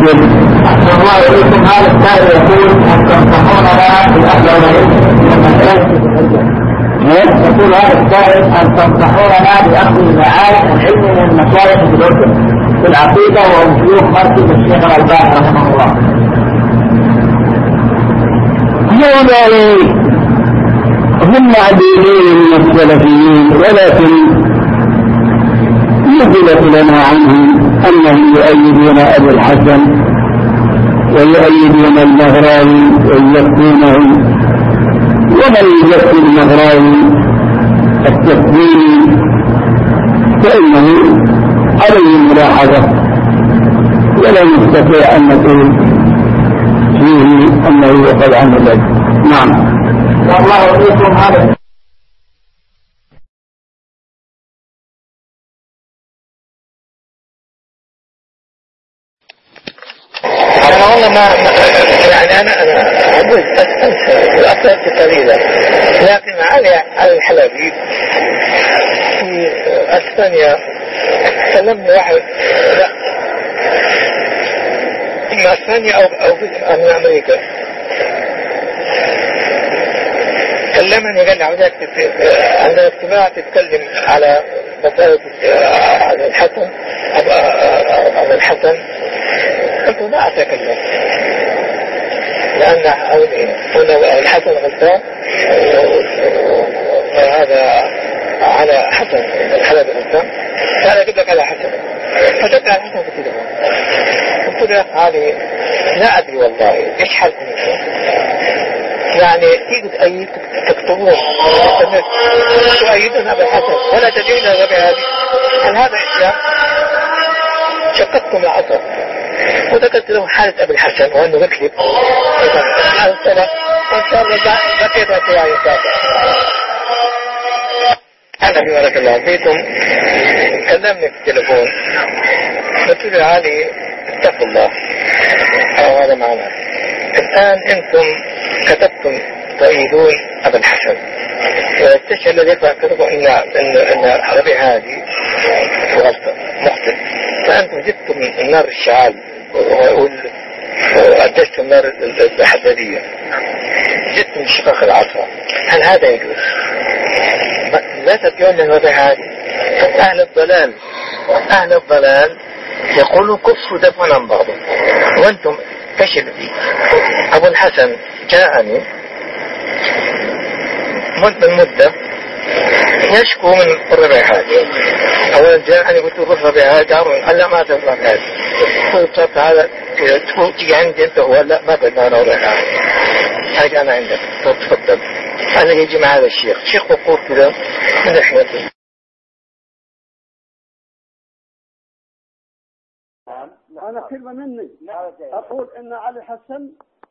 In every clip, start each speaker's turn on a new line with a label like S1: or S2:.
S1: الله إليكم. هذا السائل يقول أن تنصحوننا بأخذ يقول هذا السائل أن تنصحوننا بأخذ المعارف العلم من المشايخ في الأردن في العقيدة وشيوخ مركز الشيخ الألباني رحمه الله.
S2: هؤلاء هم معدودين من السلفيين، ولكن يثبت لنا عنهم أنهم يؤيدون أبو الحسن ويؤيدون المغراوي ويذكرونهم، ومن يذكر المغراوي التكويني فإنه عليه ملاحظة، ولا نستطيع أن نقول فيه أنه يقل عنه ذلك. نعم.
S1: والله إليكم. هذا
S3: يعني أنا أقول أستنسى وأثرت قليلا، لكن على الحلبي في أسبانيا كلمني واحد، لا إما أسبانيا أو من أمريكا، كلمني قال لي عاوزك عندنا اجتماع تتكلم على مسألة الحسن أبو الحسن. قلت لا أتكلم، لأن هنا الحسن غلطان وهذا على حسن الحلبي غلطان، فأنا أجيب لك على حسن. فجبت على حسن في التليفون، قلت له هذه لا أدري والله إيش حالكم يعني تيجوا تكتبون تؤيدون أبا الحسن ولا تدعون أبا هذه. هل هذا إسلام؟ شككتم العصر وذكرت له حالة أبي الحسن وأنه يكذب وإن شاء الله بقيت أتواعي أنا بارك الله فيكم. كلمني في التليفون قلت له علي اتقوا الله، أو هذا معناه الآن أنتم كتبتم تؤيدون أبا الحسن، والشيء الذي يفكروا أن عربي هذه غلطة مخطئ، فأنتم جبتم النار الشعال وأدشتم النار الحدادية، جبتم شقاق العصا. هل هذا يجوز؟ لا تدعون للوضع هذه. أهل الضلال يقولون كفوا دفعا عن بعضهم، وأنتم ايش الذي أبو الحسن جاءني من مدة يشكو من الربيعات. أولا جاءني قلت له الربيعات دارون، قال لا ما تفرق هذا. قلت هذا تيجي عندي أنت هو لا ما بدنا أنا ربيعات، حاجة أنا عندك تفضل. أنا يجي مع هذا الشيخ شيخ وقور كذا من لحيته.
S4: أنا كلمة مني أقول إن علي حسن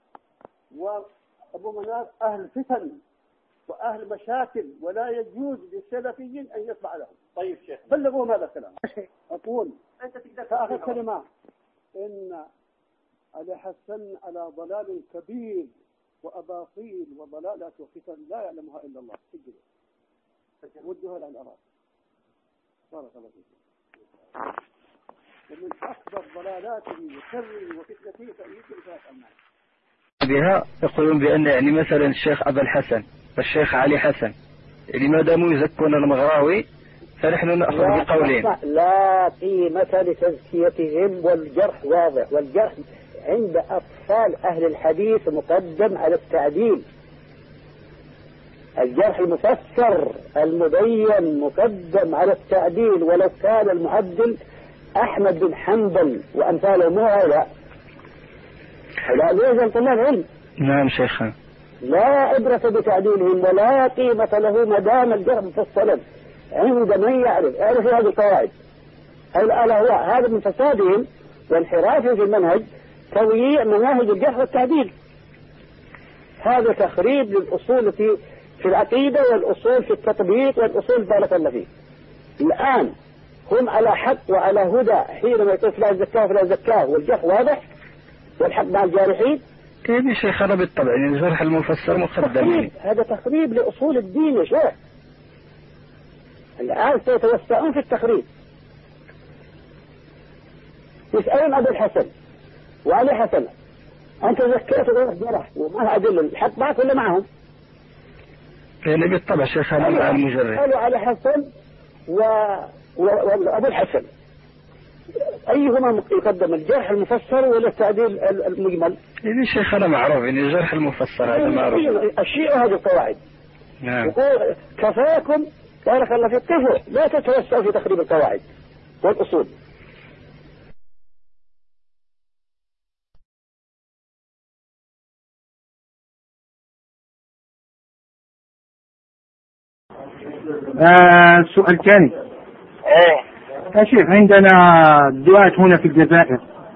S4: وأبو مناف أهل فتن وأهل مشاكل، ولا يجوز للسلفيين أن يطلع لهم.
S5: طيب شيخ
S4: بلغوهم هذا الكلام. أقول كآخر كلمة إن علي حسن على ضلال كبير وأباطيل وضلالات وفتن لا يعلمها إلا الله. سجلوا ودوها على الأراضي. بارك الله فيكم. ومن أكبر ضلالاته وشره وفتنته فإيكم فأتأمل
S2: بها. يقولون بأن يعني مثلا الشيخ أبا الحسن والشيخ علي حسن ما داموا يزكون المغراوي فنحن نأخذ بقولين.
S4: لا قيمة لتزكيتهم، والجرح واضح، والجرح عند أطفال أهل الحديث مقدم على التعديل. الجرح المفسر المبين مقدم على التعديل، ولو كان المعدل أحمد بن حنبل وأمثاله مو هؤلاء. هؤلاء ليس طلاب علم.
S2: نعم شيخنا.
S4: لا عبرة بتعديلهم ولا قيمة له ما دام الجرح مفصلا عند من يعرف هذه القواعد. هذا من فسادهم وانحرافهم في المنهج تضييع مناهج الجرح والتعديل. هذا تخريب للأصول في العقيدة والأصول في التطبيق والأصول بارك الله فيه. الآن هم على حق وعلى هدى حينما يقول فلا زكاه فلا زكاه، والجرح واضح والحق مع الجارحين.
S2: كيف يا شيخنا بالطبع يعني الجرح المفسر مقدم.
S4: هذا تخريب لأصول الدين يا شيخ. الآن سيتوسعون في التخريب. يسألون أبو الحسن وعلي حسن. أنت زكيت غير جرح وما أدل الحق معك ولا معهم؟
S2: يعني بالطبع شيخ هذا المجرد.
S4: قالوا علي حسن وأبو الحسن أيهما يقدم، الجرح المفسر ولا التعديل المجمل؟
S2: يعني شيخ أنا معروف يعني الجرح المفسر هذا معروف.
S4: الشيء هذه القواعد.
S2: نعم.
S4: كفاكم بارك الله فيك، كفوا لا تتوسعوا في تخريب القواعد والأصول.
S5: السؤال الثاني.
S3: ايه
S5: يا شيخ عندنا دعاة هنا في الجزائر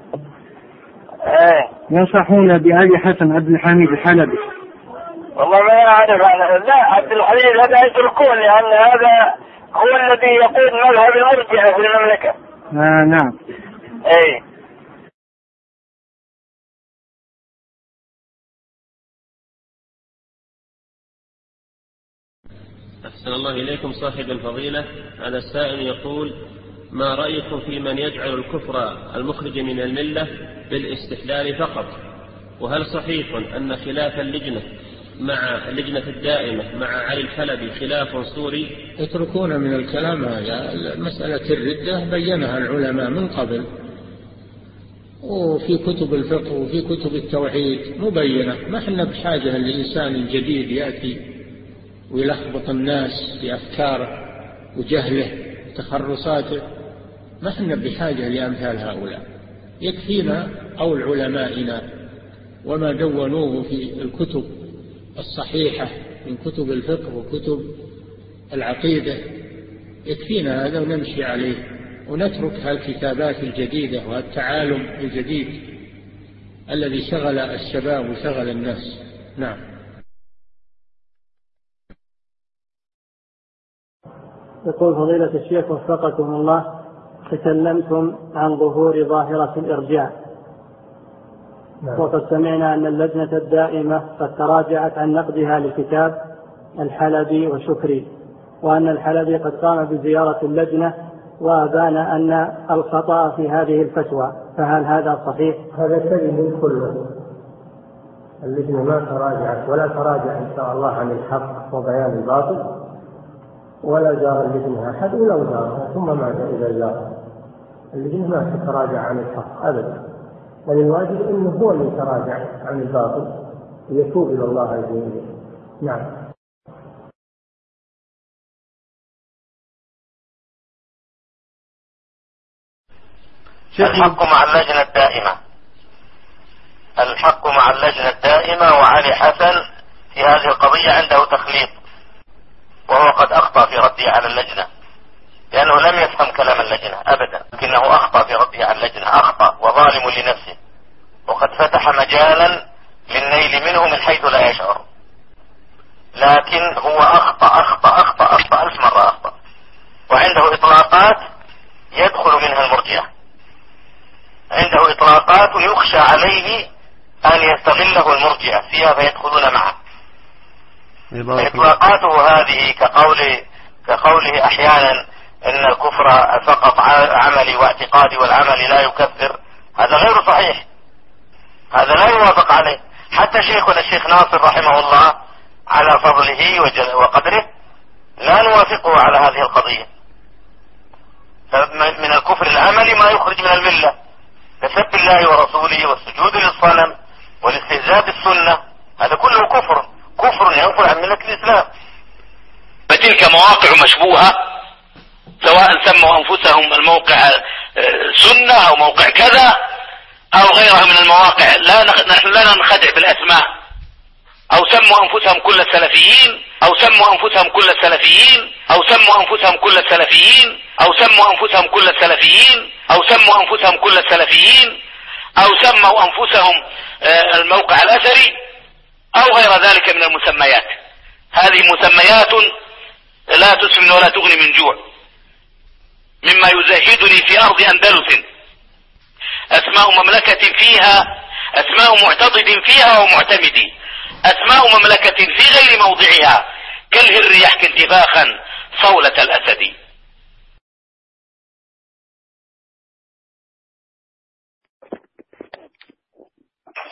S5: ينصحون بأبي حسن عبد الحميد الحلبي.
S3: والله ما أعرف أنا. لا، عبد الحميد هذا يتركون، لأن هذا هو الذي يقود مذهب المرجئة في المملكة.
S5: نعم.
S3: ايه
S6: أحسن الله إليكم صاحب الفضيلة. هذا السائل يقول: ما رأيكم في من يجعل الكفر المخرج من الملة بالاستحلال فقط؟ وهل صحيح أن خلاف اللجنة الدائمة مع علي الحلبي خلاف صوري؟
S7: يتركون من الكلام هذا. مسألة الردة بينها العلماء من قبل، وفي كتب الفقه وفي كتب التوحيد مبينة. ما احنا بحاجة لإنسان جديد يأتي ويلخبط الناس بأفكاره وجهله وتخرصاته. ما احنا بحاجة لأمثال هؤلاء. يكفينا قول علمائنا وما دونوه في الكتب الصحيحة من كتب الفقه وكتب العقيدة. يكفينا هذا ونمشي عليه ونترك هالكتابات الجديدة والتعالم الجديد الذي شغل الشباب وشغل الناس. نعم.
S5: يقول فضيلة الشيخ وفقكم الله: تكلمتم عن ظهور ظاهرة الإرجاع، وقد سمعنا أن اللجنة الدائمة قد تراجعت عن نقدها لكتاب الحلبي وشكري، وأن الحلبي قد قام بزيارة اللجنة وأبان أن الخطأ في هذه الفتوى، فهل هذا صحيح؟
S8: هذا كذب كله. اللجنة ما تراجعت ولا تراجع إن شاء الله عن الحق وبيان الباطل، ولا زار اللجنة أحد ولو زارها ثم مات إذا زار. اللجنة ما تتراجع عن الحق أبدا، بل الواجب إنه هو اللي يتراجع عن الباطل ويتوب إلى الله عز وجل. نعم.
S3: الحق مع اللجنة الدائمة. الحق مع اللجنة الدائمة، وعلي حسن في هذه القضية عنده تخليط، وهو قد أخطأ في رده على اللجنة، لأنه لم يفهم كلام اللجنة أبدا، لكنه أخطأ في رده على اللجنة، أخطأ وظالم لنفسه، وقد فتح مجالا للنيل منه من حيث لا يشعر. لكن هو أخطأ 1000 مرة أخطأ، وعنده إطلاقات يدخل منها المرجئة، عنده إطلاقات يخشى عليه أن يستغله المرجئة فيها فيدخلون معه. إطلاقاته هذه كقوله أحيانا إن الكفر فقط عملي واعتقادي والعمل لا يكفر، هذا غير صحيح، هذا لا يوافق عليه. حتى شيخنا الشيخ ناصر رحمه الله على فضله وقدره لا نوافقه على هذه القضية. من الكفر العملي ما يخرج من الملة، كسب الله ورسوله والسجود للصنم والاستهزاء بالسنة، هذا كله كفر ينقل عن ملة الإسلام. فتلك مواقع مشبوهة، سواء سموا أنفسهم الموقع سنة أو موقع كذا أو غيرها من المواقع، نحن لا ننخدع بالأسماء، أو سموا أنفسهم كل السلفيين، أو سموا أنفسهم كل السلفيين، أو سموا أنفسهم كل السلفيين، أو سموا أنفسهم كل السلفيين، أو سموا أنفسهم كل السلفيين، أو سموا أنفسهم الموقع الأثري أو غير ذلك من المسميات. هذه مسميات لا تسمن ولا تغني من جوع. مما يزهدني في أرض أندلس أسماء مملكة فيها، أسماء معتضد فيها ومعتمد، أسماء مملكة في غير موضعها كالهر يحكي انتفاخا صولة الأسد.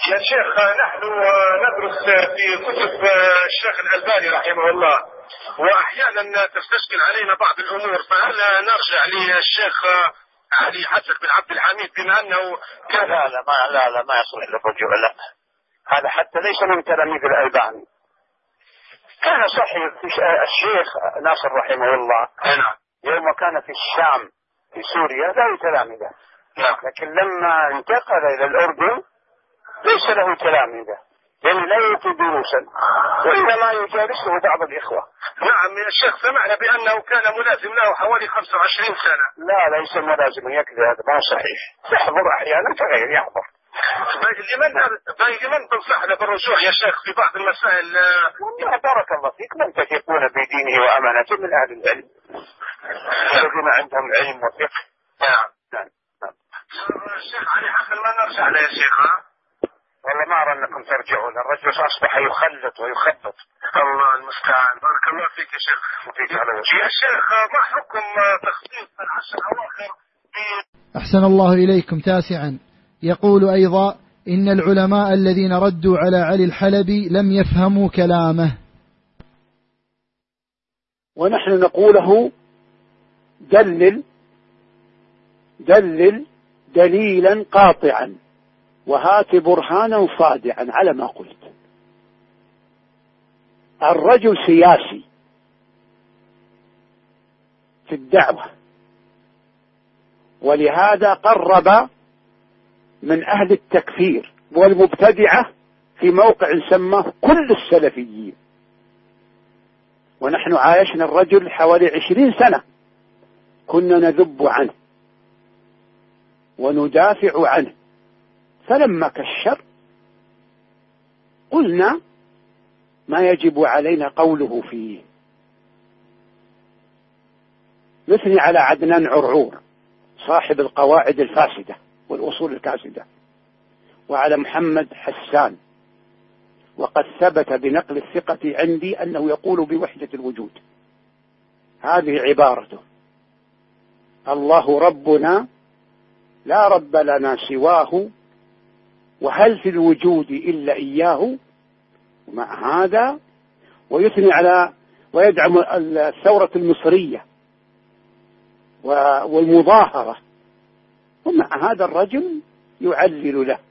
S9: يا شيخ نحن ندرس في كتب الشيخ الألباني رحمه الله، وأحيانا تستشكل علينا بعض الأمور، فهل نرجع للشيخ علي حسن بن عبد الحميد بما أنه كان
S10: لا ما يصلح للرجوع، لا هذا حتى ليس من تلاميذ الألباني. كان صحيح الشيخ ناصر رحمه الله يوم كان في الشام في سوريا له تلاميذه، لكن لما انتقل إلى الأردن ليس له تلاميذه، لأنه لا يعطي دروسا وإنما يجالسه بعض الإخوة.
S9: نعم يا شيخ، سمعنا بأنه كان ملازم له حوالي 25 سنة.
S10: لا ليس ملازم، يكذب، هذا ما صحيح، يحضر أحيانا كغير يحضر.
S9: لمن تنصحنا بالرجوع يا شيخ في بعض المسائل؟
S10: بارك الله فيك، من تثقون بدينه وأمانته من أهل العلم الذين عندهم علم وفقه.
S9: نعم. الشيخ علي حسن ما نرجع له يا شيخ؟
S10: والله ما أرى أنكم ترجعون، الرجل أصبح يخلط ويخبط.
S9: الله المستعان. بارك الله فيك يا شيخ.
S10: وفيك على وجه.
S9: يا شيخ ما حكم تخصيص العشر الأواخر
S11: أحسن الله إليكم. تاسعا يقول أيضا إن العلماء الذين ردوا على علي الحلبي لم يفهموا كلامه،
S4: ونحن نقوله دلل دليلا قاطعا وهات برهانا صادعا على ما قلت. الرجل سياسي في الدعوة، ولهذا قرب من أهل التكفير والمبتدعة في موقع سماه كل السلفيين، ونحن عايشنا الرجل حوالي 20 سنة كنا نذب عنه وندافع عنه، فلما كشر قلنا ما يجب علينا قوله فيه. نثني على عدنان عرعور صاحب القواعد الفاسدة والأصول الكاسدة، وعلى محمد حسان، وقد ثبت بنقل الثقة عندي أنه يقول بوحدة الوجود. هذه عبارته: الله ربنا لا رب لنا سواه، وهل في الوجود إلا إياه. ومع هذا ويثني على ويدعم الثورة المصرية والمظاهرة، ومع هذا الرجل يعلل له.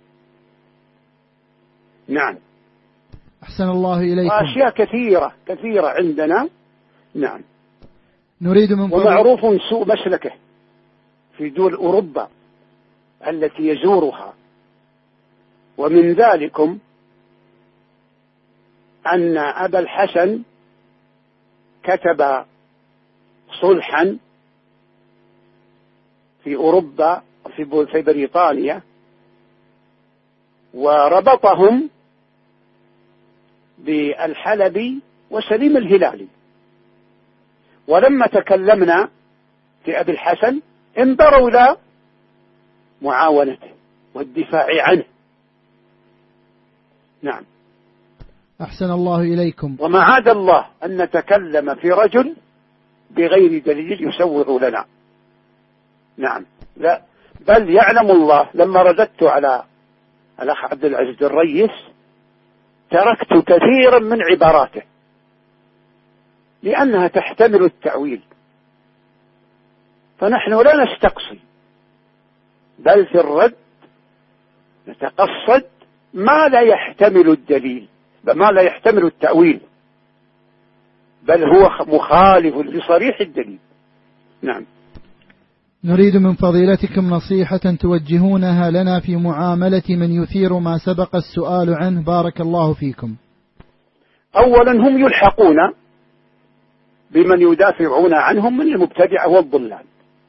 S4: نعم.
S11: أحسن الله إليكم.
S4: وأشياء كثيرة عندنا. نعم.
S11: نريد من
S4: ومعروف سوء مسلكه في دول أوروبا التي يزورها، ومن ذلكم أن أبا الحسن كتب صلحا في أوروبا في بريطانيا، وربطهم بالحلبي وسليم الهلالي، ولما تكلمنا في أبي الحسن انظروا إلى معاونته والدفاع عنه. نعم.
S11: أحسن الله إليكم.
S4: ومعاذ الله أن نتكلم في رجل بغير دليل يسوغ لنا. نعم. لا، بل يعلم الله لما رددت على الأخ عبد العزيز الريس تركت كثيرا من عباراته لأنها تحتمل التأويل، فنحن لا نستقصي، بل في الرد نتقصد ما لا يحتمل الدليل، ما لا يحتمل التأويل، بل هو مخالف لصريح الدليل. نعم.
S11: نريد من فضيلتكم نصيحة توجهونها لنا في معاملة من يثير ما سبق السؤال عنه، بارك الله فيكم.
S4: أولا هم يلحقون بمن يدافعون عنهم من المبتدعة والضلال،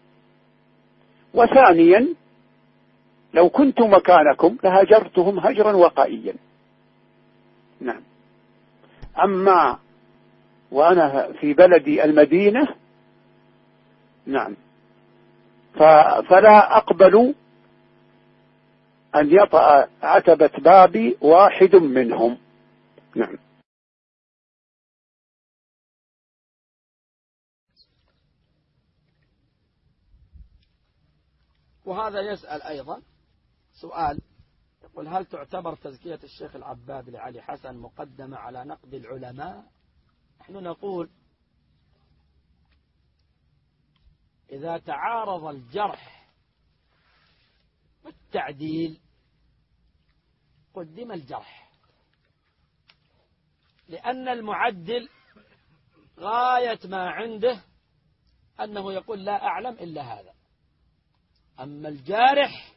S4: وثانيا لو كنت مكانكم لهجرتهم هجرا وقائيا. نعم. أما وأنا في بلدي المدينة، نعم، فلا أقبل أن يطأ عتبة بابي واحد منهم. نعم.
S12: وهذا يسأل أيضا سؤال، يقول هل تعتبر تزكية الشيخ العباد لعلي حسن مقدمة على نقد العلماء؟ نحن نقول إذا تعارض الجرح والتعديل قدم الجرح، لأن المعدل غاية ما عنده أنه يقول لا أعلم إلا هذا، أما الجارح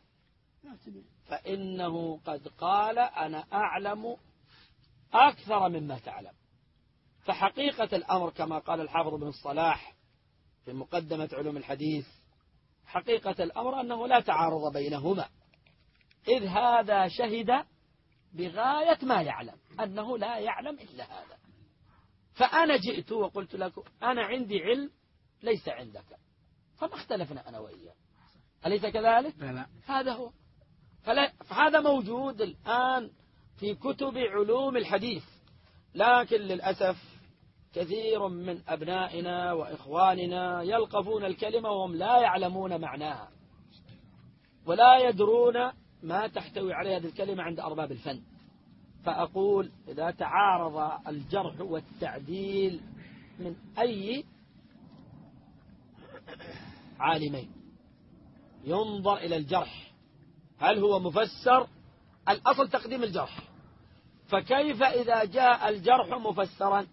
S12: فإنه قد قال أنا أعلم أكثر مما تعلم. فحقيقة الأمر كما قال الحافظ بن الصلاح في مقدمة علوم الحديث، حقيقة الأمر أنه لا تعارض بينهما، إذ هذا شهد بغاية ما يعلم أنه لا يعلم إلا هذا. فأنا جئت وقلت لكم أنا عندي علم ليس عندك، فما اختلفنا أنا وإياه، أليس كذلك؟
S13: لا.
S12: هذا هو. فهذا موجود الآن في كتب علوم الحديث، لكن للأسف كثير من أبنائنا وإخواننا يلقفون الكلمة وهم لا يعلمون معناها ولا يدرون ما تحتوي عليه هذه الكلمة عند أرباب الفن. فأقول إذا تعارض الجرح والتعديل من أي عالمين ينظر إلى الجرح هل هو مفسر، الأصل تقديم الجرح، فكيف إذا جاء الجرح مفسرا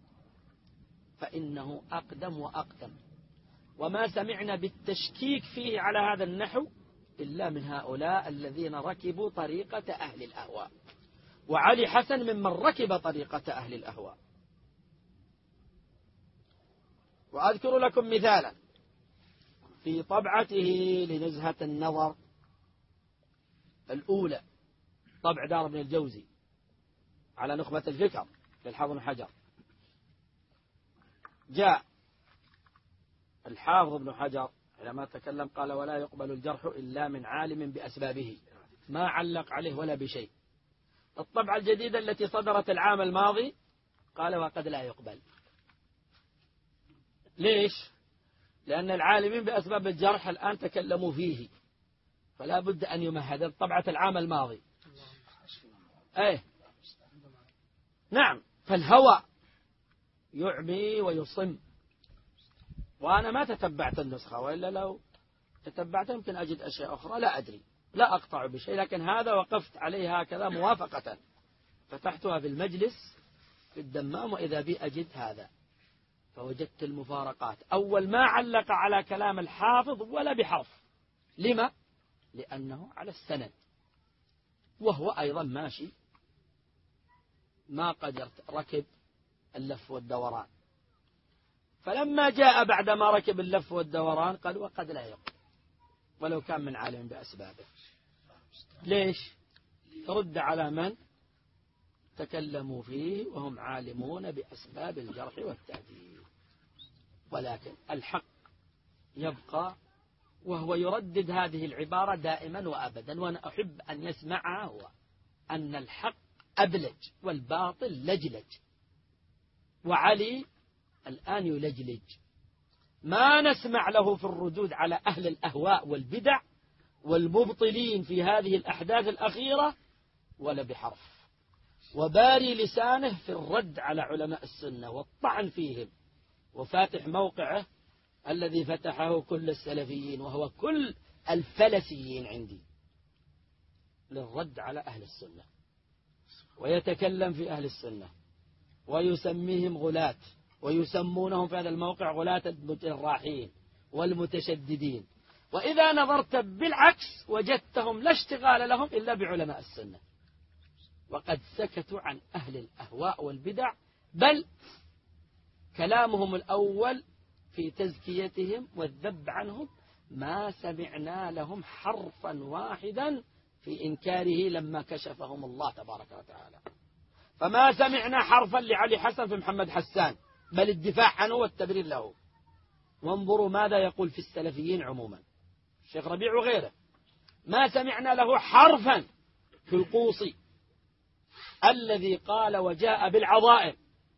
S12: فإنه أقدم وأقدم. وما سمعنا بالتشكيك فيه على هذا النحو إلا من هؤلاء الذين ركبوا طريقة أهل الأهواء، وعلي حسن ممن ركب طريقة أهل الأهواء. وأذكر لكم مثالا في طبعته لنزهة النظر الأولى، طبع دار ابن الجوزي على نخبة الفكر للحافظ بن حجر، جاء الحافظ ابن حجر لما تكلم قال ولا يقبل الجرح إلا من عالم بأسبابه، ما علق عليه ولا بشيء. الطبعة الجديدة التي صدرت العام الماضي قال وقد لا يقبل. ليش؟ لأن العالمين بأسباب الجرح الآن تكلموا فيه، فلا بد أن يمهد. طبعة العام الماضي نعم، فالهوى يعمي ويصم. وأنا ما تتبعت النسخة، وإلا لو تتبعت يمكن أجد أشياء أخرى لا أدري، لا أقطع بشيء، لكن هذا وقفت عليه هكذا موافقة، فتحتها في المجلس في الدمام وإذا بي أجد هذا، فوجدت المفارقات. أول ما علق على كلام الحافظ ولا بحرف. لما؟ لأنه على السند، وهو أيضا ماشي ما قد ركب اللف والدوران. فلما جاء بعدما ركب اللف والدوران قال وقد لا يقبل ولو كان من عالم بأسبابه. ليش؟ ترد على من تكلموا فيه وهم عالمون بأسباب الجرح والتعديل. ولكن الحق يبقى، وهو يردد هذه العبارة دائما وأبدا، وأنا أحب أن يسمعها، هو أن الحق أبلج والباطل لجلج، وعلي الآن يلجلج. ما نسمع له في الردود على أهل الأهواء والبدع والمبطلين في هذه الأحداث الأخيرة ولا بحرف، وباري لسانه في الرد على علماء السنة والطعن فيهم، وفاتح موقعه الذي فتحه كل السلفيين وهو كل الفلسيين عندي للرد على أهل السنة، ويتكلم في أهل السنة ويسميهم غلاة، ويسمونهم في هذا الموقع غلاة الراحين والمتشددين. وإذا نظرت بالعكس وجدتهم لا اشتغال لهم إلا بعلماء السنة، وقد سكتوا عن أهل الأهواء والبدع، بل كلامهم الأول في تزكيتهم والذب عنهم ما سمعنا لهم حرفا واحدا في إنكاره لما كشفهم الله تبارك وتعالى. فما سمعنا حرفا لعلي حسن في محمد حسان، بل الدفاع عنه والتبرير له. وانظروا ماذا يقول في السلفيين عموما، الشيخ ربيع وغيره، ما سمعنا له حرفا في القوصي الذي قال وجاء بالعظائم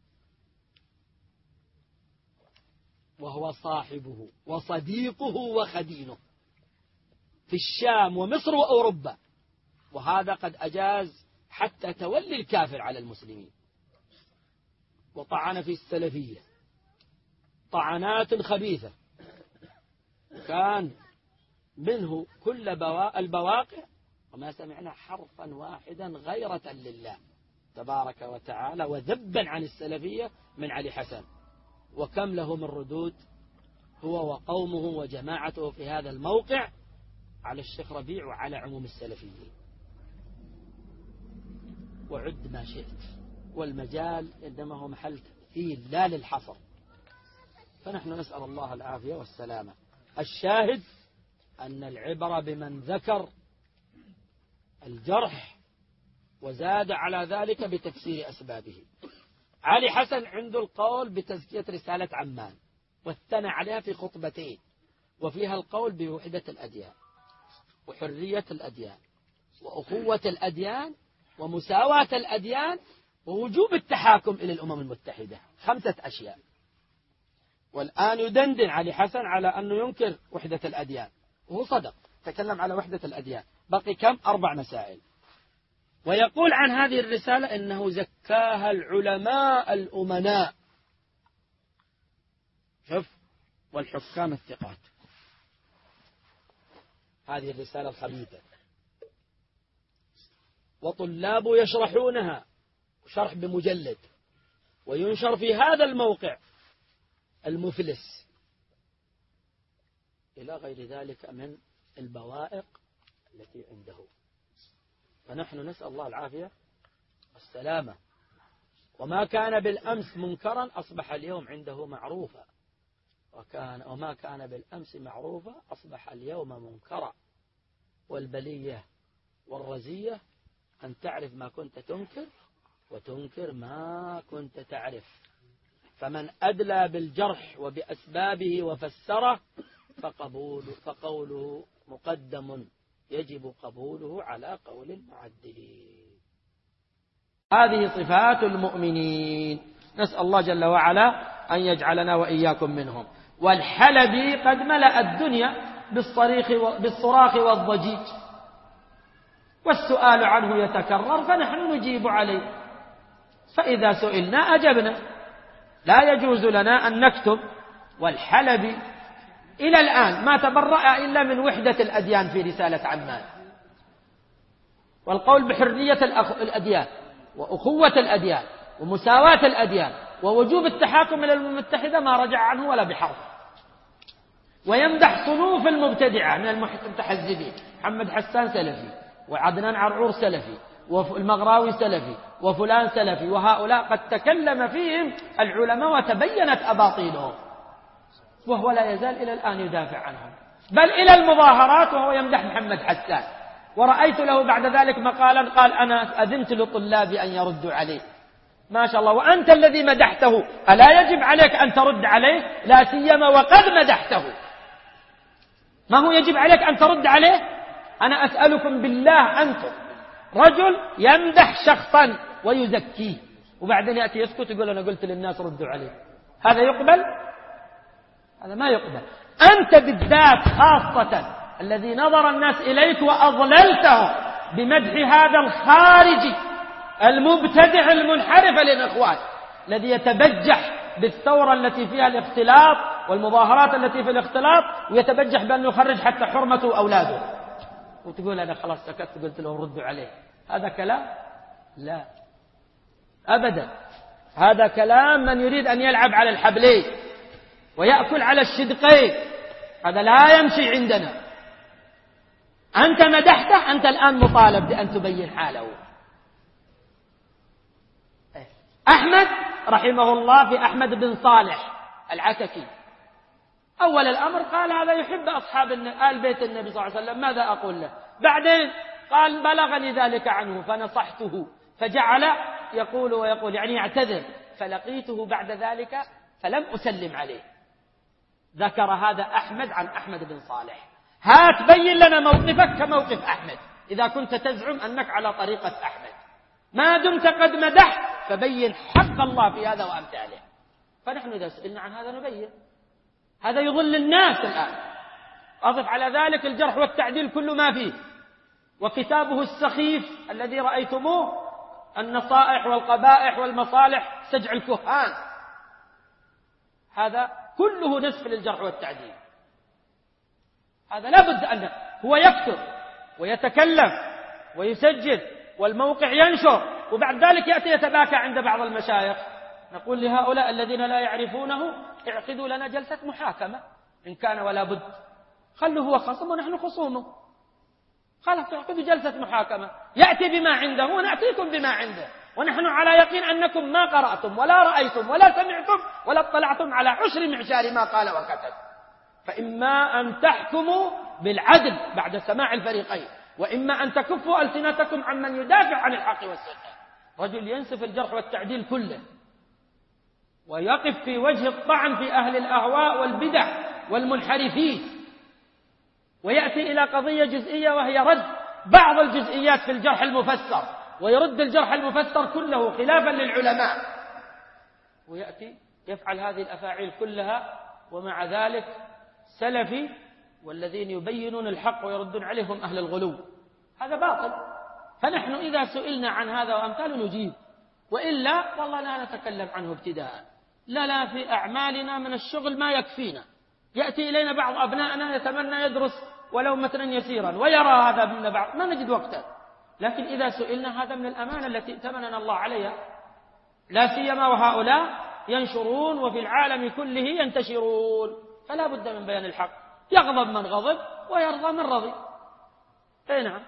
S12: وهو صاحبه وصديقه وخدينه في الشام ومصر وأوروبا، وهذا قد أجاز حتى تولي الكافر على المسلمين. وطعن في السلفية طعنات خبيثة كان منه كل البواقع، وما سمعنا حرفا واحدا غيرة لله تبارك وتعالى وذبا عن السلفية من علي حسن. وكم له من ردود هو وقومه وجماعته في هذا الموقع على الشيخ ربيع وعلى عموم السلفيين. وعد ما شئت، والمجال إنما هو محل تمثيل لا للحصر. فنحن نسأل الله العافية والسلامة. الشاهد أن العبرة بمن ذكر الجرح وزاد على ذلك بتفسير أسبابه. علي حسن عنده القول بتزكية رسالة عمان والثنى عليها في خطبتين، وفيها القول بوحدة الأديان وحرية الأديان وأخوة الأديان ومساواة الأديان ووجوب التحاكم إلى الأمم المتحدة، 5 أشياء. والآن يدندن علي حسن على أنه ينكر وحدة الأديان، وهو صدق تكلم على وحدة الأديان. بقي كم؟ 4 مسائل. ويقول عن هذه الرسالة إنه زكاها العلماء الأمناء، شوف، والحكام الثقات. هذه الرسالة الخبيثة، وطلاب يشرحونها شرح بمجلد، وينشر في هذا الموقع المفلس، إلى غير ذلك من البوائق التي عنده. فنحن نسأل الله العافية والسلامة. وما كان بالأمس منكرا أصبح اليوم عنده معروفا، وما كان بالأمس معروفا أصبح اليوم منكرا. والبلية والرزية أن تعرف ما كنت تنكر وتنكر ما كنت تعرف. فمن أدلى بالجرح وبأسبابه وفسره فقوله مقدم يجب قبوله على قول المعدلين. هذه صفات المؤمنين، نسأل الله جل وعلا أن يجعلنا وإياكم منهم. والحلبي قد ملأ الدنيا بالصراخ والضجيج، والسؤال عنه يتكرر فنحن نجيب عليه، فإذا سئلنا أجبنا، لا يجوز لنا أن نكتب. والحلبي إلى الآن ما تبرأ إلا من وحدة الأديان في رسالة عمان، والقول بحرية الأديان وأخوة الأديان ومساواة الأديان ووجوب التحاكم إلى الأمم المتحدة ما رجع عنه ولا بحرف. ويمدح صنوف المبتدعة من المتحزبين، محمد حسان سلفي، وعدنان عرعور سلفي، والمغراوي سلفي، وفلان سلفي، وهؤلاء قد تكلم فيهم العلماء وتبينت أباطيلهم، وهو لا يزال إلى الآن يدافع عنهم، بل إلى المظاهرات وهو يمدح محمد حسان. ورأيت له بعد ذلك مقالا قال أنا أذنت لطلابي أن يردوا عليه. ما شاء الله، وأنت الذي مدحته ألا يجب عليك أن ترد عليه؟ لا سيما وقد مدحته، ما هو يجب عليك أن ترد عليه؟ أنا أسألكم بالله، أنتم رجل يمدح شخصا ويزكيه وبعدين يأتي يسكت يقول أنا قلت للناس ردوا عليه، هذا يقبل؟ هذا ما يقبل. أنت بالذات خاصة الذي نظر الناس إليك وأضللته بمدح هذا الخارجي المبتدع المنحرف للإخوان الذي يتبجح بالثورة التي فيها الاختلاط والمظاهرات التي في الاختلاط، ويتبجح بأنه يخرج حتى حرمته وأولاده، وتقول أنا خلاص سكت قلت له ردوا عليه. هذا كلام؟ لا أبدا، هذا كلام من يريد أن يلعب على الحبلين ويأكل على الشدقين، هذا لا يمشي عندنا. أنت مدحته، أنت الآن مطالب بأن تبين حاله. أحمد رحمه الله في أحمد بن صالح العتكي، أول الأمر قال هذا يحب أصحاب آل بيت النبي صلى الله عليه وسلم، ماذا أقول له؟ بعدين قال بلغني ذلك عنه فنصحته، فجعل يقول ويقول يعني يعتذر، فلقيته بعد ذلك فلم أسلم عليه. ذكر هذا أحمد عن أحمد بن صالح. هات بين لنا موقفك كموقف أحمد إذا كنت تزعم أنك على طريقة أحمد، ما دمت قد مدحت فبين حق الله في هذا وأمثاله. فنحن إذا سئلنا عن هذا نبين. هذا يضل الناس الآن. أضف على ذلك الجرح والتعديل كل ما فيه، وكتابه السخيف الذي رأيتموه النصائح والقبائح والمصالح سجع الكهان، هذا كله نسف للجرح والتعديل. هذا لا بد أن هو يكتب ويتكلم ويسجل والموقع ينشر، وبعد ذلك يأتي يتباكى عند بعض المشايخ. نقول لهؤلاء الذين لا يعرفونه اعقدوا لنا جلسة محاكمة إن كان ولا بد، خلوا هو خصم ونحن خصومه، خلاص اعقدوا جلسة محاكمة، يأتي بما عنده ونأتيكم بما عنده، ونحن على يقين أنكم ما قرأتم ولا رأيتم ولا سمعتم ولا اطلعتم على عشر معشار ما قال وكتب. فإما أن تحكموا بالعدل بعد سماع الفريقين، وإما أن تكفوا ألسنتكم عمن يدافع عن الحق والسنة. رجل ينسف الجرح والتعديل كله ويقف في وجه الطعن في أهل الأهواء والبدع والمنحرفين، ويأتي إلى قضية جزئية وهي رد بعض الجزئيات في الجرح المفسر، ويرد الجرح المفسر كله خلافا للعلماء، ويأتي يفعل هذه الأفاعيل كلها ومع ذلك سلفي، والذين يبينون الحق ويردون عليهم أهل الغلو. هذا باطل. فنحن إذا سئلنا عن هذا وأمثاله نجيب، وإلا والله لا نتكلم عنه ابتداء. لا في أعمالنا من الشغل ما يكفينا. يأتي إلينا بعض أبنائنا يتمنى يدرس ولو متنا يسيرا ويرى هذا من بعض، ما نجد وقتا. لكن إذا سئلنا هذا من الأمانة التي ائتمننا الله عليها، لا سيما وهؤلاء ينشرون وفي العالم كله ينتشرون، فلا بد من بيان الحق. يغضب من غضب ويرضى من رضي. أي نعم.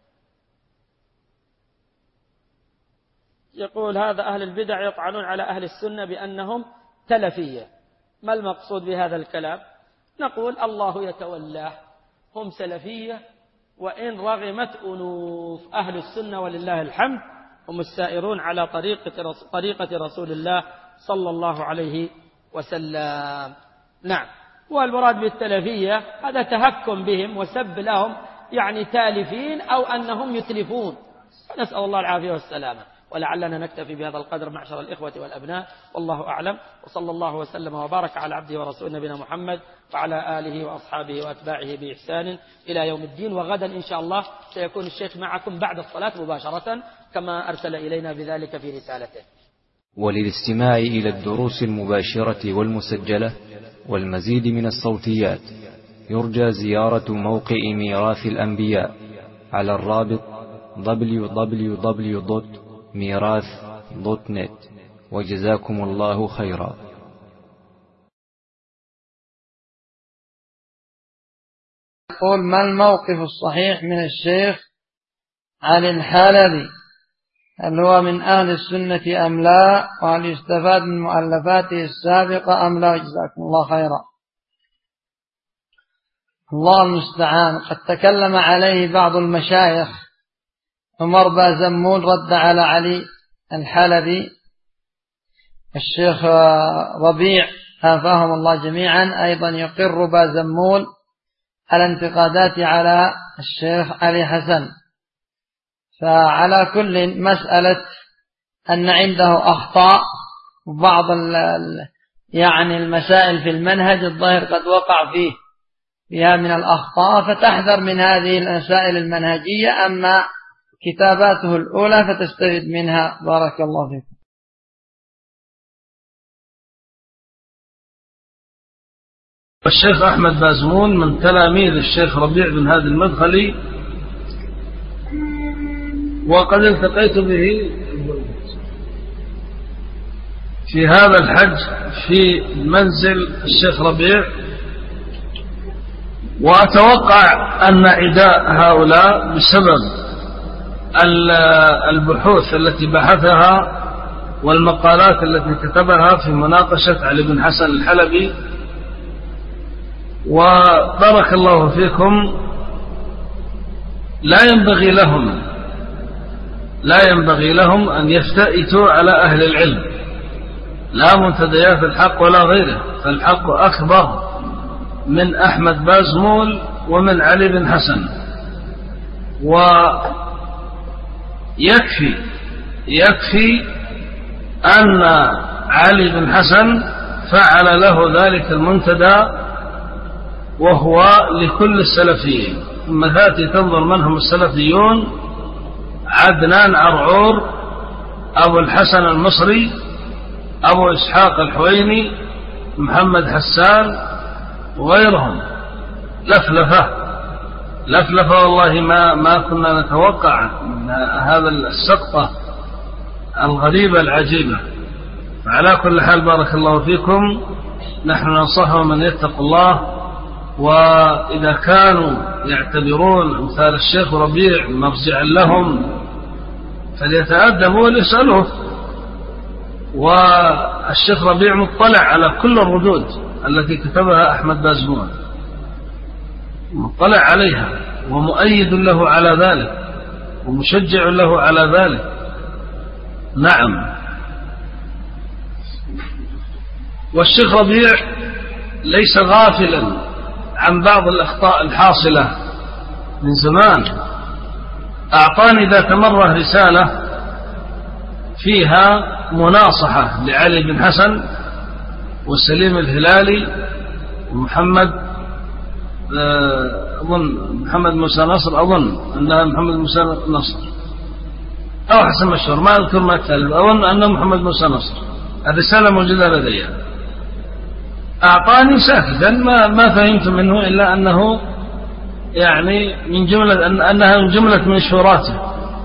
S12: يقول هذا أهل البدع يطعنون على أهل السنة بأنهم تلفية، ما المقصود بهذا الكلام؟ نقول الله يتولاه، هم سلفية وإن رغمت أنوف. أهل السنة ولله الحمد هم السائرون على طريقة رسول الله صلى الله عليه وسلم. نعم. والمراد بالتلفية هذا تهكم بهم وسب لهم، يعني تالفين أو أنهم يتلفون، نسأل الله العافية والسلامة. ولعلنا نكتفي بهذا القدر معشر الإخوة والأبناء، والله أعلم، وصلى الله وسلم وبارك على عبده ورسوله نبينا محمد وعلى آله وأصحابه وأتباعه بإحسان إلى يوم الدين. وغدا إن شاء الله سيكون الشيخ معكم بعد الصلاة مباشرة كما أرسل إلينا بذلك في رسالته.
S13: وللاستماع إلى الدروس المباشرة والمسجلة والمزيد من الصوتيات يرجى زيارة موقع ميراث الأنبياء على الرابط www.mirath.net. وجزاكم الله خيرا.
S14: يقول ما الموقف الصحيح من الشيخ علي الحلبي؟ هل هو من أهل السنة أم لا؟ وهل يستفاد من مؤلفاته السابقة أم لا؟ جزاكم الله خيرا. الله المستعان. قد تكلم عليه بعض المشايخ. عمر بازمول رد على علي الحلبي. الشيخ ربيع عافاهم الله جميعا أيضا يقر بازمول على انتقادات على الشيخ علي حسن. فعلى كل مسألة أن عنده أخطاء وبعض يعني المسائل في المنهج الظاهر قد وقع فيها من الأخطاء، فتحذر من هذه المسائل المنهجية. أما كتاباته الأولى فتستفيد منها. بارك الله فيكم.
S15: الشيخ أحمد بازمون من تلاميذ الشيخ ربيع بن هادي المدخلي، وقد التقيت به في هذا الحج في منزل الشيخ ربيع، وأتوقع أن عداء هؤلاء بسبب البحوث التي بحثها والمقالات التي كتبها في مناقشة علي بن حسن الحلبي. وبارك الله فيكم، لا ينبغي لهم أن يفتئتوا على أهل العلم، لا منتديات الحق ولا غيره، فالحق أكبر من أحمد بازمول ومن علي بن حسن. ويكفي أن علي بن حسن فعل له ذلك المنتدى، وهو لكل السلفيين. ثم تأتي تنظر من هم السلفيون: عدنان عرعور، أبو الحسن المصري، أبو إسحاق الحويني، محمد حسان وغيرهم. لفلفة والله ما كنا نتوقع هذا السقطة الغريبة العجيبة. فعلى كل حال بارك الله فيكم، نحن ننصحهم أن يتقوا الله، وإذا كانوا يعتبرون أمثال الشيخ ربيع مرجعا لهم فليتأدبوا وليسألوه. والشيخ ربيع مطلع على كل الردود التي كتبها أحمد بازمون، مطلع عليها ومؤيد له على ذلك ومشجع له على ذلك. نعم. والشيخ ربيع ليس غافلا عن بعض الأخطاء الحاصلة من زمان. أعطاني ذات مرة رسالة فيها مناصحة لعلي بن حسن وسليم الهلالي ومحمد محمد موسى نصر، أظن أنها محمد موسى نصر أو حسن مشهور، ما أذكر ما الثالث، أظن أنه محمد موسى نصر. الرسالة موجودة لدي. أعطاني ساكتا ما فهمت منه إلا أنه يعني من جملة أنها من جملة منشوراته.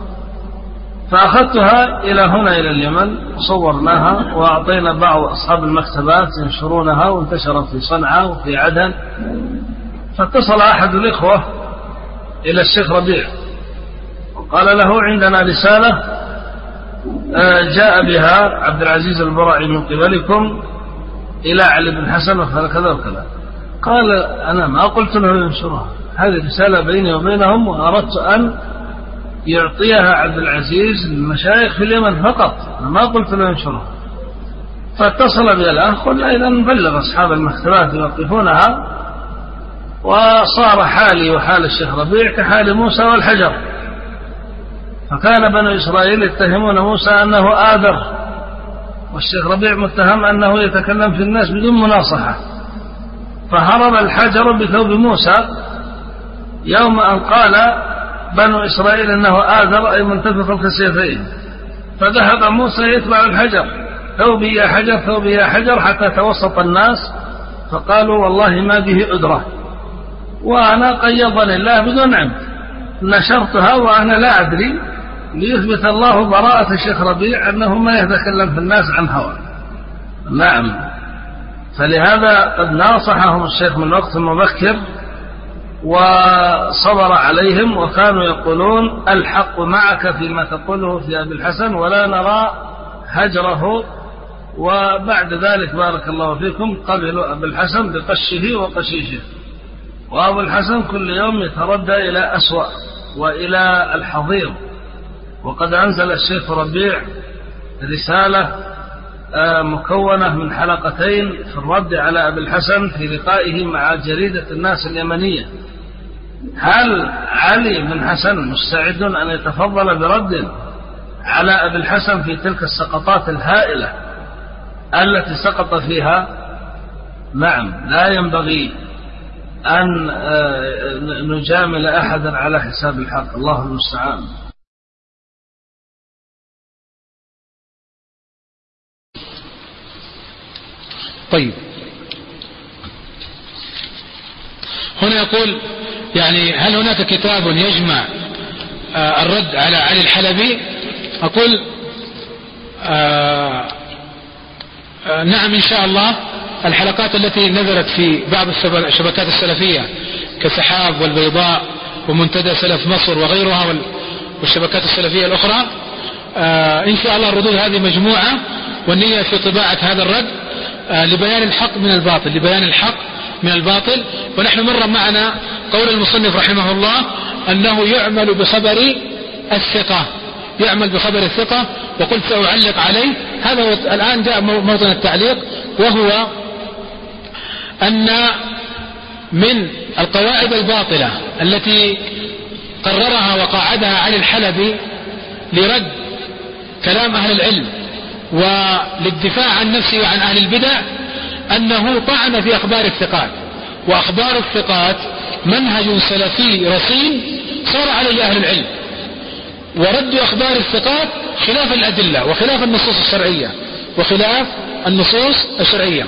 S15: فأخذتها إلى هنا إلى اليمن وصورناها وأعطينا بعض أصحاب المكتبات ينشرونها، وانتشرت في صنعاء وفي عدن. فاتصل أحد الإخوة إلى الشيخ ربيع وقال له: عندنا رسالة جاء بها عبد العزيز البرعي من قبلكم إلى علي بن حسن وكذا وكذا. قال: أنا ما قلت له ينشرها، هذه رسالة بيني وبينهم، وأردت أن يعطيها عبد العزيز للمشايخ في اليمن فقط، أنا ما قلت له ينشرها. فاتصل بي الأخ قلنا: إذا نبلغ أصحاب المكتبات يوقفونها. وصار حالي وحال الشيخ ربيع كحال موسى والحجر. فكان بنو إسرائيل يتهمون موسى أنه آذر، والشيخ ربيع متهم أنه يتكلم في الناس بدون مناصحة. فهرب الحجر بثوب موسى يوم أن قال بنو إسرائيل أنه آذر، أي منتفخ الكسيفين. فذهب موسى يتبع الحجر: ثوبي يا حجر، ثوبي يا حجر، حتى توسط الناس فقالوا: والله ما به أدرة. وأنا قيضني الله بدون عمد، نشرتها وأنا لا أدري، ليثبت الله براءة الشيخ ربيع أنه ما يتكلم في الناس عن هوى. نعم. فلهذا قد ناصحهم الشيخ من وقت مبكر وصبر عليهم، وكانوا يقولون: الحق معك فيما تقوله في أبي الحسن ولا نرى هجره. وبعد ذلك بارك الله فيكم قبلوا أبي الحسن بقشه وقشيشه، وأبو الحسن كل يوم يتردى إلى أسوأ وإلى الحضيض. وقد أنزل الشيخ ربيع رسالة مكونة من حلقتين في الرد على أبي الحسن في لقائه مع جريدة الناس اليمنية. هل علي بن حسن مستعد أن يتفضل برد على أبي الحسن في تلك السقطات الهائلة التي سقط فيها؟ نعم، لا ينبغي أن نجامل أحدا على حساب الحق، الله المستعان.
S16: طيب، هنا يقول يعني هل هناك كتاب يجمع الرد على علي الحلبي؟ أقول نعم إن شاء الله. الحلقات التي نزلت في بعض الشبكات السلفية كسحاب والبيضاء ومنتدى سلف مصر وغيرها والشبكات السلفية الأخرى، إن شاء الله الردود هذه مجموعة، والنية في طباعة هذا الرد لبيان الحق من الباطل، لبيان الحق من الباطل. ونحن مر معنا قول المصنف رحمه الله أنه يعمل بخبر الثقة، يعمل بخبر الثقة، وقلت سأعلق عليه. هذا الآن جاء موطن التعليق، وهو أن من القواعد الباطلة التي قررها وقاعدها علي الحلبي لرد كلام أهل العلم وللدفاع عن نفسه وعن أهل البدع أنه طعن في أخبار الثقات. وأخبار الثقات منهج سلفي رصين صار عليه أهل العلم، ورد أخبار الثقات خلاف الأدلة وخلاف النصوص الشرعية وخلاف النصوص الشرعية.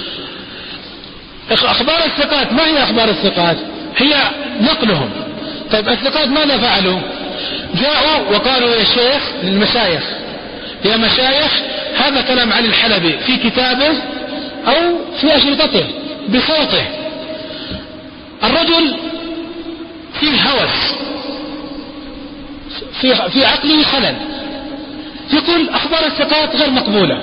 S16: أخبار الثقات ما هي أخبار الثقات؟ هي نقلهم. طيب الثقات ماذا فعلوا؟ جاءوا وقالوا يا شيخ للمشايخ، يا مشايخ هذا كلام علي الحلبي في كتابه أو في أشرطته بصوته. الرجل فيه هوس، في عقله خلل، يقول أخبار الثقات غير مقبولة.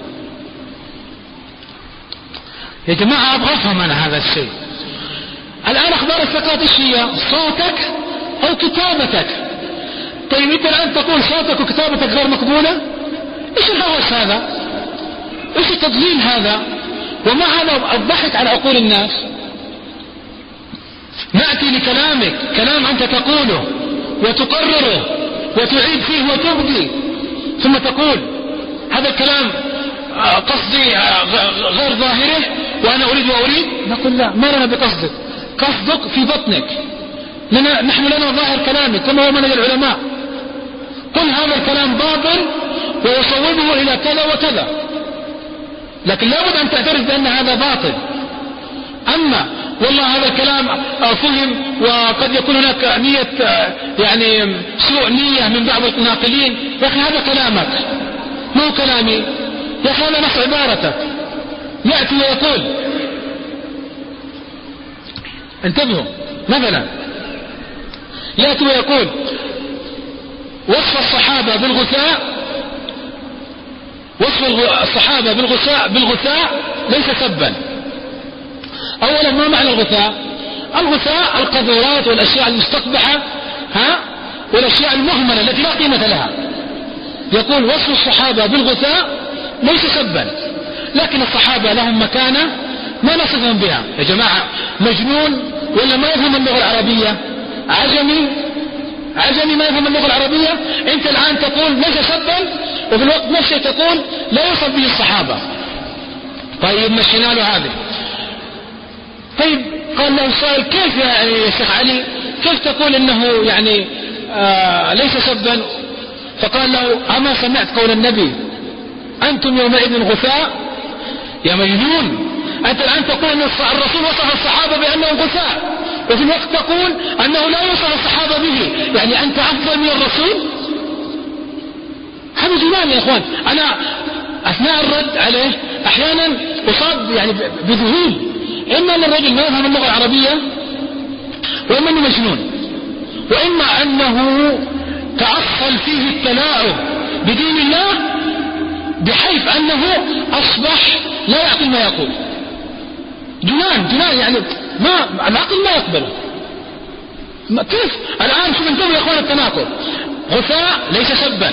S16: يا جماعة أبغى أفهم أنا هذا الشيء. الآن أخبار الثقات إيش هي؟ صوتك أو كتابتك. طيب أنت الآن تقول صوتك وكتابتك غير مقبولة؟ إيش الهوس هذا؟ إيش التضليل هذا؟ وما هذا الضحك على عقول الناس؟ نأتي لكلامك، كلام أنت تقوله وتقرره وتعيد فيه وتبدي، ثم تقول هذا الكلام قصدي غير ظاهره وأنا أريد وأريد. نقول لا، ما لنا بقصدك، قصدك في بطنك. نحن لنا ظاهر كلامك كما هو منهج العلماء. قل هذا الكلام باطل ويصوبه إلى كذا وكذا، لكن لابد أن تعترف بأن هذا باطل. أما والله هذا الكلام فهم وقد يكون هناك نية يعني سوء نية من بعض الناقلين، يا أخي هذا كلامك مو كلامي، يا أخي هذا نص عبارتك. يأتي ويقول، انتبهوا، مثلا يأتي ويقول وصف الصحابة بالغثاء ليس سبا. أولا ما معنى الغثاء؟ الغثاء القذورات والأشياء المستقبحة والأشياء المهملة التي لا قيمة لها. يقول وصف الصحابة بالغثاء ليس سبا، لكن الصحابة لهم مكانة ما نصفهم بها. يا جماعة مجنون ولا ما يفهم اللغة العربية؟ عجمي ما يفهم اللغة العربية. أنت الآن تقول ليس سبا وفي الوقت نفسه تقول لا يوصف به الصحابة. طيب مشينا له هذه. طيب قال له السائل كيف يا شيخ علي، كيف تقول انه يعني ليس سبا؟ فقال له أما سمعت قول النبي أنتم يومئذ غثاء؟ يا مجنون، أنت الآن تقول أن الرسول وصف الصحابة بأنهم غثاء وفي الوقت تقول أنه لا يوصف الصحابة به، يعني أنت أفضل من الرسول؟ هذا جنان يا إخوان. أنا أثناء الرد عليه أحيانا أصاب يعني بذهول، إما أن الرجل ما يفهم اللغة العربية، وإما أنه مجنون، وإما أنه تأصل فيه التلاعب بدين الله بحيث أنه أصبح لا يعقل ما يقول. جنان يعني ما العقل ما يقبله. كيف الآن شوف انتبهوا يا اخوان التناقض. غثاء ليس سبا،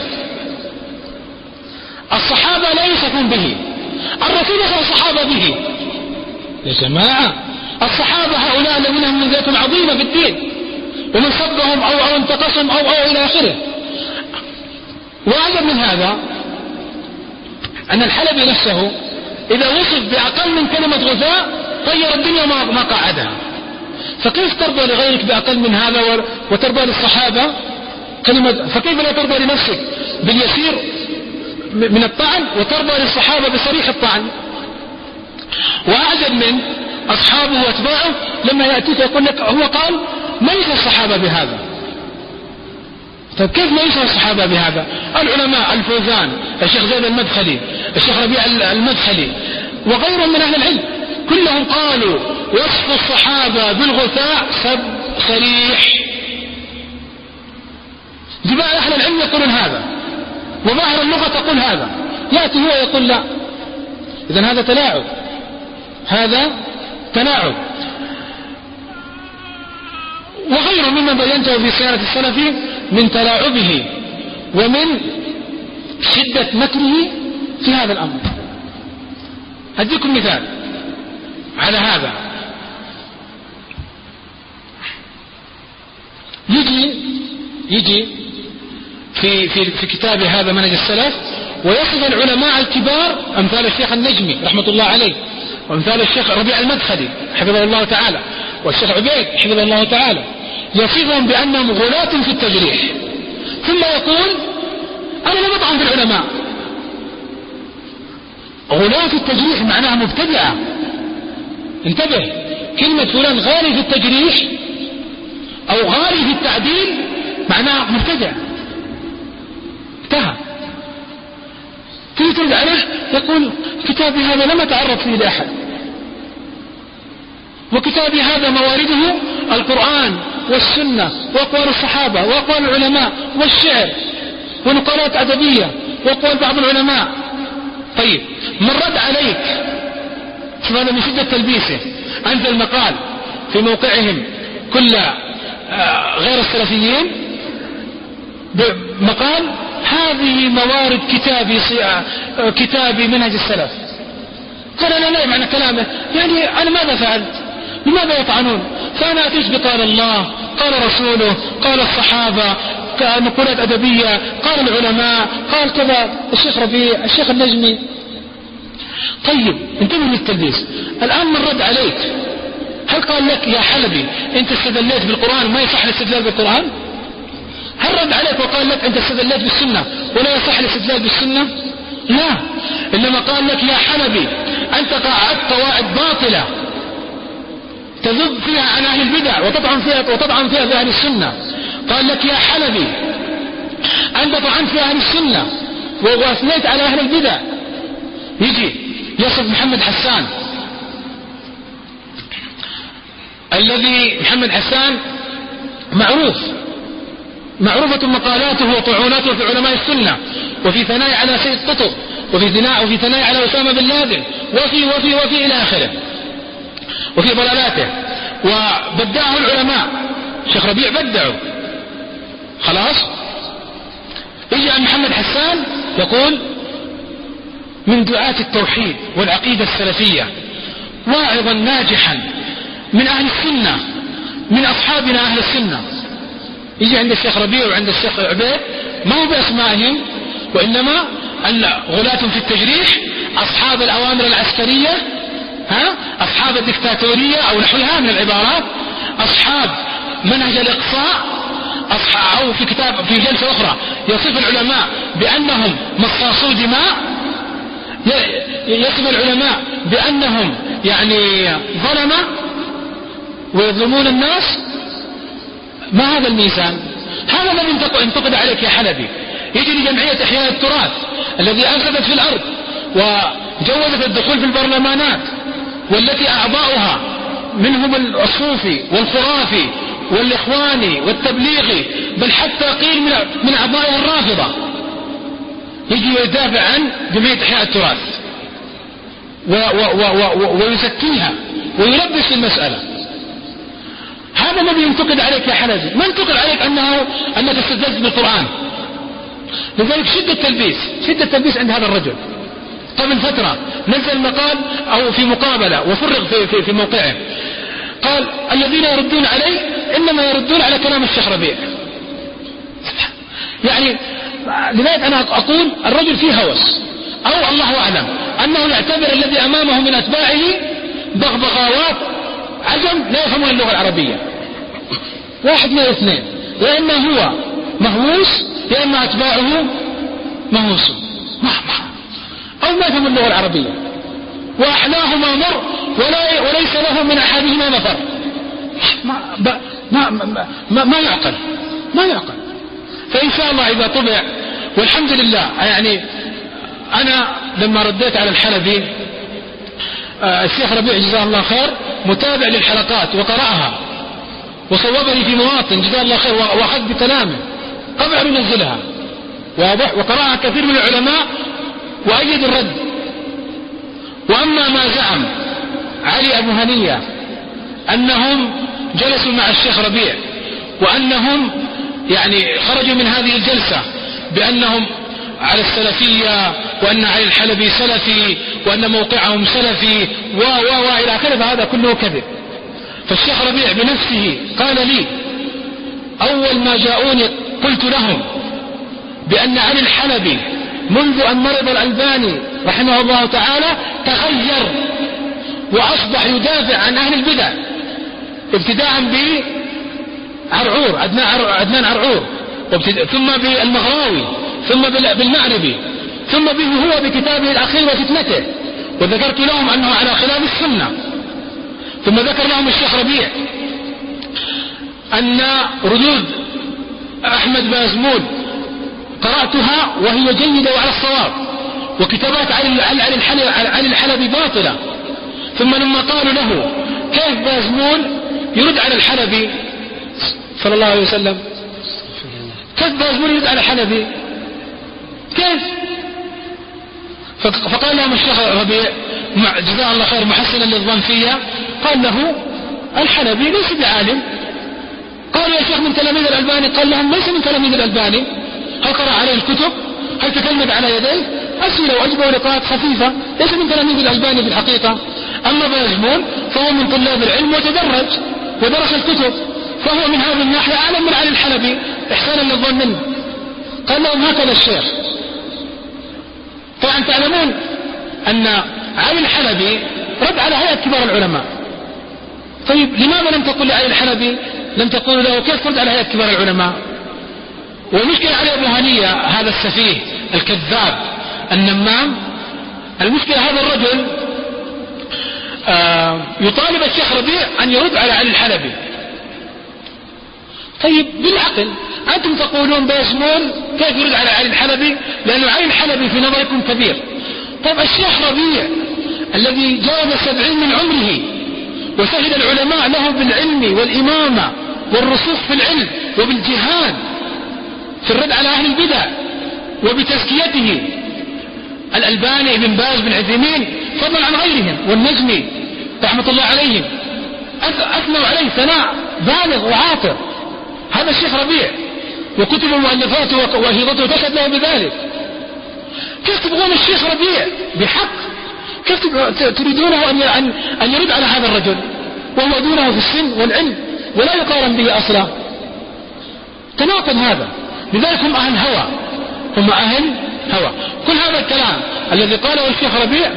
S16: الصحابة لا يوصفون به، الرسول يصف الصحابة به. يا جماعة الصحابة هؤلاء لهم منزلة عظيمة في الدين، ومن سبهم أو انتقصهم أو إلى آخره. وأعجب من هذا أن الحلبي نفسه إذا وصف بأقل من كلمة غثاء طير الدنيا ما قعدها. فكيف ترضى لغيرك بأقل من هذا وترضى للصحابة كلمة؟ فكيف لا ترضى لنفسك باليسير من الطعن وترضى للصحابة بصريح الطعن؟ وأعجب من أصحابه وأتباعه لما يأتيك يقول لك هو قال ما يوصف الصحابة بهذا. طيب كيف ما يوصف الصحابة بهذا؟ العلماء الفوزان، الشيخ زيد المدخلي، الشيخ ربيع المدخلي وغيرهم من أهل العلم كلهم قالوا وصف الصحابة بالغثاء سب صريح. جماعة أهل العلم يقولون هذا، وظاهر اللغة تقول هذا، يأتي هو يقول لا. إذن هذا تلاعب. وغيره مما بينته في سيرة السلف من تلاعبه ومن شدة مكره في هذا الأمر. أديكم مثال على هذا. يجي في كتابه هذا منهج السلف ويصف العلماء الكبار أمثال الشيخ النجمي رحمة الله عليه، وأمثال الشيخ ربيع المدخلي حفظه الله تعالى، والشيخ عبيد حفظه الله تعالى يصفهم بأنهم غلاة في التجريح، ثم يقول أنا لم أطعن في العلماء. غلاة في التجريح معناها مبتدعة. انتبه، كلمة فلان غالي في التجريح أو غالي في التعديل معناها مبتدع، انتهى. ترد عليه يقول كتابي هذا لم أتعرض فيه لأحد، وكتابي هذا موارده القرآن والسنة وأقوال الصحابة وأقوال العلماء والشعر ونقالات أدبية وأقوال بعض العلماء. طيب من رد عليك هذا من شدة تلبيسه أنزل مقال في موقعهم كل غير السلفيين مقال هذه موارد كتابي منهج السلف. قال أنا لا معنى كلامه يعني أنا ماذا فعلت؟ لماذا يطعنون؟ فأنا أتيت بقال الله، قال رسوله، قال الصحابة، نقولات أدبية، قال العلماء، قال كذا الشيخ ربيع، الشيخ النجمي. طيب انتبه للتلبيس. الآن من رد عليك هل قال لك يا حلبي أنت استدليت بالقرآن ما يصح الاستدلال بالقرآن؟ هل رد عليك وقال لك أنت استدليت بالسنة ولا يصح الاستدلال بالسنة؟ لا، إنما قال لك يا حلبي أنت قاعدت قواعد باطلة تذب فيها عن أهل البدع وتطعن فيها في أهل السنة. قال لك يا حلبي أنت طعنت في أهل السنة وأثنيت على أهل البدع. يجي يصف محمد حسان الذي محمد حسان معروفة مقالاته وطعوناته في علماء السنة وفي ثناء على سيد قطب وفي ثناء على أسامة بن لادن وفي إلى آخره وفي ضلالاته، وبدعه العلماء. شيخ ربيع بدعه خلاص. يجي عن محمد حسان يقول من دعاة التوحيد والعقيدة السلفية واعظا ناجحا من أهل السنة من أصحابنا أهل السنة. يجي عند الشيخ ربيع وعند الشيخ عبيد ما هو بأسمائهم وإنما أن غلاة في التجريح، أصحاب الأوامر العسكرية، أصحاب الدكتاتورية أو نحوها من العبارات، أصحاب منهج الإقصاء، أو في جلسة أخرى يصف العلماء بأنهم مصاصو دماء، يصف العلماء بأنهم يعني ظلمة ويظلمون الناس. ما هذا الميزان؟ هذا الذي انتقد عليك يا حلبي. يجي لجمعية إحياء التراث الذي أنقذت في الأرض وجوزت الدخول في البرلمانات والتي أعضاؤها منهم الصوفي والخرافي والإخواني والتبليغي بل حتى قيل من أعضائها الرافضة، يجي ويدافع عن جمعية إحياء التراث ويزكيها ويلبس في المسألة. هذا الذي ينتقد عليك يا حلبي. ما ينتقد عليك أنك استدلت بالقرآن. لذلك شدة تلبيس عند هذا الرجل. قبل فترة نزل مقال أو في مقابلة وفرغ في موقعه قال الذين يردون علي إنما يردون على كلام الشيخ ربيع. يعني لذلك أنا أقول الرجل فيه هوس أو الله أعلم أنه يعتبر الذي أمامه من أتباعه بغبغاوات عجم لا يفهمون اللغة العربية. واحد من الاثنين، يا إما هو مهووس يا إما أتباعه مهووسون أو ما يفهم اللغة العربية، وأحلاهما مر وليس له من أحدهما مفر. ما يعقل. فإن شاء الله إذا طبع والحمد لله. يعني أنا لما رديت على الحلبي الشيخ ربيع جزاه الله خير متابع للحلقات وقرأها وصوبني في مواطن جزاه الله خير وأخذ بكلامه قبل أن ينزلها واضح، وقرأها كثير من العلماء وأيد الرد. وأما ما زعم علي أبو هنية أنهم جلسوا مع الشيخ ربيع وأنهم يعني خرجوا من هذه الجلسة بأنهم على السلفية وأن علي الحلبي سلفي وأن موقعهم سلفي وإلى آخره، فهذا كله كذب. فالشيخ ربيع بنفسه قال لي أول ما جاءوني قلت لهم بأن علي الحلبي منذ أن مرض الألباني رحمه الله تعالى تغير وأصبح يدافع عن أهل البدع. ابتداء بعرعور عدنان عرعور، ثم بالمغراوي، ثم بالمعربي، ثم به هو بكتابه الأخير وفتنته، وذكرت لهم أنه على خلاف السنة. ثم ذكر لهم الشيخ ربيع أن ردود أحمد بازمول قرأتها وهي جيدة وعلى الصواب، وكتابات علي الحلبي باطلة. ثم لما قالوا له كيف بازمول يرد على الحلبي صلى الله عليه وسلم، كيف بازمول يرد على الحلبي، كيف؟ فقال لهم الشيخ ربيع جزاه الله خير محسنا للظن فيها، قال له الحلبي ليس بعالم. قالوا يا شيخ من تلاميذ الألباني، قال لهم ليس من تلاميذ الألباني. هل قرأ عليه الكتب؟ هل تكلم على يديه؟ أسئلة وأجوبة ولقاءات خفيفة، ليس من تلاميذ الألباني في الحقيقة. أما بازمول فهو من طلاب العلم وتدرج ودرس الكتب، فهو من هذه الناحية أعلم من علي الحلبي إحسانا للظن منه. قال لهم هكذا الشيخ. طبعا تعلمون أن علي الحلبي رد على هيئة كبار العلماء. طيب لماذا لم تقل لعلي الحلبي، لم تقول له كيف ترد على هيئة كبار العلماء؟ والمشكلة علي أبو هنية هذا السفيه الكذاب النمام، المشكلة هذا الرجل يطالب الشيخ ربيع أن يرد على علي الحلبي. طيب بالعقل أنتم تقولون بازمول كيف يرد على علي الحلبي، لأن علي الحلبي في نظركم كبير. طيب الشيخ ربيع الذي جاوز 70 من عمره وشهد العلماء له بالعلم والإمامة والرسوخ في العلم وبالجهاد في الرد على أهل البدع وبتزكيته، الألباني بن باز بن عثيمين فضلا عن غيرهم والنجمي رحمة الله عليهم أثنوا عليه ثناء بالغ وعاطر. هذا الشيخ ربيع وكتب مؤلفاته وهيضته تشهد له بذلك. كيف تبغون الشيخ ربيع بحق، كيف تريدونه أن يرد على هذا الرجل وهو دونه في السن والعلم ولا يقارن به أصلا؟ تناقض هذا. لذلك هم أهل هوى، هم أهل هوى. كل هذا الكلام الذي قاله الشيخ ربيع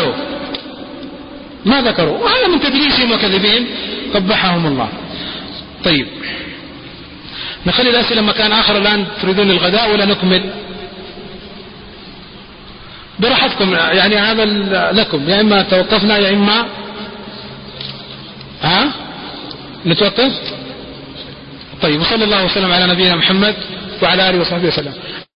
S16: ما ذكروا، وهذا من تدليسهم وكذبهم قبحهم الله. طيب نخلي الأسئلة مكان آخر الآن. تريدون الغداء ولا نكمل؟ براحتكم، يعني هذا لكم، يا إما توقفنا يا إما نتوقف. طيب وصلى الله وسلم على نبينا محمد وعلى آله وصحبه وسلم.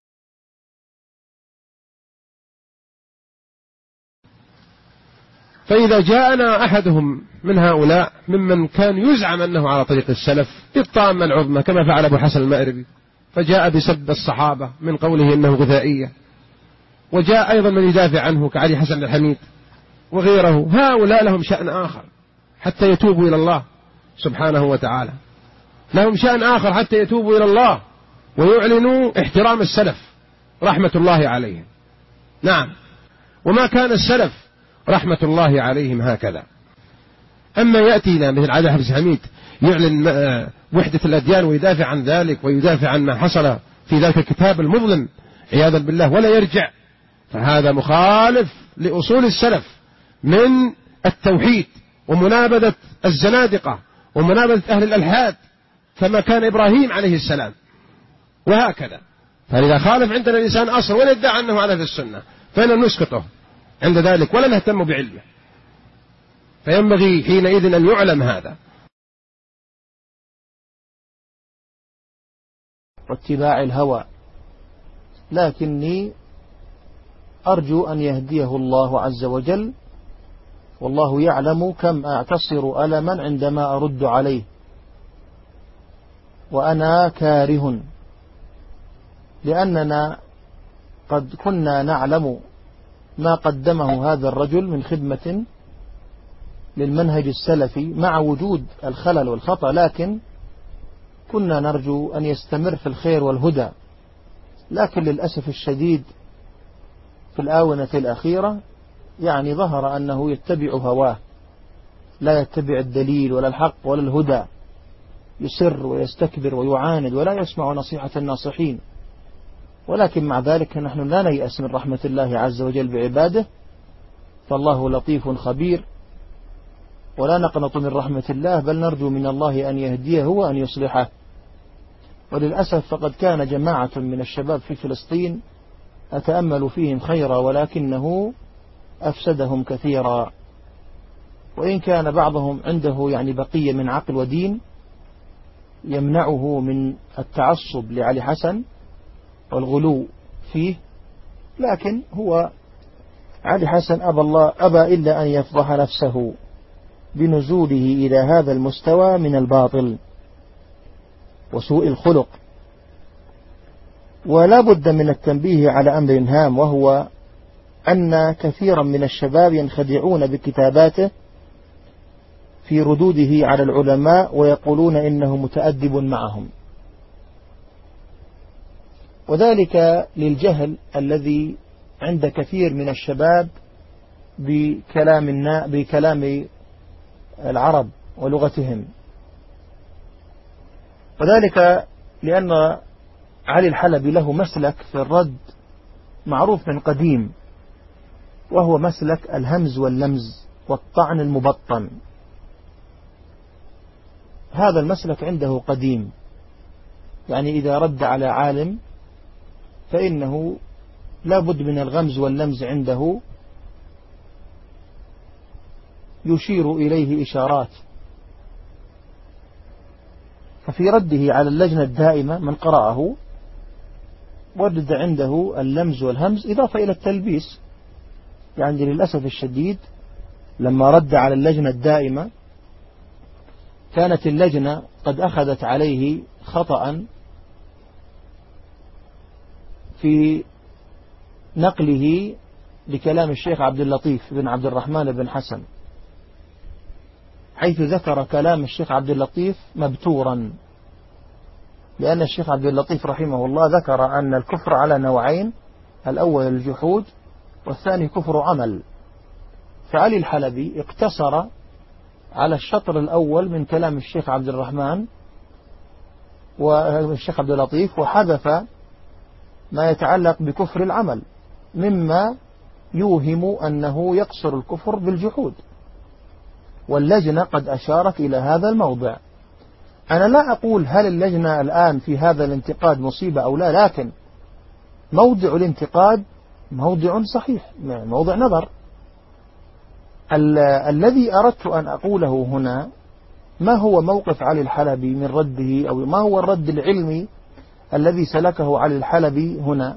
S17: فإذا جاءنا أحدهم من هؤلاء ممن كان يزعم أنه على طريق السلف بالطامة العظمى كما فعل أبو حسن المأربي، فجاء بسب الصحابة من قوله إنه غثائية، وجاء أيضا من يدافع عنه كعلي حسن الحميد وغيره، هؤلاء لهم شأن آخر حتى يتوبوا إلى الله سبحانه وتعالى، لهم شأن آخر حتى يتوبوا إلى الله ويعلنوا احترام السلف رحمة الله عليهم. نعم، وما كان السلف رحمة الله عليهم هكذا. أما يأتينا مثل علي حسن الحميد يعلن وحدة الأديان ويدافع عن ذلك ويدافع عن ما حصل في ذلك الكتاب المظلم عياذا بالله ولا يرجع، فهذا مخالف لأصول السلف من التوحيد ومنابذة الزنادقة ومنابذة أهل الألحاد كما كان إبراهيم عليه السلام وهكذا. فإذا خالف عندنا الإنسان أصل ولا يدعي أنه على السنة فإن نسكته عند ذلك ولا نهتم بعلمه، فينبغي حينئذ أن يعلم هذا.
S18: واتباع الهوى، لكني أرجو أن يهديه الله عز وجل، والله يعلم كم أعتصر ألما عندما أرد عليه، وأنا كاره، لأننا قد كنا نعلم ما قدمه هذا الرجل من خدمة للمنهج السلفي مع وجود الخلل والخطأ، لكن كنا نرجو أن يستمر في الخير والهدى. لكن للأسف الشديد في الآونة الأخيرة يعني ظهر أنه يتبع هواه، لا يتبع الدليل ولا الحق ولا الهدى، يسر ويستكبر ويعاند ولا يسمع نصيحة الناصحين. ولكن مع ذلك نحن لا نيأس من رحمة الله عز وجل بعباده، فالله لطيف خبير ولا نقنط من رحمة الله بل نرجو من الله أن يهديه وأن يصلحه. وللأسف فقد كان جماعة من الشباب في فلسطين أتأمل فيهم خيرا ولكنه أفسدهم كثيرا، وإن كان بعضهم عنده يعني بقية من عقل ودين يمنعه من التعصب لعلي حسن والغلو فيه، لكن هو علي حسن أبى إلا أن يفضح نفسه بنزوله إلى هذا المستوى من الباطل وسوء الخلق. ولا بد من التنبيه على أمر هام، وهو أن كثيرا من الشباب ينخدعون بكتاباته في ردوده على العلماء ويقولون إنه متأدب معهم، وذلك للجهل الذي عند كثير من الشباب بكلام العرب ولغتهم، وذلك لأن علي الحلبي له مسلك في الرد معروف من قديم، وهو مسلك الهمز واللمز والطعن المبطن. هذا المسلك عنده قديم، يعني إذا رد على عالم فإنه لا بد من الغمز واللمز عنده، يشير إليه إشارات. ففي رده على اللجنة الدائمة من قرأه وجد عنده اللمز والهمز إضافة إلى التلبيس. يعني للأسف الشديد لما رد على اللجنة الدائمة كانت اللجنة قد أخذت عليه خطأ في نقله لكلام الشيخ عبد اللطيف بن عبد الرحمن بن حسن، حيث ذكر كلام الشيخ عبد اللطيف مبتورا، لأن الشيخ عبد اللطيف رحمه الله ذكر أن الكفر على نوعين، الأول الجحود والثاني كفر عمل. فعلي الحلبي اقتصر على الشطر الأول من كلام الشيخ عبد الرحمن والشيخ عبد اللطيف، وحذف ما يتعلق بكفر العمل مما يوهم أنه يقصر الكفر بالجحود، واللجنة قد أشارت إلى هذا الموضع. أنا لا أقول هل اللجنة الآن في هذا الانتقاد مصيبة أو لا، لكن موضع الانتقاد موضع صحيح، موضع نظر. الذي أردت أن أقوله هنا ما هو موقف علي الحلبي من رده، أو ما هو الرد العلمي الذي سلكه علي الحلبي هنا.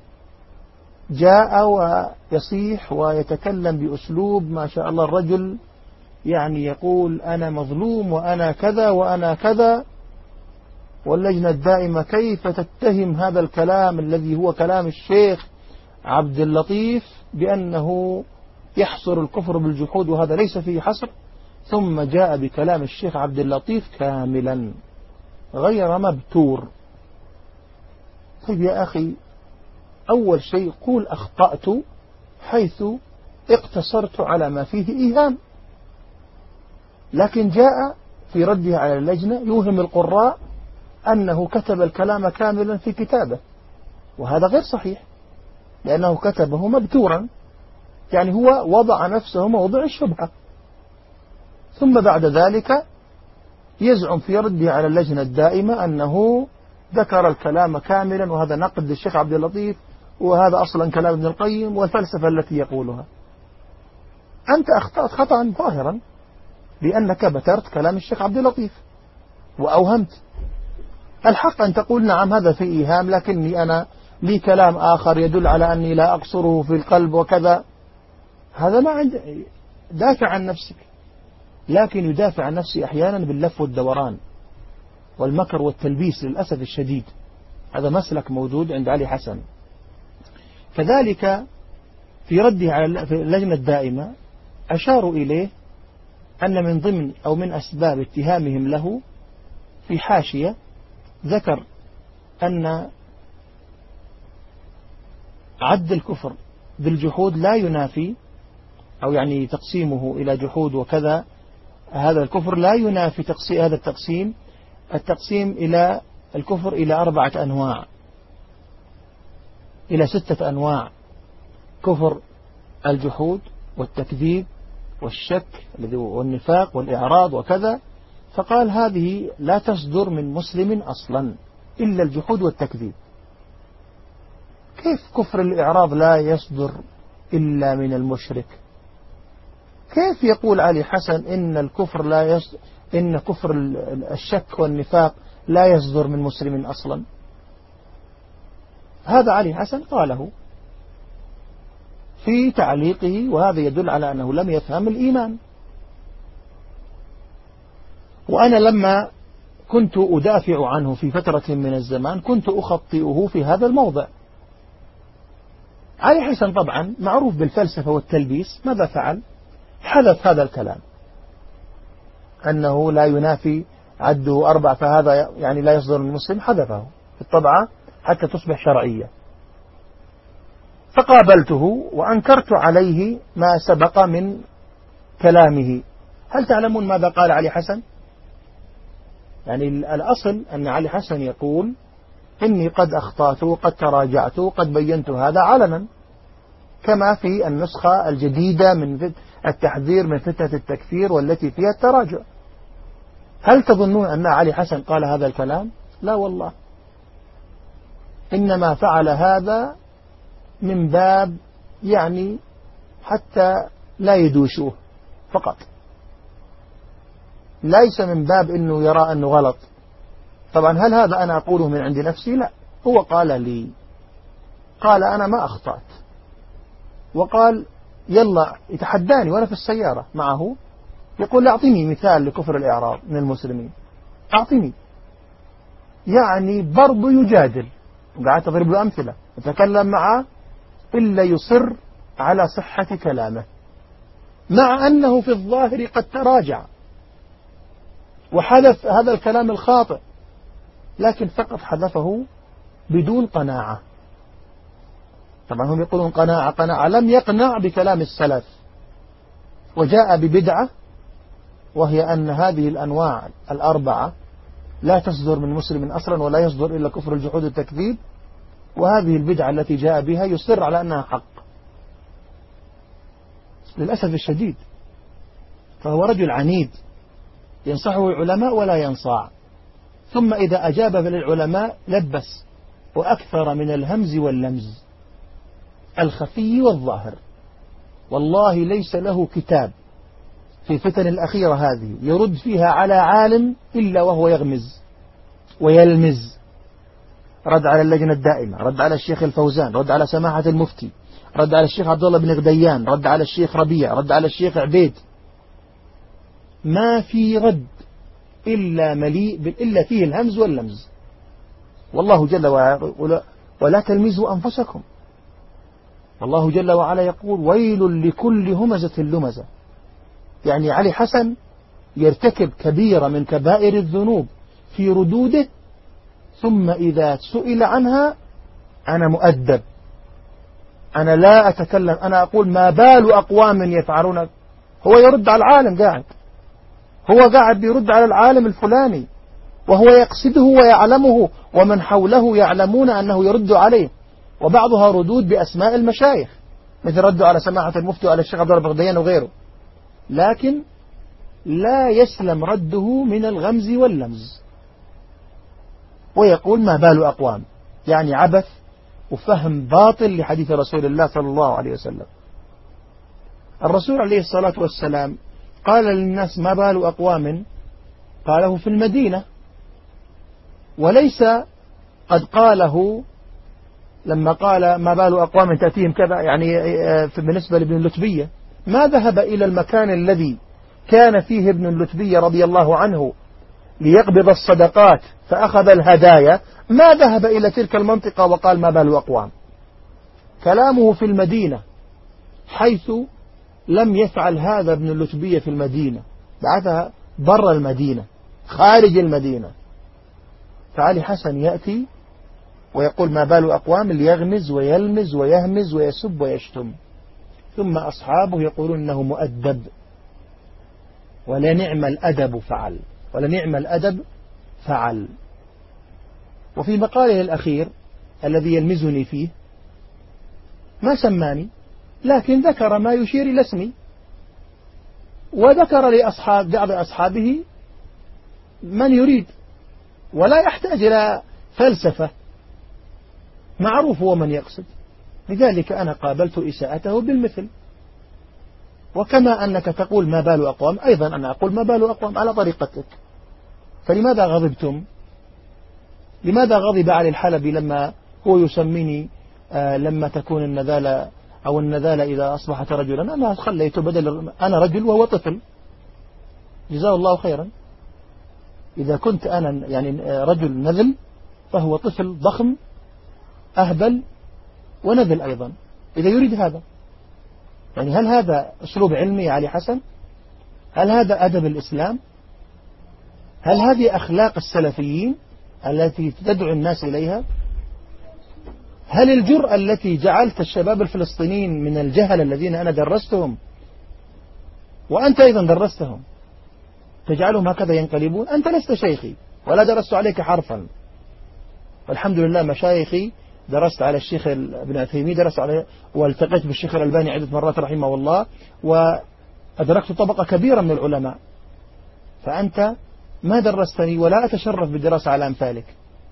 S18: جاء ويصيح ويتكلم بأسلوب ما شاء الله، الرجل يعني يقول أنا مظلوم وأنا كذا وأنا كذا، واللجنة الدائمة كيف تتهم هذا الكلام الذي هو كلام الشيخ عبد اللطيف بأنه يحصر الكفر بالجحود، وهذا ليس فيه حصر. ثم جاء بكلام الشيخ عبد اللطيف كاملا غير مبتور. طيب يا أخي، أول شيء قول أخطأت حيث اقتصرت على ما فيه إيهام، لكن جاء في رده على اللجنة يوهم القراء أنه كتب الكلام كاملا في كتابه، وهذا غير صحيح، لأنه كتبه مبتورا، يعني هو وضع نفسه موضع الشبهة. ثم بعد ذلك يزعم في رده على اللجنة الدائمة أنه ذكر الكلام كاملا، وهذا نقد للشيخ عبد اللطيف، وهذا أصلا كلام ابن القيم والفلسفة التي يقولها. أنت أخطأت خطأ ظاهرا لأنك بترت كلام الشيخ عبد اللطيف وأوهمت. الحق أن تقول نعم هذا في إيهام، لكني أنا لي كلام آخر يدل على أني لا أقصره في القلب وكذا. هذا ما عندي، دافع عن نفسك، لكن يدافع عن نفسي أحيانا باللف والدوران والمكر والتلبيس للأسف الشديد. هذا مسلك موجود عند علي حسن. كذلك في رده على اللجنة الدائمة أشاروا إليه أن من ضمن أو من أسباب اتهامهم له في حاشية ذكر أن عد الكفر بالجحود لا ينافي، أو يعني تقسيمه إلى جحود وكذا، هذا الكفر لا ينافي هذا التقسيم إلى الكفر إلى 4 أنواع، إلى 6 أنواع: كفر الجحود والتكذيب والشك والنفاق والإعراض وكذا، فقال هذه لا تصدر من مسلم أصلا إلا الجحود والتكذيب. كيف كفر الإعراض لا يصدر إلا من المشرك؟ كيف يقول علي حسن إن الكفر إن كفر الشك والنفاق لا يصدر من مسلم أصلا؟ هذا علي حسن قاله في تعليقه، وهذا يدل على أنه لم يفهم الإيمان. وأنا لما كنت أدافع عنه في فترة من الزمان كنت أخطئه في هذا الموضع. علي حسن طبعا معروف بالفلسفة والتلبيس، ماذا فعل؟ حذف هذا الكلام أنه لا ينافي عده 4 فهذا يعني لا يصدر من المسلم، حذفه في الطبعة حتى تصبح شرعية. فقابلته وأنكرت عليه ما سبق من كلامه. هل تعلمون ماذا قال علي حسن؟ يعني الأصل أن علي حسن يقول إني قد أخطأت وقد تراجعت وقد بينت هذا علنا، كما في النسخة الجديدة من التحذير من فتنة التكفير والتي فيها التراجع. هل تظنون أن علي حسن قال هذا الكلام؟ لا والله، إنما فعل هذا من باب يعني حتى لا يدوشوه فقط، ليس من باب أنه يرى أنه غلط. طبعا هل هذا أنا أقوله من عند نفسي؟ لا، هو قال لي، قال أنا ما أخطأت، وقال يلا يتحداني وأنا في السيارة معه يقول أعطيني مثال لكفر الإعراض من المسلمين، أعطيني. يعني برضو يجادل، وقعدت أضرب له أمثلة، أتكلم معه إلا يصر على صحة كلامه، مع أنه في الظاهر قد تراجع وحذف هذا الكلام الخاطئ، لكن فقط حذفه بدون قناعة. طبعا هم يقولون قناعة، لم يقنع بكلام السلف، وجاء ببدعة، وهي أن هذه الأنواع 4 لا تصدر من مسلم أصلا ولا يصدر إلا كفر الجحود والتكذيب، وهذه البدعة التي جاء بها يصر على أنها حق للأسف الشديد. فهو رجل عنيد ينصحه العلماء ولا ينصاع، ثم إذا أجاب للعلماء لبس وأكثر من الهمز واللمز الخفي والظاهر. والله ليس له كتاب في الفتن الأخيرة هذه يرد فيها على عالم إلا وهو يغمز ويلمز. رد على اللجنة الدائمة، رد على الشيخ الفوزان، رد على سماحة المفتي، رد على الشيخ عبد الله بن غديان، رد على الشيخ ربيع، رد على الشيخ عبيد. ما في رد إلا مليء إلا فيه الهمز واللمز. والله جل وعلا ولا تلمزوا أنفسكم. والله جل وعلا يقول ويل لكل همزة لمزة. يعني علي حسن يرتكب كبيرة من كبائر الذنوب في ردوده، ثم إذا سئل عنها أنا مؤدب، أنا لا أتكلم، أنا أقول ما بال أقوام يفعلون. هو يرد على العالم، هو قاعد بيرد على العالم الفلاني، وهو يقصده ويعلمه، ومن حوله يعلمون أنه يرد عليه، وبعضها ردود بأسماء المشايخ مثل ردوا على سماحة المفتي وعلى الشيخ عبد الله بن غديان وغيره، لكن لا يسلم رده من الغمز واللمز، ويقول ما بال أقوام، يعني عبث وفهم باطل لحديث رسول الله صلى الله عليه وسلم. الرسول عليه الصلاة والسلام قال للناس ما بال أقوام، قاله في المدينة، وليس قد قاله لما قال ما بال أقوام تأتيهم كذا، يعني بالنسبة لابن اللتبية ما ذهب إلى المكان الذي كان فيه ابن اللتبية رضي الله عنه ليقبض الصدقات فأخذ الهدايا، ما ذهب إلى تلك المنطقة وقال ما بال أقوام. كلامه في المدينة، حيث لم يفعل هذا ابن اللتبية في المدينة، بعثها بر المدينة خارج المدينة. فعلي حسن يأتي ويقول ما بال أقوام ليغمز ويلمز ويهمز ويسب ويشتم، ثم أصحابه يقولون أنه مؤدب، ولا نعم الأدب فعل، ولا نعم الأدب فعل. وفي مقاله الأخير الذي يلمزني فيه ما سماني، لكن ذكر ما يشير إلى اسمي، وذكر لأصحاب بعض أصحابه من يريد، ولا يحتاج إلى فلسفة، معروف هو من يقصد. لذلك أنا قابلت إساءته بالمثل. وكما أنك تقول ما بال أقوام، أيضا أنا أقول ما بال أقوام على طريقتك. فلماذا غضبتم؟ لماذا غضب علي الحلبي لما هو يسميني لما تكون النذالة أو النذالة إذا أصبحت رجلا؟ أنا خليته بدل أنا رجل وهو طفل، جزاه الله خيرا. إذا كنت أنا يعني رجل نذل فهو طفل ضخم أهبل ونذل أيضا إذا يريد هذا. يعني هل هذا أسلوب علمي يا علي حسن؟ هل هذا أدب الإسلام؟ هل هذه أخلاق السلفيين التي تدعو الناس إليها؟ هل الجرأة التي جعلت الشباب الفلسطينيين من الجهل الذين أنا درستهم وأنت أيضا درستهم تجعلهم هكذا ينقلبون؟ أنت لست شيخي ولا درست عليك حرفا، والحمد لله مشايخي درست على الشيخ ابن عثيمين، درست عليه والتقيت بالشيخ الألباني عدة مرات رحمه الله، وأدركت طبقة كبيرة من العلماء. فأنت ما درستني ولا أتشرف بالدراسة على أمثالك.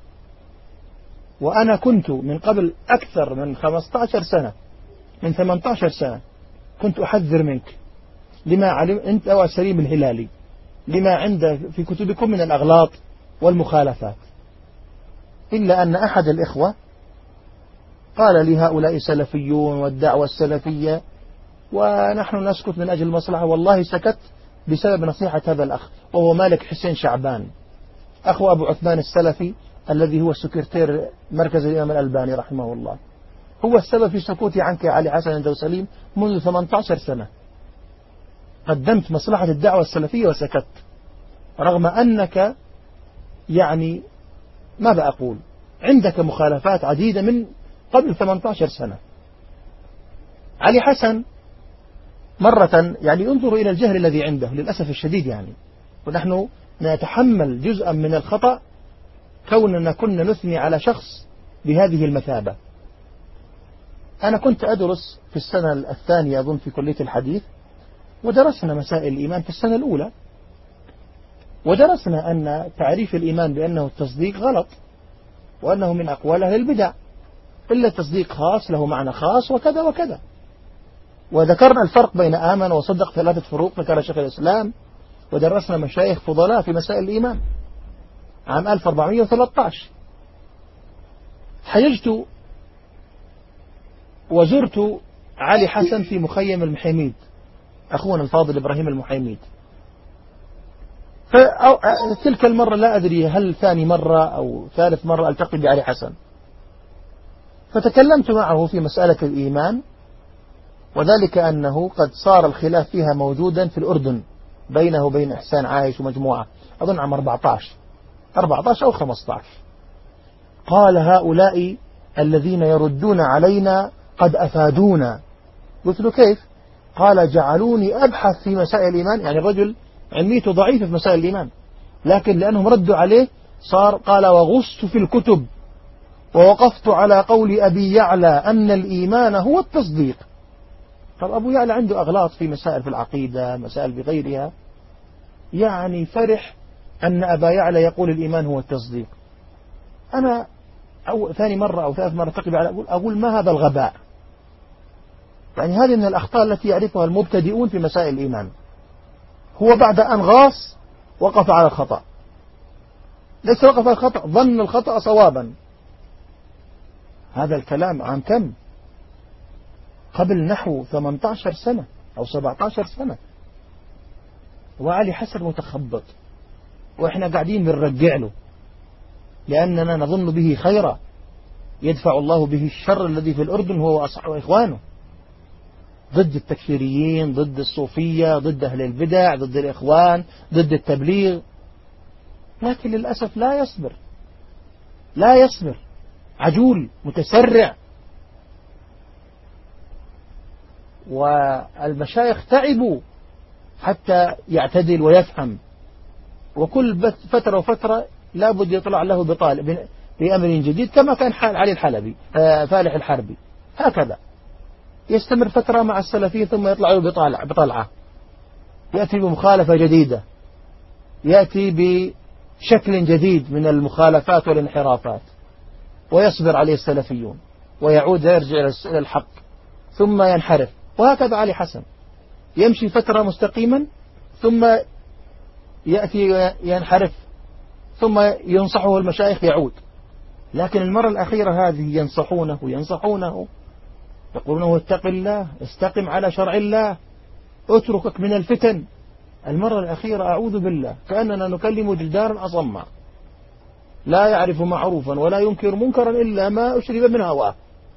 S18: وأنا كنت من قبل أكثر من 15 سنة من 18 سنة كنت أحذر منك لما علم أنت وسليم الهلالي لما عند في كتبكم من الأغلاط والمخالفات، إلا أن أحد الإخوة قال لي هؤلاء سلفيون والدعوة السلفية ونحن نسكت من أجل المصلحة. والله سكت بسبب نصيحة هذا الأخ، وهو مالك حسين شعبان أخو أبو عثمان السلفي الذي هو سكرتير مركز الإمام الألباني رحمه الله. هو السبب في سكوتي عنك يا علي حسن الدوسليم منذ 18 سنة. قدمت مصلحة الدعوة السلفية وسكت، رغم أنك يعني ماذا أقول عندك مخالفات عديدة من قبل 18 سنة. علي حسن مرة يعني انظروا إلى الجهل الذي عنده للأسف الشديد، يعني ونحن نتحمل جزءا من الخطأ كوننا كنا نثني على شخص بهذه المثابة. أنا كنت أدرس في السنة الثانية أظن في كلية الحديث، ودرسنا مسائل الإيمان في السنة الأولى، ودرسنا أن تعريف الإيمان بأنه التصديق غلط، وأنه من أقوال أهل البدع، إلا التصديق خاص له معنى خاص وكذا وكذا. وذكرنا الفرق بين آمن وصدق 3 فروق ذكر شيخ الإسلام، ودرسنا مشايخ فضلاء في مسائل الإيمان عام 1413. حيجت وزرت علي حسن في مخيم المحيميد، أخونا الفاضل إبراهيم المحيميد. فتلك المرة لا أدري هل ثاني مرة أو ثالث مرة ألتقي بعلي حسن، فتكلمت معه في مسألة الإيمان، وذلك أنه قد صار الخلاف فيها موجودا في الأردن بينه وبين إحسان عايش ومجموعة أظن عام 14 أو 15. قال هؤلاء الذين يردون علينا قد أفادونا. قلت له كيف؟ قال جعلوني أبحث في مسائل الإيمان، يعني الرجل علميته ضعيفة في مسائل الإيمان، لكن لأنهم ردوا عليه صار قال وغصت في الكتب ووقفت على قول أبي يعلى أن الإيمان هو التصديق. طب أبو يعلى عنده أغلاط في مسائل في العقيدة، مسائل بغيرها، يعني فرح أن أبا يعلى يقول الإيمان هو التصديق. أنا ثاني مرة أو ثالث مرة تقبل على أقول ما هذا الغباء؟ يعني هذه من الأخطاء التي يعرفها المبتدئون في مسائل الإيمان. هو بعد أن غاص وقف على الخطأ، ليس وقف على الخطأ، ظن الخطأ صوابا. هذا الكلام عن كم؟ قبل نحو 18 سنة أو 17 سنة. وعلي حسن متخبط، وإحنا قاعدين بنرجع له لأننا نظن به خيرا يدفع الله به الشر الذي في الأردن هو وإخوانه، ضد التكفيريين، ضد الصوفية، ضد أهل البدع، ضد الإخوان، ضد التبليغ. لكن للأسف لا يصبر، عجول متسرع. والمشايخ تعبوا حتى يعتدل ويفهم، وكل فترة وفترة لابد يطلع له بأمر جديد، كما كان حال علي الحلبي فالح الحربي، هكذا يستمر فترة مع السلفية ثم يطلع له بطلعة. يأتي بمخالفة جديدة، يأتي بشكل جديد من المخالفات والانحرافات، ويصبر عليه السلفيون ويعود يرجع إلى الحق ثم ينحرف. وهكذا علي حسن يمشي فترة مستقيما ثم يأتي ينحرف، ثم ينصحه المشايخ يعود. لكن المرة الأخيرة هذه ينصحونه يقولونه اتق الله، استقم على شرع الله، اتركك من الفتن. المرة الأخيرة أعوذ بالله كأننا نكلم جدارا أصمع لا يعرف معروفا ولا ينكر منكرا إلا ما أشرب من هواه.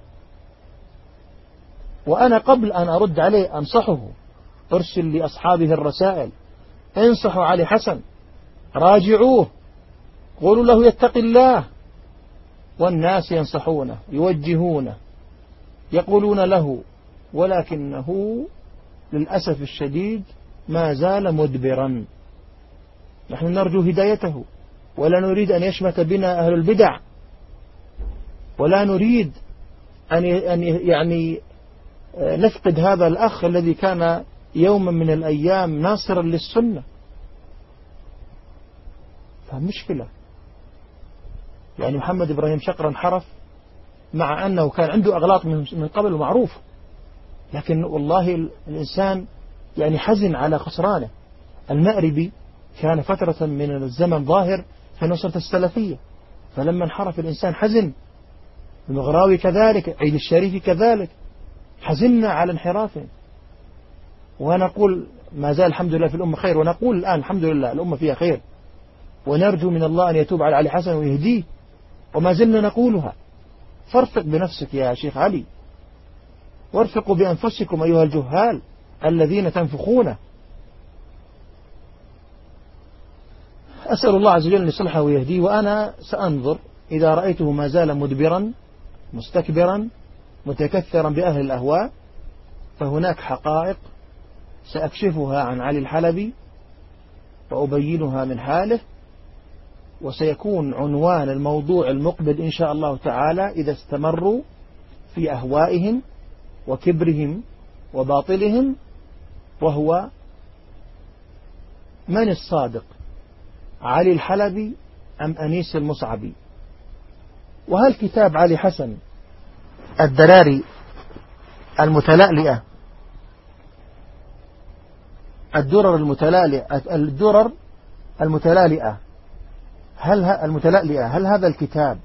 S18: وأنا قبل أن أرد عليه أنصحه، أرسل لأصحابه الرسائل: انصحوا علي حسن، راجعوه، قولوا له يتقي الله. والناس ينصحونه، يوجهونه، يقولون له، ولكنه للأسف الشديد ما زال مدبرا. نحن نرجو هدايته، ولا نريد أن يشمت بنا أهل البدع، ولا نريد أن يعني نفقد هذا الأخ الذي كان يوما من الأيام ناصرا للسنة. فمشكلة يعني محمد إبراهيم شقر انحرف مع أنه كان عنده أغلاط من قبل معروف، لكن والله الإنسان يعني حزن على خسرانه. المأربي كان فترة من الزمن ظاهر في نصرة السلفية، فلما انحرف الإنسان حزن. المغراوي كذلك، عيد الشريف كذلك، حزننا على انحرافهم. ونقول ما زال الحمد لله في الأمة خير، ونقول الآن الحمد لله الأمة فيها خير، ونرجو من الله أن يتوب على علي حسن ويهديه، وما زلنا نقولها. فارفق بنفسك يا شيخ علي، وارفقوا بأنفسكم أيها الجهال الذين تنفخون. أسأل الله عز وجل أن يصلحه ويهديه. وأنا سأنظر إذا رأيته ما زال مدبرا مستكبرا متكثرا بأهل الأهواء، فهناك حقائق سأكشفها عن علي الحلبي وأبينها من حاله، وسيكون عنوان الموضوع المقبل إن شاء الله تعالى إذا استمروا في أهوائهم وكبرهم وباطلهم، وهو: من الصادق، علي الحلبي أم أنيس المصعبي؟ وهل كتاب علي حسن الدراري المتلألئة، الدرر المتلألئة، هل هذا الكتاب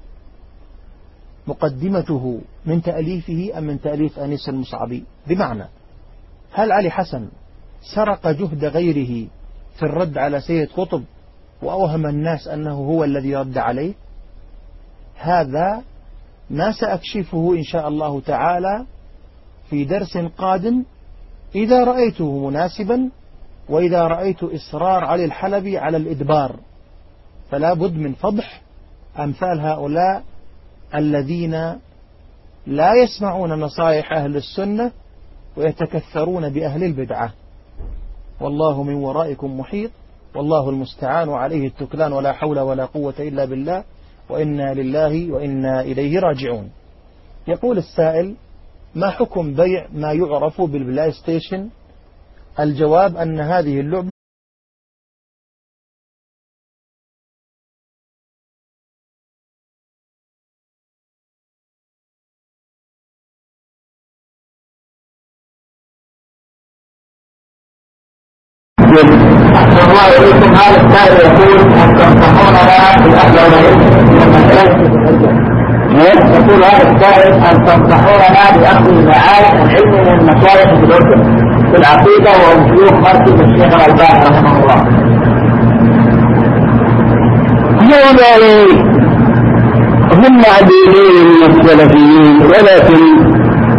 S18: مقدمته من تأليفه أم من تأليف أنيس المصعبي؟ بمعنى: هل علي حسن سرق جهد غيره في الرد على سيد قطب وأوهم الناس أنه هو الذي رد عليه؟ هذا ما سأكشفه إن شاء الله تعالى في درس قادم إذا رأيته مناسبا، وإذا رأيت إصرار علي الحلبي على الإدبار. فلا بد من فضح أمثال هؤلاء الذين لا يسمعون نصائح أهل السنة ويتكثرون بأهل البدعة. والله من ورائكم محيط، والله المستعان وعليه التكلان، ولا حول ولا قوة إلا بالله، وإنا لله وإنا إليه راجعون. يقول السائل: ما حكم بيع ما يعرف بالبلاي ستيشن؟ الجواب أن هذه اللعبة
S1: أحسن الله إليكم. هذا السائل يقول: هل تنصحوننا بالأهل يقول هذا السائل: هل تنصحوننا بأخذ المعاد العلم من المشايخ في الأردن في العقيدة وهم شيوخ مركز الشيخ الألباني رحمه الله؟
S19: هؤلاء هم معدودين من السلفيين، ولكن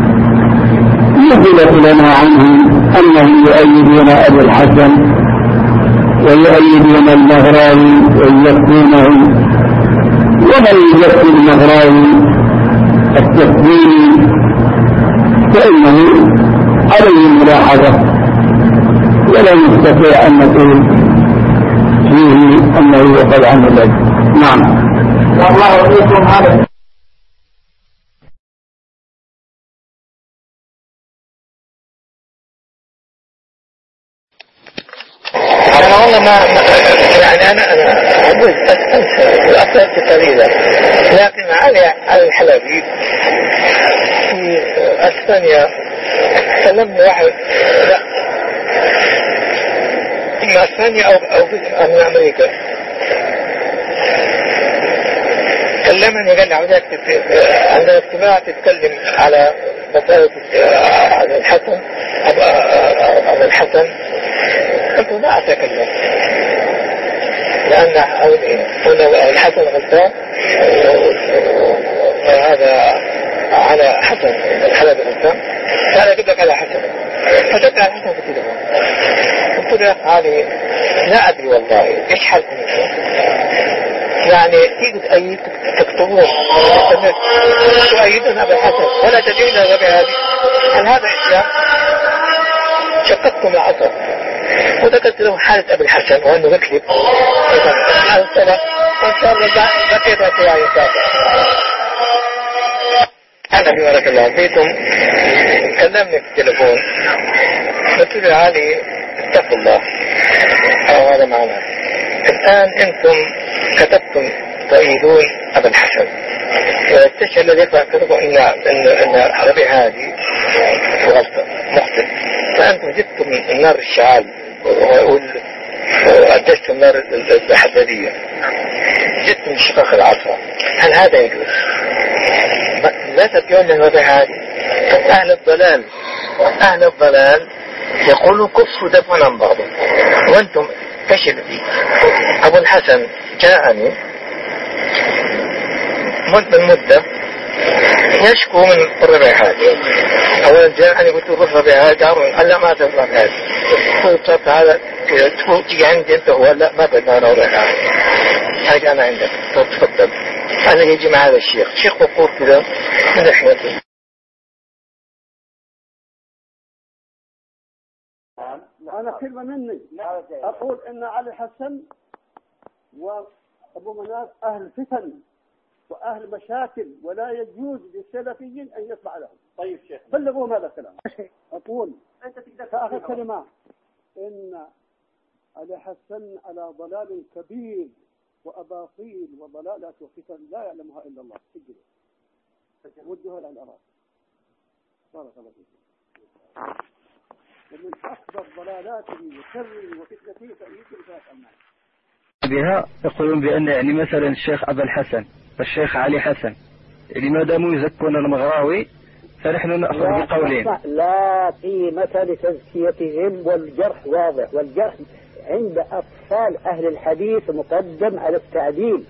S19: يثبت لنا عنهم أنهم يؤيدون أبي الحسن ويؤيدون المغراوي ويذكرونهم، ومن يذكر المغراوي التكبير فإنه عليه الملاحظة، ولا نستطيع أن نقول فيه أنه يؤخذ عنه ذلك. نعم.
S1: والله فيكم هذا
S3: والله ما يعني أنا أقول الأفضل قليلة، لكن على الحلبي في أسبانيا كلمني واحد، لا إما أسبانيا أو من أمريكا، كلمني قال لي عاوزك عندنا اجتماع تتكلم على مسألة الحسن أبو الحسن. قلت لا أتكلم لأن هنا الحسن غلطان وهذا على حسن الحلبي غلطان، فأنا أجيب لك على حسن، فجبت على حسن في التليفون. قلت له يا أخي لا أدري والله إيش حالكم يعني تيجي تكتبون تؤيدون أبا الحسن ولا تدعون أبا هذه، هل هذا إسلام؟ شققتم العصر وذكرت له حالة أبي الحسن وأنه يكذب على الصلاة، وإن شاء الله بقيت فيها يسابق. أنا بارك الله فيكم كلمني في التليفون قلت له علي اتقوا الله، هذا معناه الآن أنتم كتبتم تؤيدون أبا الحسن، والشيء الذي يقرأ كتبه إن ربيع هذه غلطة مخطئ، فأنتم جبتم النار الشعال وأدشتم النار الحدادية، جبتم شقاق العصا، هل هذا يجوز؟ لا تبيون الربيع هذه. أهل الضلال يقولوا كفوا دفعا عن بعضهم، وأنتم كشفتي. أبو الحسن جاءني مدة يشكو من الربيع هذه. أولا جاءني قلت له الربيع هذا، قال لا ما تفهم هذا. قلت هذا تيجي عندي أنت، هو لا ما بدنا أنا الربيع هذا، حاجة أنا عندك تفضل. أنا يجي مع هذا الشيخ وقول كذا من ناحيته.
S4: أنا كلمة مني أقول إن علي حسن وأبو مناف أهل فتن وأهل مشاكل، ولا يجوز للسلفيين أن يطلع لهم. طيب شيخ بلغوهم هذا الكلام. أقول كآخر كلمة إن علي حسن على ضلال كبير وأباطيل وضلالات وفتن لا يعلمها إلا الله. سجلوا ودوها على الأراضي. بارك الله فيكم. ومن أكبر ضلالاته وشره وفتنته تأييد
S2: بها يقولون بأن يعني مثلا الشيخ أبا الحسن والشيخ علي حسن ما داموا يزكون المغراوي فنحن نأخذ بقولين.
S4: لا قيمة لتزكيتهم، والجرح واضح، والجرح عند أطفال أهل الحديث مقدم على التعديل.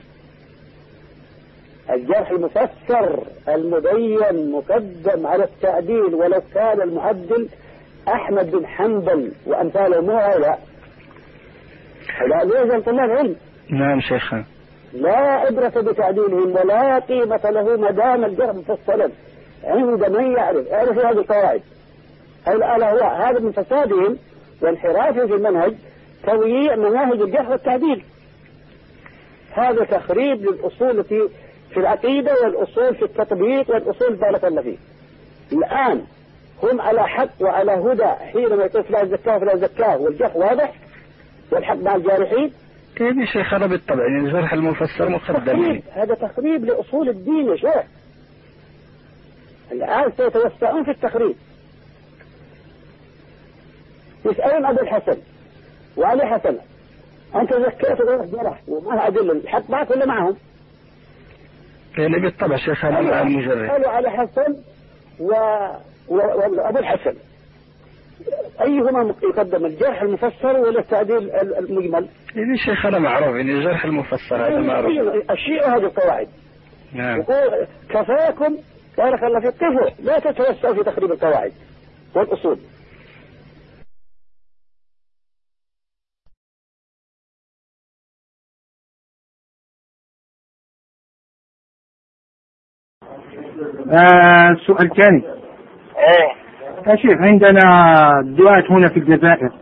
S4: الجرح المفسر المبين مقدم على التعديل، ولو كان المعدل أحمد بن حنبل وأمثاله مو هؤلاء. لا يوجد طلاب علم.
S2: نعم شيخنا.
S4: لا عبرة بتعديلهم ولا قيمة له ما دام الجرح مفصلا عند من يعرف هذه القواعد. هذا من فسادهم وانحرافهم في المنهج توييع مناهج الجرح والتعديل. هذا تخريب للأصول في العقيدة والأصول في التطبيق والأصول بارك الله فيه. الآن هم على حق وعلى هدى حينما يقول فلا زكاه فلا زكاه، والجرح واضح والحق مع الجارحين.
S2: كيف يا شيخ؟ أنا بالطبع يعني الجرح المفسر مقدم.
S4: هذا تخريب لأصول الدين يا شيخ. الآن سيتوسعون في التخريب. يسألون أبو الحسن وعلي حسن أنت زكيت غير جرح وما أدل الحق معك ولا معهم؟
S2: يعني بالطبع شيخ هذا مع المجرد.
S4: قالوا علي حسن وأبو الحسن أيهما يقدم، الجرح المفسر ولا التعديل المجمل؟
S2: يعني شيخ أنا معروف يعني الجرح المفسر هذا معروف.
S4: الشيء هذه القواعد.
S2: نعم.
S4: كفاكم بارك الله فيك، كفوا لا تتوسعوا في تخريب القواعد والأصول.
S20: السؤال الثاني. يا شيخ عندنا دعاة هنا في الجزائر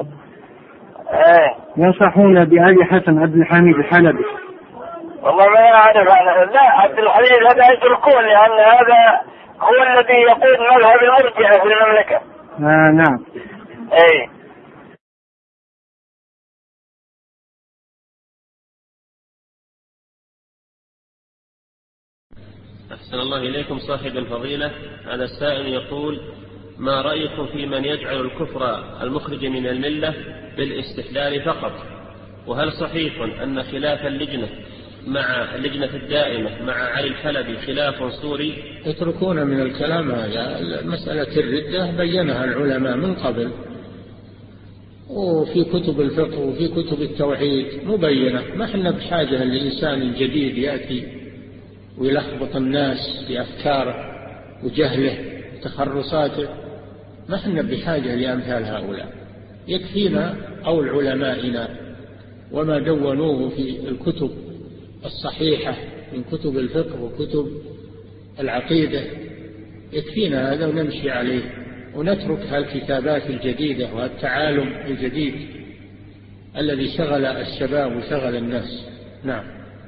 S20: ينصحون بأبي حسن عبد الحميد الحلبي.
S10: والله ما أعرف لا عبد الحميد هذا يتركون، لأن هذا هو الذي يقود مذهب المرجئة في المملكة.
S20: نعم.
S6: أحسن الله إليكم صاحب الفضيلة. هذا السائل يقول: ما رأيكم في من يجعل الكفر المخرج من الملة بالاستحلال فقط؟ وهل صحيح أن خلاف اللجنة الدائمة مع علي الحلبي خلاف صوري؟
S7: يتركون من الكلام هذا. مسألة الردة بينها العلماء من قبل، وفي كتب الفقه وفي كتب التوحيد مبينة. ما احنا بحاجة لإنسان جديد يأتي ويلخبط الناس بأفكاره وجهله وتخرصاته. ما احنا بحاجة لأمثال هؤلاء. يكفينا قول علمائنا وما دونوه في الكتب الصحيحة من كتب الفقه وكتب العقيدة. يكفينا هذا ونمشي عليه ونترك هالكتابات الجديدة والتعالم الجديد الذي شغل الشباب وشغل الناس. نعم.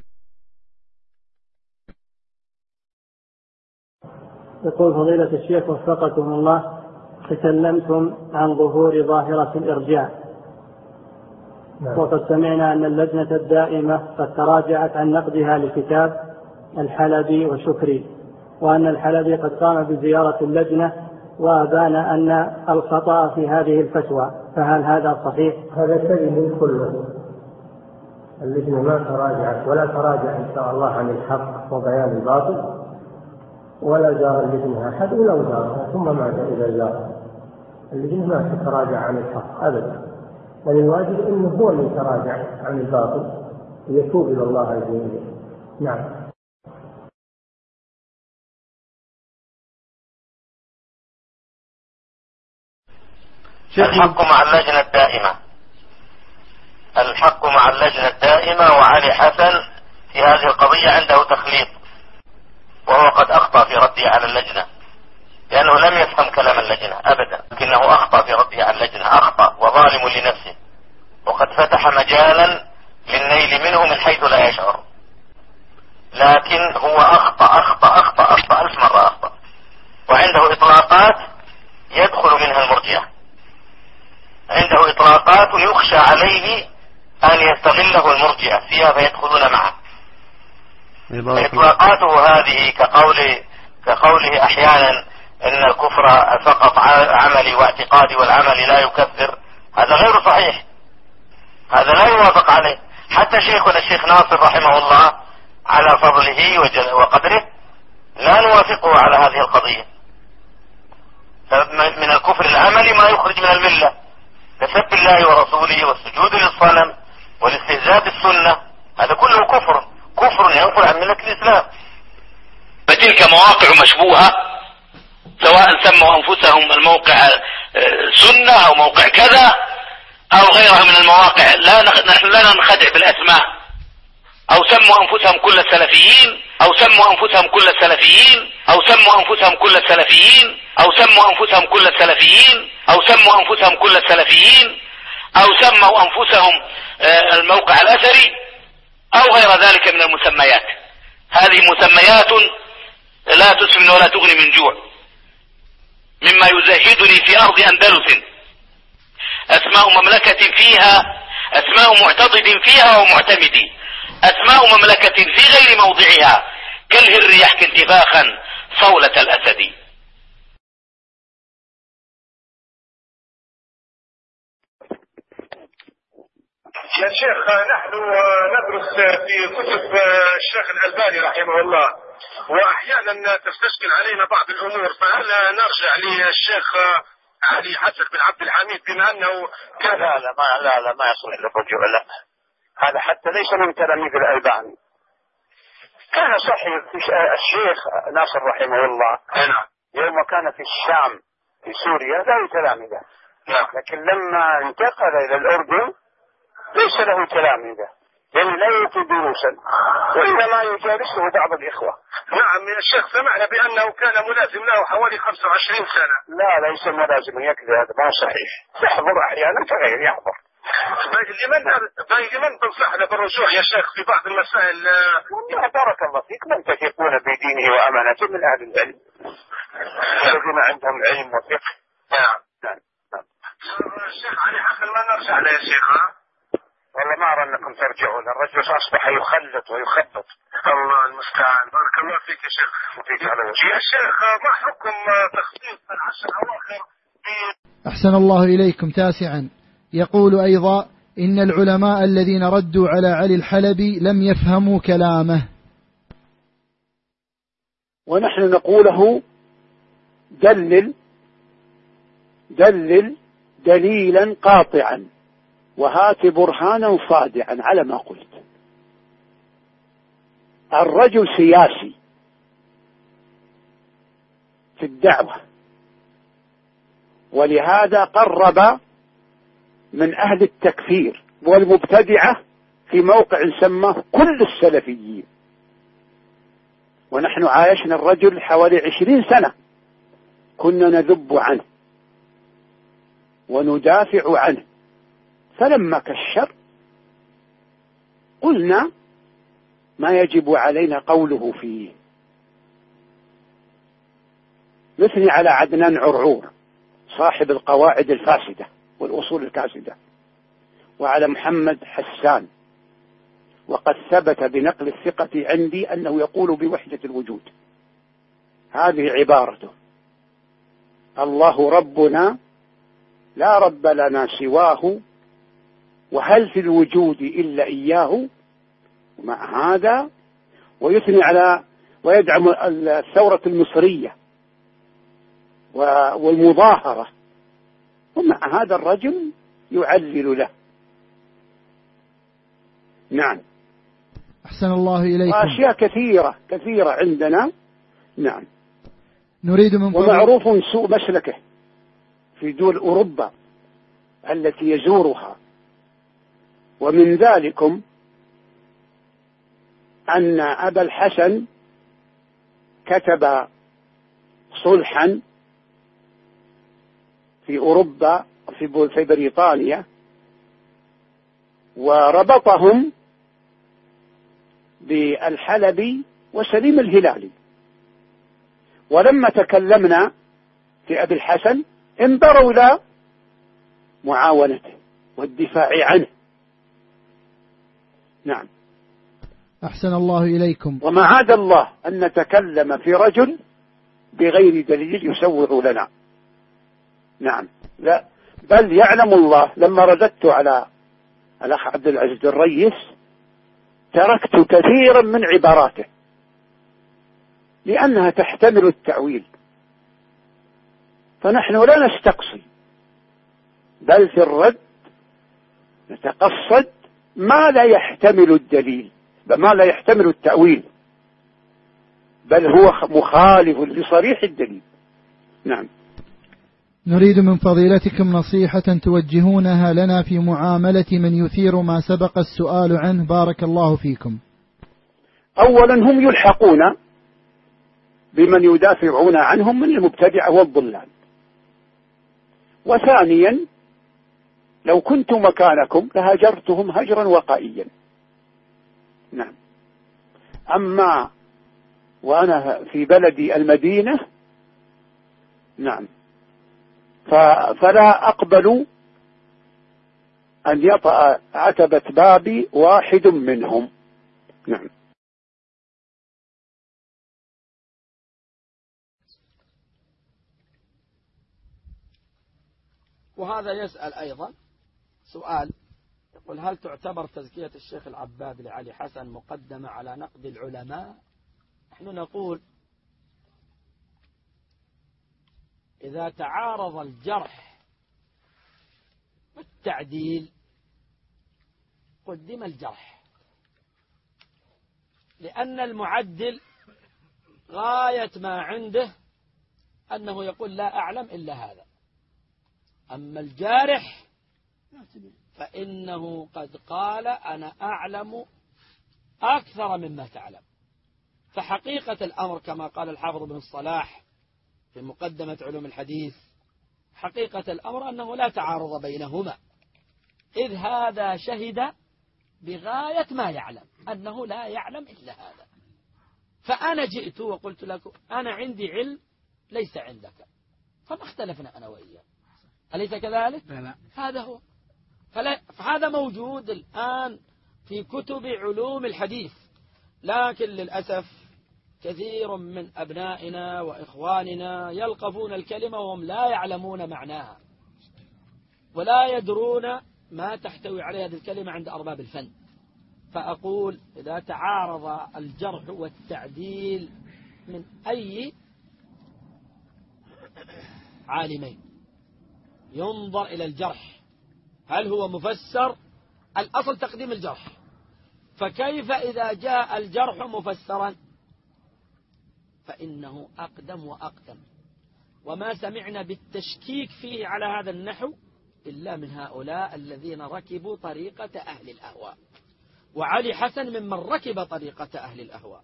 S5: يقول فضيلة الشيخ وفقكم الله: تكلمتم عن ظهور ظاهرة الإرجاع، وقد سمعنا أن اللجنة الدائمة قد تراجعت عن نقدها لكتاب الحلبي وشكري، وأن الحلبي قد قام بزيارة اللجنة وأبان أن الخطأ في هذه الفتوى، فهل هذا صحيح؟
S8: هذا كذب كله. اللجنة ما تراجعت ولا تراجع إن شاء الله عن الحق وبيان الباطل، ولا زار اللجنة أحد ولو زارها ثم مات إذا زار. اللجنة ما تتراجع عن الحق أبدا، بل الواجب أنه هو اللي يتراجع عن الباطل ويتوب إلى الله عز وجل. نعم.
S10: الحق مع اللجنة الدائمة، الحق مع اللجنة الدائمة، وعلي حسن في هذه القضية عنده تخليط، وهو قد أخطأ في رده على اللجنة لأنه لم يفهم كلام اللجنة أبدا، لكنه أخطأ في رده على اللجنة، أخطأ وظالم لنفسه، وقد فتح مجالا للنيل منه من حيث لا يشعر، لكن هو أخطأ 1000 مرة أخطأ، وعنده إطلاقات يدخل منها المرجئة، عنده إطلاقات يخشى عليه أن يستغله المرجئة فيها فيدخلون معه. إطلاقاته هذه كقوله أحيانا إن الكفر فقط عملي واعتقادي والعمل لا يكفر، هذا غير صحيح، هذا لا يوافق عليه. حتى شيخنا الشيخ ناصر رحمه الله على فضله وقدره لا نوافقه على هذه القضية. من الكفر العملي ما يخرج من الملة كسب الله ورسوله والسجود للصنم والاستهزاء بالسنة، هذا كله كفر ينقل عن ملة الإسلام. فتلك مواقع مشبوهة، سواء سموا أنفسهم الموقع سنة أو موقع كذا أو غيرها من المواقع، نحن لا ننخدع بالأسماء، أو سموا أنفسهم كل السلفيين أو سموا أنفسهم كل السلفيين أو سموا أنفسهم كل السلفيين أو سموا أنفسهم كل السلفيين أو سموا أنفسهم كل السلفيين أو سموا أنفسهم الموقع الأثري أو غير ذلك من المسميات. هذه مسميات لا تسمن ولا تغني من جوع. مما يزهدني في أرض أندلس أسماء مملكة فيها، أسماء معتضد فيها ومعتمد، أسماء مملكة في غير موضعها كالهر يحكي انتفاخا صولة الأسد.
S9: يا شيخ، نحن ندرس في كتب الشيخ الألباني رحمه الله، وأحيانا تستشكل علينا بعض الأمور، فهل نرجع للشيخ علي حسن بن عبد الحميد بما أنه كان
S10: لا ما يصلح للرجوع، لا، هذا حتى ليس من تلاميذ الألباني. كان صحيح الشيخ ناصر رحمه الله يوم كان في الشام في سوريا له تلاميذه، لكن لما انتقل إلى الأردن ليس له تلاميذه، لأنه لا يأتي دروسا وإنما يجالسه بعض الإخوة.
S9: نعم يا شيخ، سمعنا بأنه كان ملازم له حوالي 25 سنة.
S10: لا ليس ملازم، يكذب، هذا ما صحيح، يحضر أحيانا كغير يحضر.
S9: لمن تنصحنا بالرجوع يا شيخ في بعض المسائل؟
S10: والله بارك الله فيك، من تثقون بدينه وأمانته من أهل العلم الذين عندهم علم وفقه. نعم.
S9: الشيخ علي حسن ما نرجع له يا شيخ؟
S10: والله ما أرى أنكم ترجعون، الرجل أصبح يخلط ويخبط
S9: الله المستعان. بارك الله فيك يا شيخ. يا شيخ ما حكم تخصيص العشر الأواخر
S11: أحسن الله إليكم. تاسعا يقول أيضا إن العلماء الذين ردوا على علي الحلبي لم يفهموا كلامه،
S2: ونحن نقوله دلل دليلا قاطعا وهات برهانا صادعا على ما قلت. الرجل سياسي في الدعوة، ولهذا قرب من أهل التكفير والمبتدعة في موقع سماه كل السلفيين، ونحن عايشنا الرجل حوالي 20 سنة كنا نذب عنه وندافع عنه، فلما كشر قلنا ما يجب علينا قوله فيه. نثني على عدنان عرعور صاحب القواعد الفاسدة والأصول الكاسدة، وعلى محمد حسان، وقد ثبت بنقل الثقة عندي أنه يقول بوحدة الوجود. هذه عبارته: الله ربنا لا رب لنا سواه، وهل في الوجود إلا إياه. ومع هذا ويثني على ويدعم الثورة المصرية والمظاهرة، ومع هذا الرجل يعلل له. نعم.
S11: أحسن الله إليكم.
S2: وأشياء كثيرة عندنا. نعم.
S11: نريد من
S2: ومعروف سوء مسلكه في دول أوروبا التي يزورها، ومن ذلكم أن أبا الحسن كتب صلحا في أوروبا في بريطانيا، وربطهم بالحلبي وسليم الهلالي، ولما تكلمنا في أبي الحسن انظروا إلى معاونته والدفاع عنه. نعم.
S11: أحسن الله إليكم.
S2: وما عاد الله أن نتكلم في رجل بغير دليل يسوغ لنا. نعم. لا، بل يعلم الله لما رددت على الأخ عبد العزيز الريس تركت كثيرا من عباراته لأنها تحتمل التأويل، فنحن لا نستقصي، بل في الرد نتقصد ما لا يحتمل الدليل، ما لا يحتمل التأويل، بل هو مخالف لصريح الدليل. نعم.
S11: نريد من فضيلتكم نصيحة توجهونها لنا في معاملة من يثير ما سبق السؤال عنه، بارك الله فيكم.
S2: أولا هم يلحقون بمن يدافعون عنهم من المبتدعة والضلال، وثانيا لو كنت مكانكم لهجرتهم هجرا وقائيا. نعم. أما وأنا في بلدي المدينة، نعم، فلا أقبل أن يطأ عتبة بابي واحد منهم. نعم.
S12: وهذا يسأل أيضا سؤال يقول: هل تعتبر تزكية الشيخ العباد لعلي حسن مقدمة على نقد العلماء؟ نحن نقول إذا تعارض الجرح والتعديل قدم الجرح، لأن المعدل غاية ما عنده أنه يقول لا أعلم إلا هذا، أما الجارح فإنه قد قال أنا أعلم أكثر مما تعلم. فحقيقة الأمر كما قال الحافظ بن الصلاح في مقدمة علوم الحديث، حقيقة الأمر أنه لا تعارض بينهما، إذ هذا شهد بغاية ما يعلم أنه لا يعلم إلا هذا. فأنا جئت وقلت لكم أنا عندي علم ليس عندك، فما اختلفنا أنا وإياه، أليس كذلك؟ لا. هذا هو. فهذا موجود الآن في كتب علوم الحديث، لكن للأسف كثير من أبنائنا وإخواننا يلقفون الكلمة وهم لا يعلمون معناها ولا يدرون ما تحتوي عليه هذه الكلمة عند أرباب الفن. فأقول إذا تعارض الجرح والتعديل من أي عالمين ينظر إلى الجرح هل هو مفسر؟ الأصل تقديم الجرح، فكيف إذا جاء الجرح مفسرا؟ فإنه أقدم وأقدم، وما سمعنا بالتشكيك فيه على هذا النحو إلا من هؤلاء الذين ركبوا طريقة أهل الأهواء، وعلي حسن ممن ركب طريقة أهل الأهواء.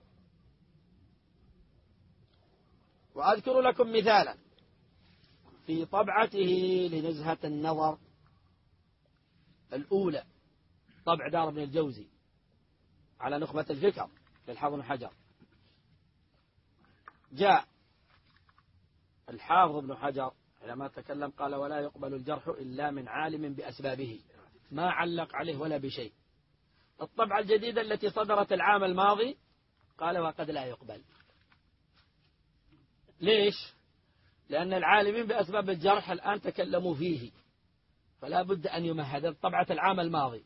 S12: وأذكر لكم مثالا في طبعته لنزهة النظر الأولى، طبع دار ابن الجوزي على نخبة الفكر للحافظ بن حجر، جاء الحافظ ابن حجر لما تكلم قال ولا يقبل الجرح إلا من عالم بأسبابه، ما علق عليه ولا بشيء. الطبعة الجديدة التي صدرت العام الماضي قال وقد لا يقبل. ليش؟ لأن العالمين بأسباب الجرح الآن تكلموا فيه، فلا بد أن يمهد. طبعة العام الماضي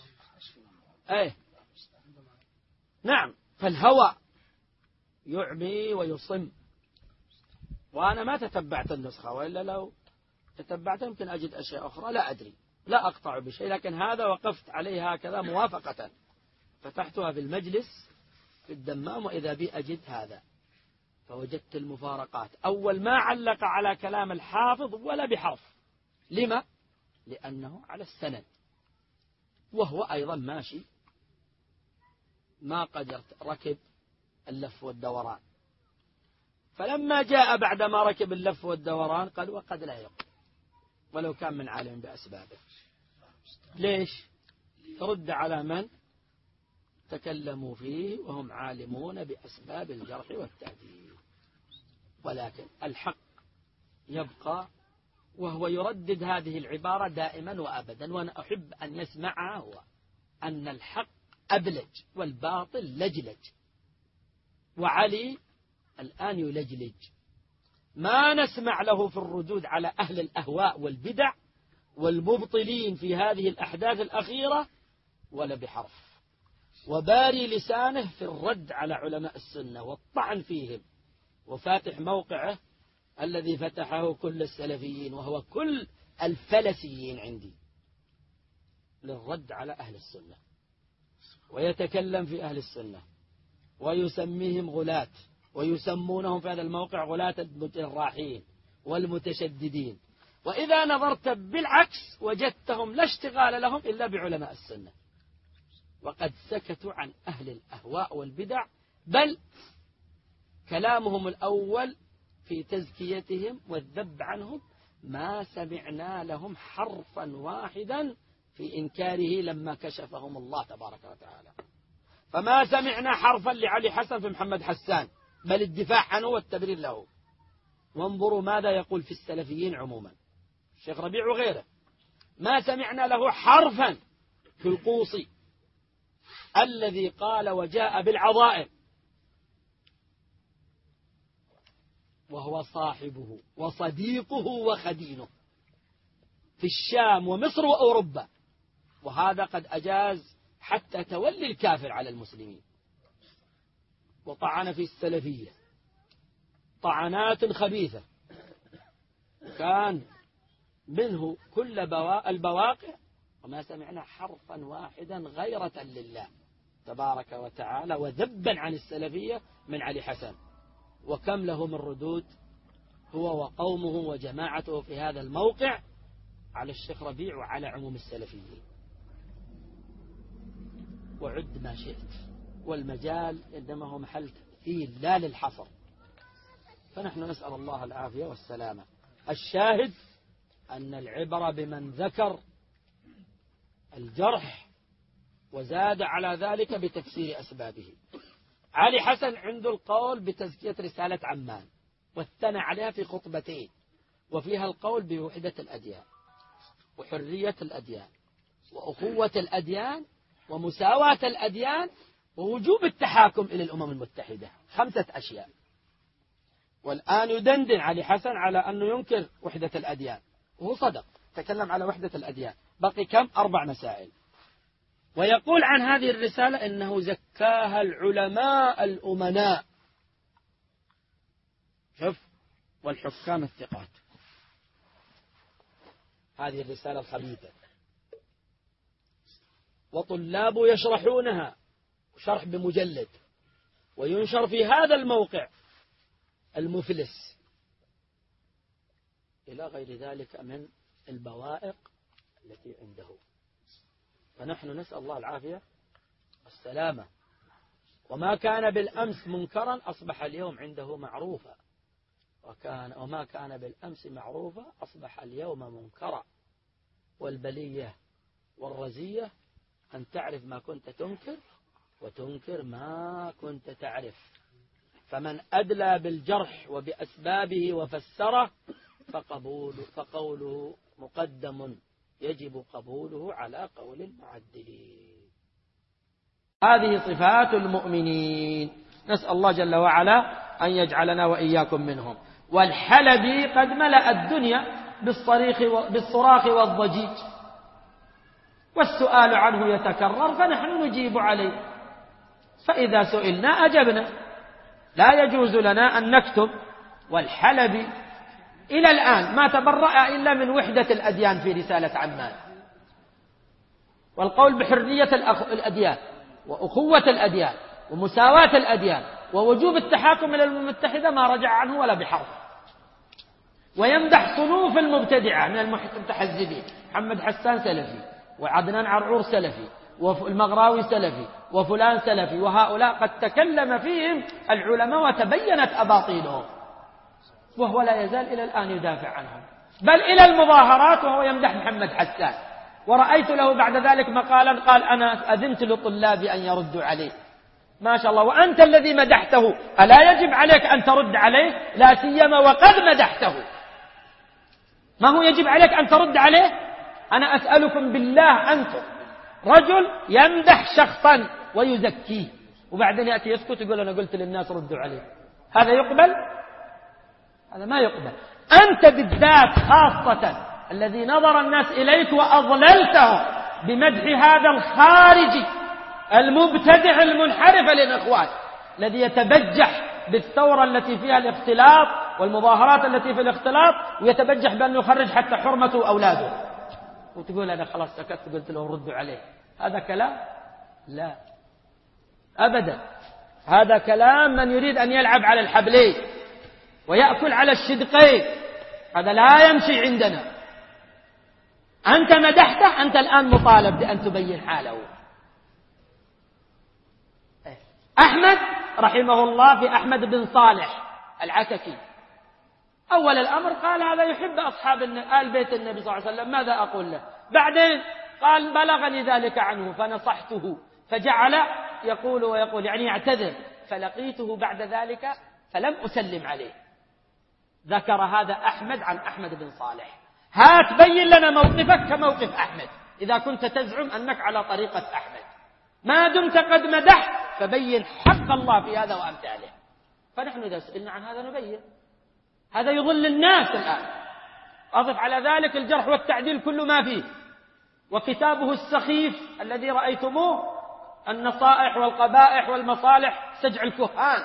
S12: نعم، فالهوى يعمي ويصم. وأنا ما تتبعت النسخة، وإلا لو تتبعت يمكن أجد أشياء أخرى لا أدري، لا أقطع بشيء، لكن هذا وقفت عليه هكذا موافقة، فتحتها في المجلس في الدمام وإذا بي أجد هذا، فوجدت المفارقات. أول ما علق على كلام الحافظ ولا بحرف. لما؟ لأنه على السند، وهو أيضا ماشي ما قدرت ركب اللف والدوران. فلما جاء بعدما ركب اللف والدوران قال وقد لا يقبل ولو كان من عالم بأسبابه. ليش؟ رد على من تكلموا فيه وهم عالمون بأسباب الجرح والتعديل. ولكن الحق يبقى، وهو يردد هذه العبارة دائما وأبدا، وأنا أحب أن يسمعها، هو أن الحق أبلج والباطل لجلج، وعلي الآن يلجلج. ما نسمع له في الردود على أهل الأهواء والبدع والمبطلين في هذه الأحداث الأخيرة ولا بحرف، وباري لسانه في الرد على علماء السنة والطعن فيهم، وفاتح موقعه الذي فتحه كل السلفيين وهو كل الفلسيين عندي للرد على أهل السنة، ويتكلم في أهل السنة ويسميهم غلاة، ويسمونهم في هذا الموقع غلاة الجراحين والمتشددين. وإذا نظرت بالعكس وجدتهم لا اشتغال لهم إلا بعلماء السنة، وقد سكتوا عن أهل الأهواء والبدع، بل كلامهم الأول في تزكيتهم والذب عنهم ما سمعنا لهم حرفا واحدا في إنكاره لما كشفهم الله تبارك وتعالى. فما سمعنا حرفا لعلي حسن في محمد حسان، بل الدفاع عنه والتبرير له. وانظروا ماذا يقول في السلفيين عموما، الشيخ ربيع وغيره، ما سمعنا له حرفا في القوصي الذي قال وجاء بالعظائم وهو صاحبه وصديقه وخدينه في الشام ومصر وأوروبا، وهذا قد أجاز حتى تولي الكافر على المسلمين. وطعن في السلفية طعنات خبيثة كان منه كل البواقع، وما سمعنا حرفا واحدا غيرة لله تبارك وتعالى وذبا عن السلفية من علي حسن. وكم له من ردود هو وقومه وجماعته في هذا الموقع على الشيخ ربيع وعلى عموم السلفيين. وعد ما شئت، والمجال إنما هو محل تمثيل لا للحصر، فنحن نسأل الله العافية والسلامة. الشاهد أن العبرة بمن ذكر الجرح وزاد على ذلك بتفسير أسبابه. علي حسن عنده القول بتزكية رسالة عمان والثنى عليها في خطبتين، وفيها القول بوحدة الأديان وحرية الأديان وأخوة الأديان ومساواة الأديان ووجوب التحاكم إلى الأمم المتحدة، 5 أشياء. والآن يدندن علي حسن على أنه ينكر وحدة الأديان، وهو صدق، تكلم على وحدة الأديان. بقي كم؟ 4 مسائل. ويقول عن هذه الرسالة إنه زكاها العلماء الأمناء، شوف، والحكام الثقات. هذه الرسالة الخبيثة، وطلاب يشرحونها شرح بمجلد، وينشر في هذا الموقع المفلس، إلى غير ذلك من البوائق التي عنده. فنحن نسأل الله العافية والسلامة. وما كان بالأمس منكرا أصبح اليوم عنده معروفا، وما كان بالأمس معروفا أصبح اليوم منكرا. والبلية والرزية أن تعرف ما كنت تنكر، وتنكر ما كنت تعرف. فمن أدلى بالجرح وبأسبابه وفسره فقوله مقدم، يجب قبوله على قول المعدلين. هذه صفات المؤمنين، نسأل الله جل وعلا أن يجعلنا وإياكم منهم. والحلبي قد ملأ الدنيا بالصراخ والضجيج، والسؤال عنه يتكرر فنحن نجيب عليه، فإذا سئلنا أجبنا، لا يجوز لنا أن نكتب. والحلبي إلى الآن ما تبرأ إلا من وحدة الأديان في رسالة عمان، والقول بحرية الأديان وأخوة الأديان ومساواة الأديان ووجوب التحاكم إلى الأمم المتحدة، ما رجع عنه ولا بحرف. ويمدح صنوف المبتدعة من المتحزبين، محمد حسان سلفي، وعدنان عرعور سلفي، والمغراوي سلفي، وفلان سلفي، وهؤلاء قد تكلم فيهم العلماء وتبينت أباطيلهم، وهو لا يزال إلى الآن يدافع عنهم، بل إلى المظاهرات وهو يمدح محمد حسان. ورأيت له بعد ذلك مقالا قال أنا أذنت لطلابي أن يردوا عليه. ما شاء الله، وأنت الذي مدحته ألا يجب عليك أن ترد عليه؟ لا سيما وقد مدحته، ما هو يجب عليك أن ترد عليه؟ أنا أسألكم بالله، أنتم رجل يمدح شخصا ويزكيه، وبعدين يأتي يسكت يقول أنا قلت للناس ردوا عليه، هذا يقبل؟ هذا ما يقبل. أنت بالذات خاصة الذي نظر الناس إليك وأضللتهم بمدح هذا الخارجي المبتدع المنحرف للإخوان، الذي يتبجح بالثورة التي فيها الاختلاط والمظاهرات التي في الاختلاط، ويتبجح بأن يخرج حتى حرمته وأولاده، وتقول أنا خلاص سكت قلت له ردوا عليه. هذا كلام؟ لا أبدا، هذا كلام من يريد أن يلعب على الحبلين ويأكل على الشدقين، هذا لا يمشي عندنا. أنت مدحته، أنت الآن مطالب بأن تبين حاله. أحمد رحمه الله في أحمد بن صالح العتكي، أول الأمر قال هذا يحب أصحاب آل بيت النبي صلى الله عليه وسلم، ماذا أقول له؟ بعدين قال بلغني ذلك عنه فنصحته، فجعل يقول ويقول يعني يعتذر، فلقيته بعد ذلك فلم أسلم عليه. ذكر هذا أحمد عن أحمد بن صالح. هات بين لنا موقفك كموقف أحمد إذا كنت تزعم أنك على طريقة أحمد، ما دمت قد مدحت فبين حق الله في هذا وأمثاله. فنحن إذا سئلنا عن هذا نبين. هذا يضل الناس الآن. أضف على ذلك الجرح والتعديل كل ما فيه، وكتابه السخيف الذي رأيتموه، النصائح والقبائح والمصالح سجع الكهان،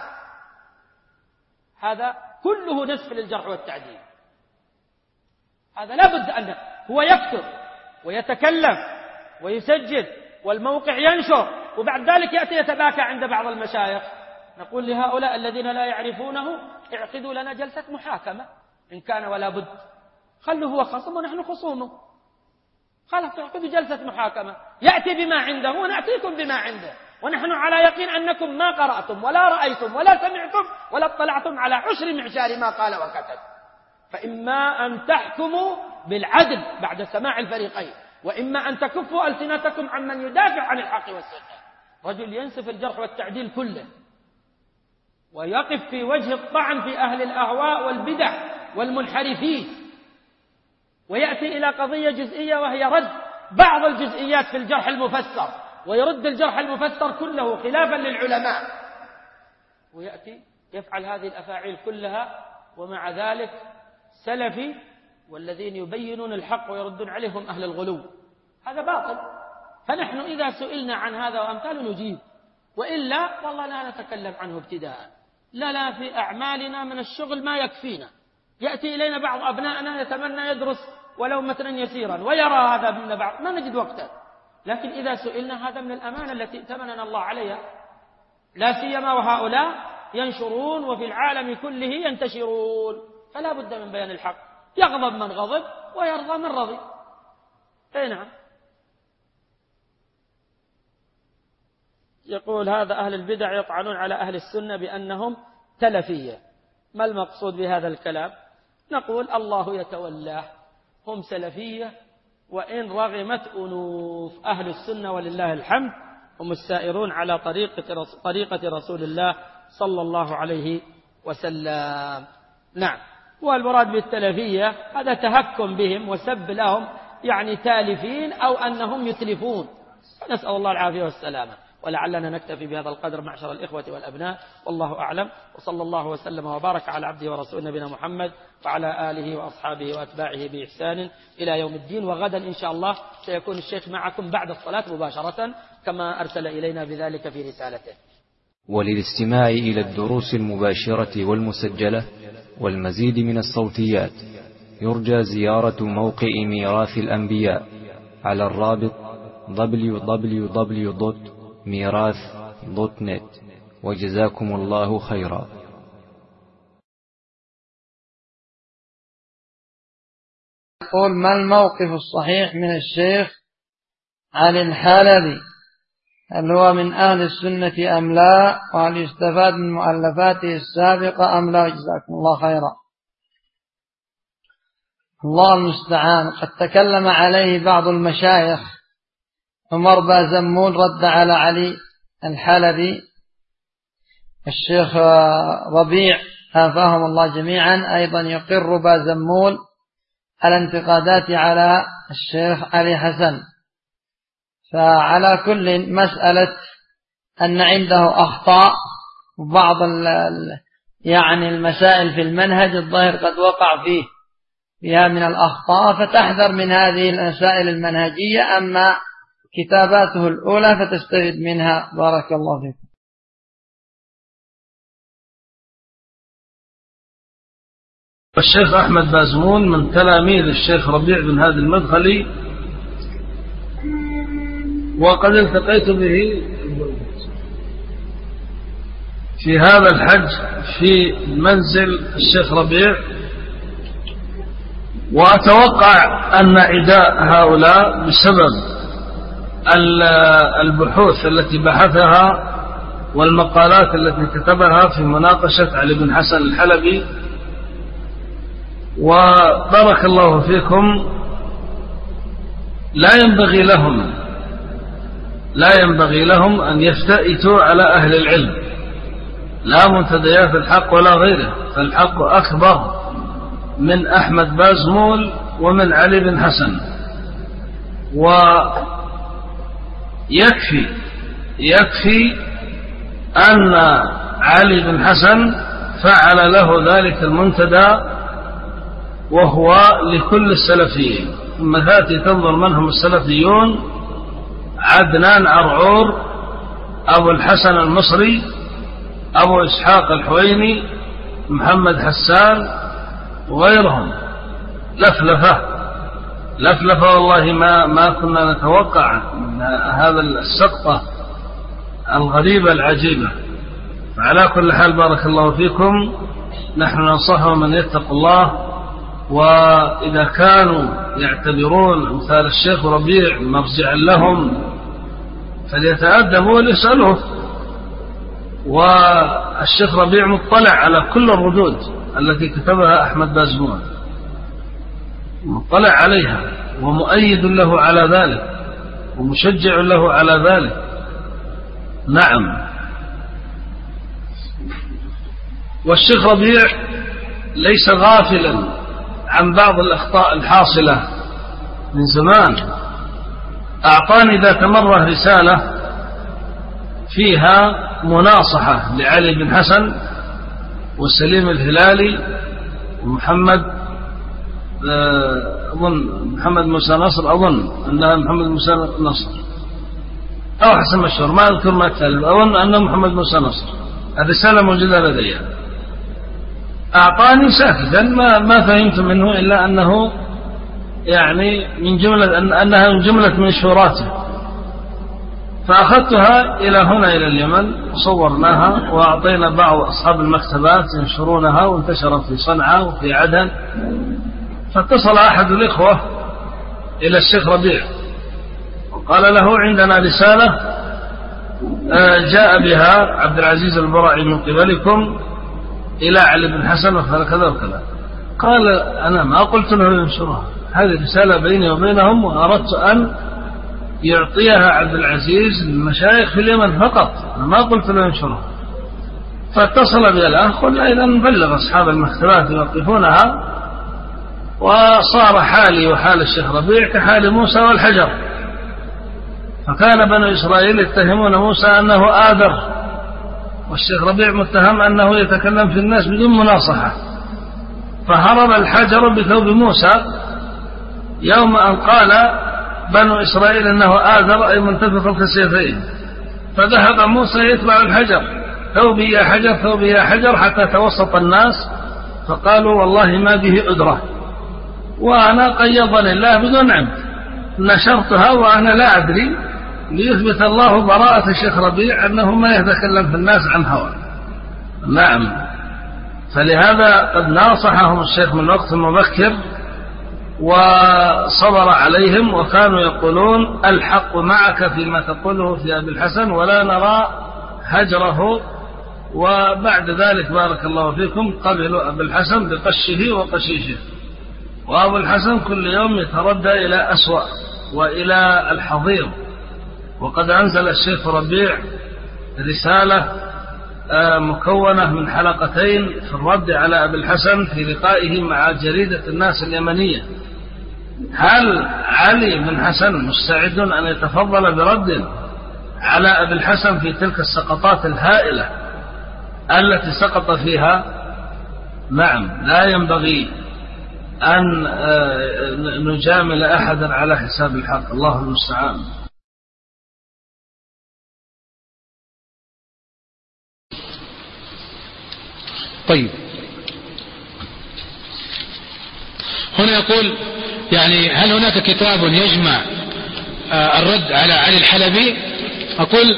S12: هذا كله نسف للجرح والتعديل. هذا لا بد أن هو يكتب ويتكلم ويسجل والموقع ينشر، وبعد ذلك يأتي يتباكى عند بعض المشايخ. نقول لهؤلاء الذين لا يعرفونه اعقدوا لنا جلسة محاكمة إن كان ولا بد، خلوا هو خصم ونحن خصومه، خلاص اعقدوا جلسة محاكمة، يأتي بما عنده ونأتيكم بما عنده، ونحن على يقين أنكم ما قرأتم ولا رأيتم ولا سمعتم ولا اطلعتم على عشر معشار ما قال وكتب. فإما أن تحكموا بالعدل بعد سماع الفريقين، وإما أن تكفوا ألسنتكم عمن يدافع عن الحق والسنة. رجل ينسف الجرح والتعديل كله ويقف في وجه الطعن في أهل الأهواء والبدع والمنحرفين، ويأتي إلى قضية جزئية وهي رد بعض الجزئيات في الجرح المفسر، ويرد الجرح المفسر كله خلافا للعلماء، ويأتي يفعل هذه الأفاعيل كلها ومع ذلك سلفي، والذين يبينون الحق ويردون عليهم أهل الغلو. هذا باطل. فنحن إذا سئلنا عن هذا وأمثاله نجيب، وإلا والله لا نتكلم عنه ابتداء. لا في أعمالنا من الشغل ما يكفينا. يأتي إلينا بعض أبنائنا يتمنى يدرس ولو متنا يسيرا ويرى هذا من بعض، ما نجد وقتا. لكن إذا سئلنا هذا من الأمانة التي ائتمننا الله عليها، لا سيما وهؤلاء ينشرون وفي العالم كله ينتشرون، فلا بد من بيان الحق. يغضب من غضب ويرضى من رضي. أي نعم. يقول هذا أهل البدع يطعنون على أهل السنة بأنهم تلفية. ما المقصود بهذا الكلام؟ نقول الله يتولاه، هم سلفية وإن رغمت أنوف. أهل السنة ولله الحمد هم السائرون على طريقة رسول الله صلى الله عليه وسلم. نعم. والمراد بالتلفية هذا تهكم بهم وسب لهم، يعني تالفين أو أنهم يتلفون، نسأل الله العافية والسلامة. ولعلنا نكتفي بهذا القدر معشر الإخوة والأبناء، والله أعلم، وصلى الله وسلم وبارك على عبده ورسوله نبينا محمد وعلى آله وأصحابه وأتباعه بإحسان إلى يوم الدين. وغدا إن شاء الله سيكون الشيخ معكم بعد الصلاة مباشرة كما أرسل إلينا بذلك في رسالته.
S13: وللاستماع إلى الدروس المباشرة والمسجلة والمزيد من الصوتيات يرجى زيارة موقع ميراث الأنبياء على الرابط www.mirath.net. وجزاكم الله خيرا.
S14: يقول ما الموقف الصحيح من الشيخ علي الحلبي؟ هل هو من أهل السنة أم لا؟ وهل يستفاد من مؤلفاته السابقة أم لا؟ جزاكم الله خيرا. الله المستعان. قد تكلم عليه بعض المشايخ. عمر بازمول رد على علي الحلبي. الشيخ ربيع عافاهم الله جميعا أيضا يقر بازمول على انتقادات على الشيخ علي حسن. فعلى كل مسألة أن عنده أخطاء وبعض يعني المسائل في المنهج الظاهر قد وقع فيها من الأخطاء، فتحذر من هذه المسائل المنهجية. أما كتاباته الأولى فتستفيد منها. بارك الله فيكم.
S15: الشيخ أحمد بازمون من تلاميذ الشيخ ربيع بن هادي المدخلي، وقد التقيت به في هذا الحج في منزل الشيخ ربيع، وأتوقع أن عداء هؤلاء بسبب البحوث التي بحثها والمقالات التي كتبها في مناقشة علي بن حسن الحلبي. وبارك الله فيكم، لا ينبغي لهم أن يفتئتوا على أهل العلم، لا منتديات الحق ولا غيره، فالحق أكبر من أحمد بازمول ومن علي بن حسن. ويكفي أن علي بن حسن فعل له ذلك المنتدى وهو لكل السلفيين. ثم تأتي تنظر من هم السلفيون: عدنان عرعور، أبو الحسن المصري، أبو إسحاق الحويني، محمد حسان وغيرهم. لفلفة والله ما كنا نتوقع من هذا السقطة الغريبة العجيبة. على كل حال بارك الله فيكم، نحن ننصحهم من يتق الله، وإذا كانوا يعتبرون أمثال الشيخ ربيع مرجعا لهم فليتأدبوا وليسألوه. والشيخ ربيع مطلع على كل الردود التي كتبها أحمد بازمون، مطلع عليها ومؤيد له على ذلك ومشجع له على ذلك. نعم. والشيخ ربيع ليس غافلا عن بعض الأخطاء الحاصلة من زمان. أعطاني ذات مرة رسالة فيها مناصحة لعلي بن حسن وسليم الهلالي ومحمد محمد موسى نصر، أظن أنها محمد موسى نصر أو حسن مشهور، ما أذكر ما التالي، أظن أنه محمد موسى نصر. الرسالة موجودة لدي. أعطاني ساكتا ما فهمت منه إلا أنه يعني من جملة أنها من جملة منشوراته، فأخذتها إلى هنا إلى اليمن وصورناها وأعطينا بعض أصحاب المكتبات ينشرونها، وانتشرت في صنعاء وفي عدن. فاتصل أحد الإخوة إلى الشيخ ربيع وقال له عندنا رسالة جاء بها عبد العزيز البرعي من قبلكم إلى علي بن حسن وكذا وكذا. قال أنا ما قلت له ينشرها، هذه رسالة بيني وبينهم، وأردت أن يعطيها عبد العزيز للمشايخ في اليمن فقط، أنا ما قلت له ينشرها. فاتصل بي الآن قلنا إذا نبلغ أصحاب المكتبات يوقفونها، وصار حالي وحال الشيخ ربيع كحال موسى والحجر. فكان بنو إسرائيل يتهمون موسى أنه آذر، والشيخ ربيع متهم أنه يتكلم في الناس بدون مناصحة. فهرب الحجر بثوب موسى يوم أن قال بنو إسرائيل أنه آذر أي منتفخ الكسيفين، فذهب موسى يتبع الحجر، ثوبي يا حجر ثوبي يا حجر، حتى توسط الناس فقالوا والله ما به أدرة، وأنا قيضني الله بدون عمد، نشرتها وأنا لا أدري، ليثبت الله براءة الشيخ ربيع أنه ما يتكلم في الناس عن هوى. نعم، فلهذا قد ناصحهم الشيخ من وقت مبكر وصبر عليهم، وكانوا يقولون الحق معك فيما تقوله في أبي الحسن ولا نرى هجره. وبعد ذلك بارك الله فيكم قبلوا أبي الحسن بقشه وقشيشه، وأبو الحسن كل يوم يتردى إلى أسوأ وإلى الحضيض. وقد أنزل الشيخ ربيع رسالة مكونة من حلقتين في الرد على أبي الحسن في لقائه مع جريدة الناس اليمنية. هل علي بن حسن مستعد أن يتفضل برد على أبي الحسن في تلك السقطات الهائلة التي سقط فيها؟ نعم، لا ينبغي أن نجامل أحدا على حساب الحق، الله المستعان.
S16: طيب، هنا يقول يعني هل هناك كتاب يجمع الرد على علي الحلبي؟ أقول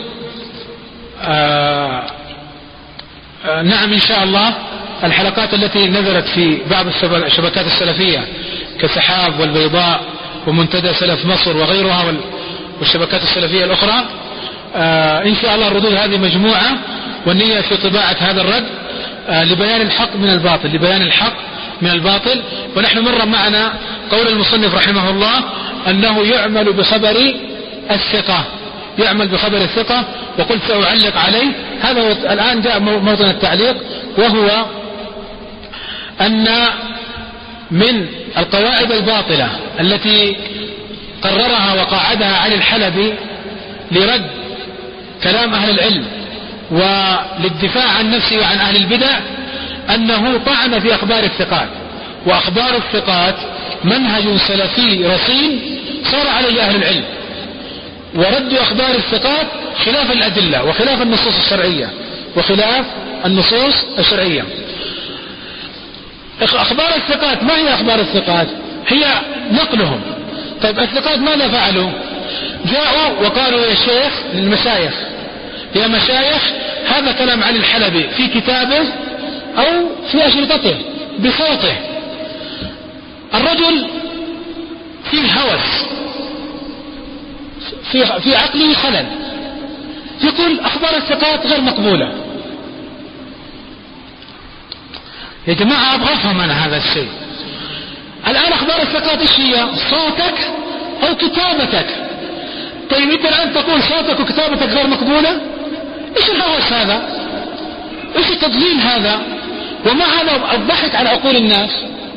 S16: نعم إن شاء الله. الحلقات التي نزلت في بعض الشبكات السلفية كسحاب والبيضاء ومنتدى سلف مصر وغيرها والشبكات السلفية الأخرى، إن شاء الله الردود هذه مجموعة، والنية في طباعة هذا الرد لبيان الحق من الباطل، لبيان الحق من الباطل. ونحن مر معنا قول المصنف رحمه الله أنه يعمل بخبر الثقة، يعمل بخبر الثقة، وقلت سأعلق عليه. هذا الآن جاء موطن التعليق، وهو أن من القواعد الباطلة التي قررها وقاعدها علي الحلبي لرد كلام أهل العلم وللدفاع عن نفسه وعن أهل البدع أنه طعن في أخبار الثقات، وأخبار الثقات منهج سلفي رصين صار عليه أهل العلم، ورد أخبار الثقات خلاف الأدلة وخلاف النصوص الشرعية وخلاف النصوص الشرعية. أخبار الثقات ما هي أخبار الثقات؟ هي نقلهم. طيب الثقات ماذا فعلوا؟ جاءوا وقالوا يا شيخ للمشايخ، يا مشايخ هذا كلام علي الحلبي في كتابه أو في أشرطته بصوته. الرجل فيه هوس، في عقله خلل، يقول أخبار الثقات غير مقبولة. يا جماعة أبغى أفهم أنا هذا الشيء. الآن أخبار الثقات إيش هي؟ صوتك أو كتابتك. طيب أنت الآن تقول صوتك وكتابتك غير مقبولة؟ إيش الهوس هذا؟ إيش التضليل هذا؟ وما هذا الضحك على عقول الناس؟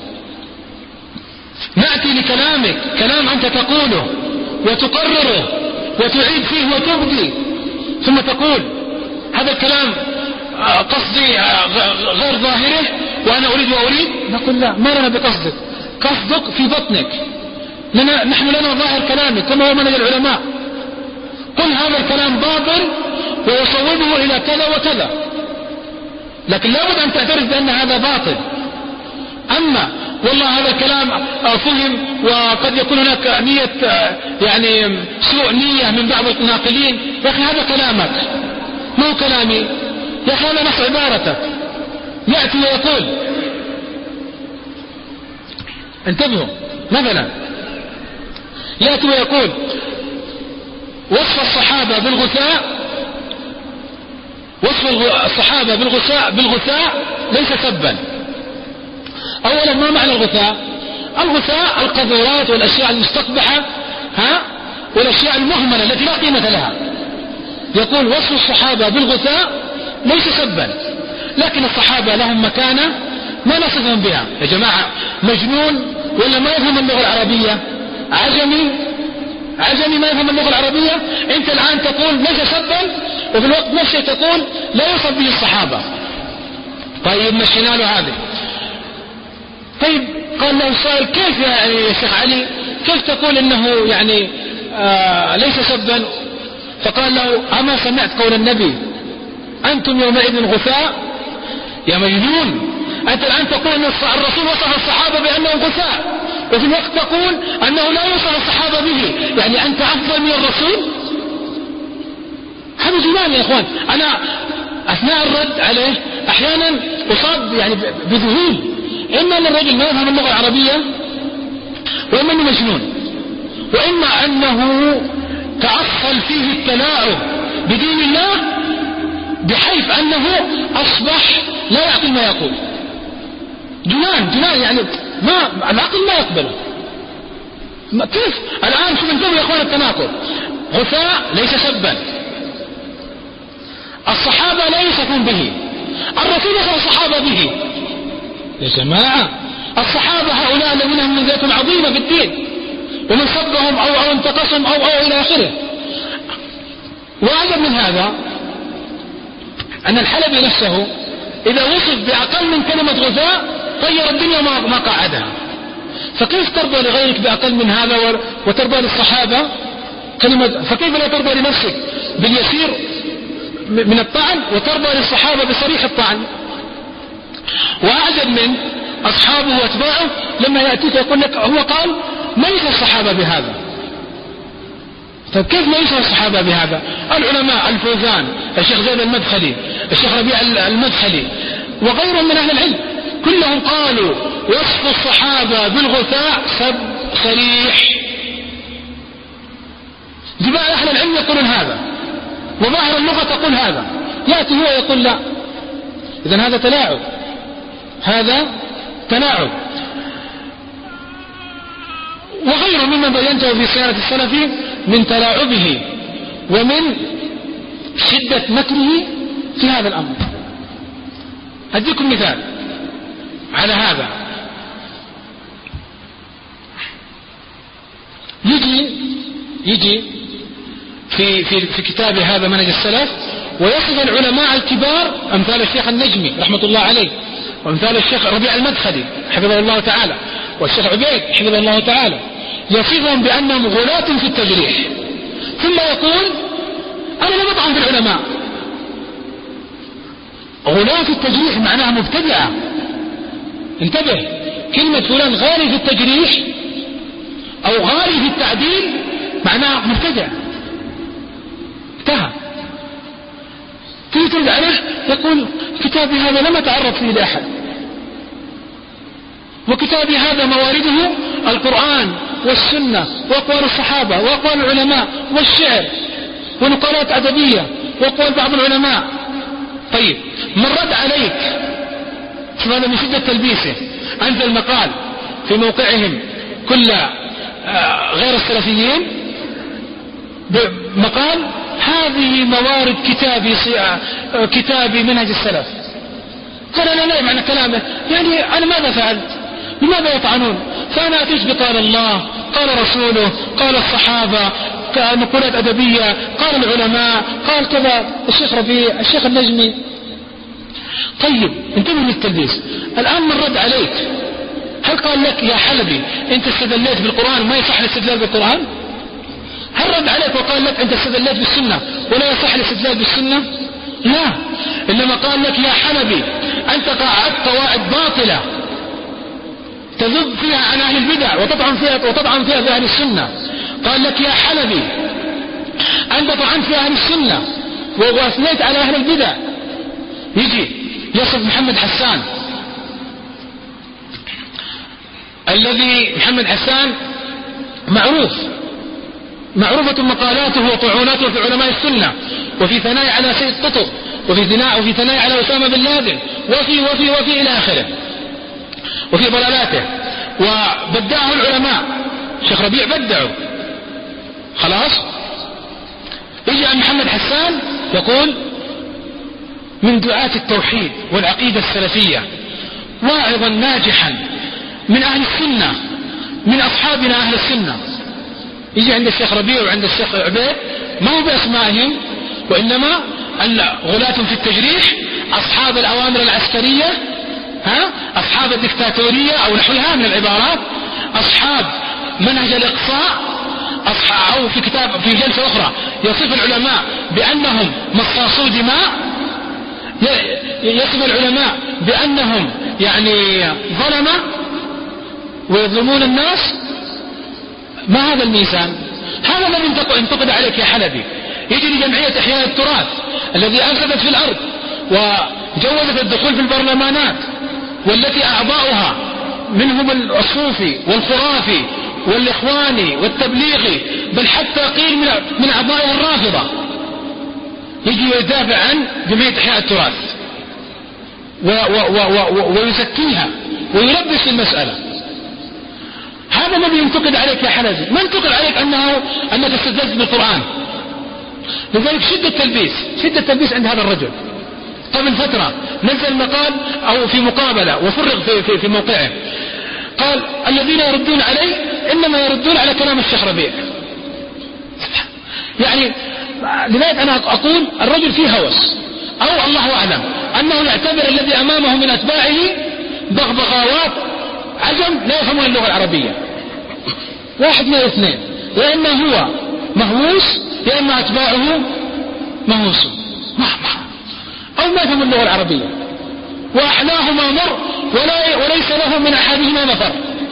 S16: نأتي لكلامك، كلام أنت تقوله وتقرره وتعيد فيه وتبدي، ثم تقول هذا الكلام قصدي غير ظاهره وأنا أريد وأريد، نقول لا، ما لنا بقصدك، قصدك في بطنك، نحن لنا ظاهر كلامك كما هو منهج العلماء. قل هذا الكلام باطل ويصوبه إلى كذا وكذا، لكن لابد أن تعترف بأن هذا باطل. أما والله هذا الكلام فهم وقد يكون هناك نية يعني سوء نية من بعض الناقلين، يا أخي هذا كلامك ما هو كلامي، يا أخي هذا نص عبارتك. يأتي ويقول انتبهوا، مثلا يأتي ويقول وصف الصحابة بالغثاء ليس سبا. أولا ما معنى الغثاء؟ الغثاء القذورات والأشياء المستقبحة والأشياء المهملة التي لا قيمة لها. يقول وصف الصحابة بالغثاء ليس سبا، لكن الصحابة لهم مكانة ما نصفهم بها. يا جماعة مجنون ولا ما يفهم اللغة العربية؟ عجمي ما يفهم اللغة العربية؟ انت الآن تقول ليس سبا وفي الوقت نفسه تقول لا يصف به الصحابة. طيب مشينا له هذه. طيب قال له السائل كيف يا شيخ علي كيف تقول انه يعني ليس سبا؟ فقال له اما سمعت قول النبي انتم يومئذ غثاء؟ يا مجنون، انت الان تقول ان الرسول وصف الصحابة بانهم غثاء وفي الوقت تقول انه لا يوصف الصحابة به، يعني انت افضل من الرسول؟ هذا جنان يا اخوان. انا اثناء الرد عليه احيانا اصاب يعني بذهول، اما ان الرجل ما يفهم اللغة العربية، واما انه مجنون، واما انه تعصل فيه التلاعب بدين الله بحيث انه اصبح لا يعقل ما يقول. جنان يعني ما العقل ما يقبله. كيف الان شوف انتبهوا يا اخوان التناقض. غثاء ليس سبا، الصحابة لا يوصفون به، الرسول وصف الصحابة به. يا جماعة الصحابة هؤلاء الذين هم منزلة عظيمة في الدين، ومن صدهم أو انتقصهم أو إلى آخره. وأعجب من هذا أن الحلبي نفسه إذا وصف بأقل من كلمة غثاء طير الدنيا ما قعدها. فكيف ترضى لغيرك بأقل من هذا وترضى للصحابة كلمة؟ فكيف لا ترضى لنفسك باليسير من الطعن وترضى للصحابة بصريح الطعن؟ وأعجب من أصحابه وأتباعه لما يأتيك يقول لك هو قال ما يشبه الصحابة بهذا. طيب كيف ما يشبه الصحابة بهذا؟ العلماء الفوزان، الشيخ زيد المدخلي، الشيخ ربيع المدخلي وغيرهم من أهل العلم كلهم قالوا وصف الصحابة بالغثاء سب صريح. جماعة أهل العلم يقولون هذا وظاهر اللغة تقول هذا، يأتي هو يقول لا. إذن هذا تلاعب، هذا تلاعب. وغيره مما بينته في سيرة السلف من تلاعبه ومن شدة مكره في هذا الأمر. أديكم مثال على هذا. يجي في كتابه هذا منهج السلف ويصف العلماء الكبار أمثال الشيخ النجمي رحمة الله عليه، وأمثال الشيخ ربيع المدخلي حفظه الله تعالى، والشيخ عبيد حفظه الله تعالى، يصفهم بأنهم غلاة في التجريح، ثم يقول أنا لا أطعن في العلماء. غلاة في التجريح معناها مبتدعة. انتبه، كلمة فلان غالي في التجريح أو غالي في التعديل معناها مبتدع، انتهى. ترد عليه يقول كتابي هذا لم أتعرض فيه لأحد، وكتابي هذا موارده القرآن والسنة وأقوال الصحابة وأقوال العلماء والشعر ونقالات أدبية وأقوال بعض العلماء. طيب من رد عليك هذا من شدة تلبيسه أنزل مقال في موقعهم كل غير السلفيين مقال هذه موارد كتابي منهج السلف. قال أنا لا معنى كلامه، يعني أنا ماذا فعلت؟ لماذا يطعنون؟ فأنا أتيت بقال الله قال رسوله قال الصحابة نقولات أدبية، قال العلماء، قال كذا الشيخ ربيع، الشيخ النجمي. طيب انتبه للتلبيس. الآن من رد عليك، هل قال لك يا حلبي أنت استدليت بالقرآن ما يصح الاستدلال بالقرآن؟ هل رد عليك وقال لك أنت استدليت بالسنة ولا يصح الاستدلال بالسنة؟ لا، إنما قال لك يا حلبي أنت قاعدت قواعد باطلة تذب فيها عن أهل البدع وتطعن فيها في أهل السنة. قال لك يا حلبي أنت طعنت في أهل السنة وأثنيت على أهل البدع. يجي يصف محمد حسان، الذي محمد حسان معروفة مقالاته وطعوناته في علماء السنة، وفي ثناء على سيد قطب، وفي ثناء على أسامة بن لادن، وفي إلى آخره، وفي ضلالاته، وبدعه العلماء. شيخ ربيع بدعه خلاص. يجي عن محمد حسان يقول من دعاة التوحيد والعقيدة السلفية، واعظا ناجحا من أهل السنة، من أصحابنا أهل السنة. يجي عند الشيخ ربيع وعند الشيخ عبيد ما هو بأسمائهم، وإنما غلاة في التجريح، أصحاب الأوامر العسكرية، أصحاب الدكتاتورية أو نحوها من العبارات، أصحاب منهج الإقصاء، أو في جلسة أخرى يصف العلماء بأنهم مصاصو دماء، يصف العلماء بأنهم يعني ظلمة ويظلمون الناس. ما هذا الميزان؟ هذا الذي انتقد عليك يا حلبي. يجي لجمعية إحياء التراث الذي أفسدت في الأرض وجوزت الدخول في البرلمانات، والتي أعضاؤها منهم الصوفي والخرافي والإخواني والتبليغي، بل حتى قيل من أعضائها الرافضة، يجي ويدافع عن جمعية إحياء التراث ويزكيها ويلبس المسألة. هذا الذي ينتقد عليك يا حلبي. ما ينتقد عليك أنك استدلت بالقرآن. لذلك شدة التلبيس عند هذا الرجل. قبل فترة نزل مقال أو في مقابلة وفرغ في موقعه، قال الذين يردون علي إنما يردون على كلام الشيخ ربيع. يعني لذلك أنا أقول الرجل فيه هوس، أو الله أعلم أنه يعتبر الذي أمامه من أتباعه بغبغاوات عجم لا يفهمون اللغة العربية. واحد من الاثنين، يا إما هو مهووس يا إما أتباعه مهووس أو ما يفهم اللغة العربية، وأحلاهما مر وليس له من أحدهما مفر.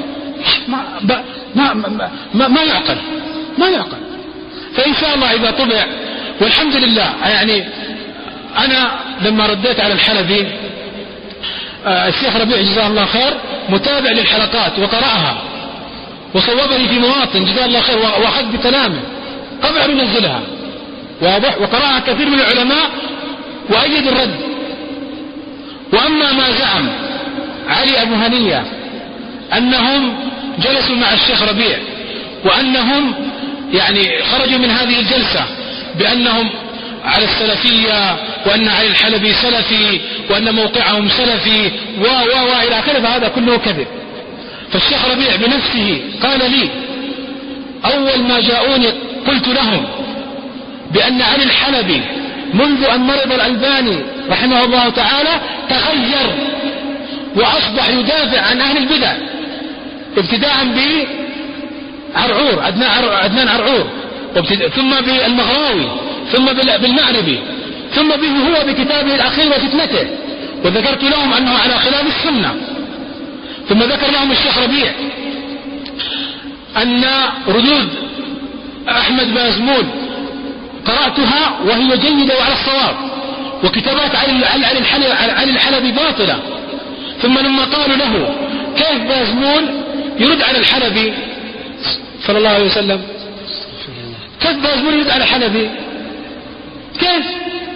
S16: ما يعقل. فإن شاء الله إذا طبع، والحمد لله يعني أنا لما رديت على الحلبي الشيخ ربيع جزاه الله خير متابع للحلقات وقرأها وصوبني في مواطن جزاه الله خير، وأخذ بكلامه قبل أن ينزلها واضح، وقرأها كثير من العلماء وأيد الرد. وأما ما زعم علي أبو هنية أنهم جلسوا مع الشيخ ربيع وأنهم يعني خرجوا من هذه الجلسة بأنهم على السلفية وأن علي الحلبي سلفي وأن موقعهم سلفي وإلى آخره، فهذا كله كذب. فالشيخ ربيع بنفسه قال لي أول ما جاءوني قلت لهم بأن علي الحلبي منذ أن مرض الألباني رحمه الله تعالى تغير وأصبح يدافع عن أهل البدع، ابتداء بعرعور عدنان عرعور، ثم بالمغراوي، ثم بالمعربي، ثم به هو بكتابه الأخير وفتنته، وذكرت لهم أنه على خلاف السنة. ثم ذكر لهم الشيخ ربيع أن ردود أحمد بازمول قرأتها وهي جيدة وعلى الصواب، وكتابات علي الحلبي باطلة. ثم لما قالوا له كيف بازمول يرد على الحلبي صلى الله عليه وسلم، كيف بازمول يرد على الحلبي، كيف؟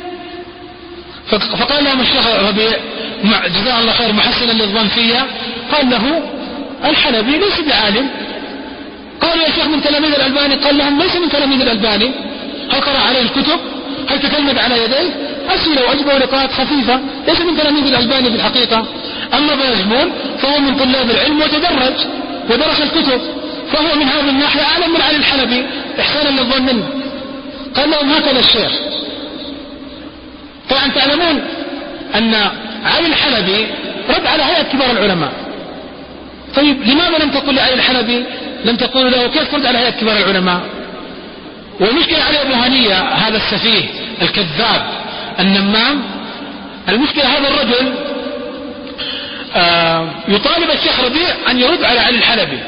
S16: فقال لهم الشيخ ربيع جزاه الله خير محسنا للظنفية، قال له الحلبي ليس بعالم. قالوا يا شيخ من تلاميذ الألباني، قال لهم ليس من تلاميذ الألباني. هل قرأ عليه الكتب؟ هل تكلمت على يديه؟ أسئلة وأجوبة ولقاءات خفيفة، ليس من تلاميذ الألباني في الحقيقة. أما بازمول فهو من طلاب العلم وتدرج ودرس الكتب، فهو من هذه الناحية أعلم من علي الحلبي، إحسانا للظن منه. قال لهم هكذا الشيخ. طبعا تعلمون أن علي الحلبي رد على هيئة كبار العلماء. طيب لماذا لم تقل لعلي الحلبي، لم تقول له كيف ترد على هيئة كبار العلماء؟ والمشكلة علي أبو هنية هذا السفيه الكذاب النمام، المشكلة هذا الرجل يطالب الشيخ ربيع أن يرد على علي الحلبي.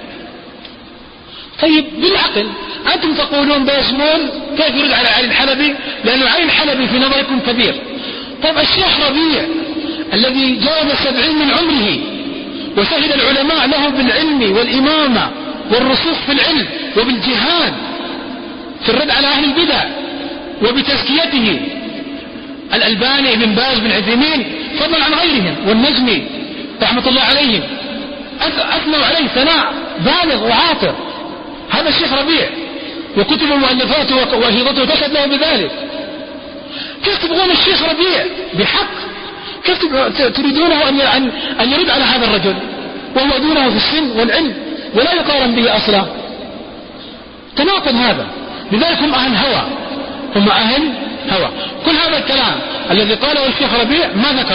S16: طيب بالعقل أنتم تقولون بيسمون كيف يرد على علي الحلبي، لأن علي الحلبي في نظركم كبير. طيب الشيخ ربيع الذي جاوز 70 من عمره وشهد العلماء له بالعلم والإمامة والرسوخ في العلم وبالجهاد في الرد على أهل البدع وبتزكيته، الألباني بن باز بن عثيمين فضلا عن غيرهم والنجمي رحمة الله عليهم أثنوا عليه ثناء بالغ وعاطر. هذا الشيخ ربيع وكتب مؤلفاته وهيضته تشهد له بذلك. كيف تبغون الشيخ ربيع بحق، كيف تريدونه أن يرد على هذا الرجل وهو دونه في السن والعلم ولا يقارن به أصلا؟ تناقض هذا. لذلك هم أهل هوى، هم أهل هوى. كل هذا الكلام الذي قاله الشيخ ربيع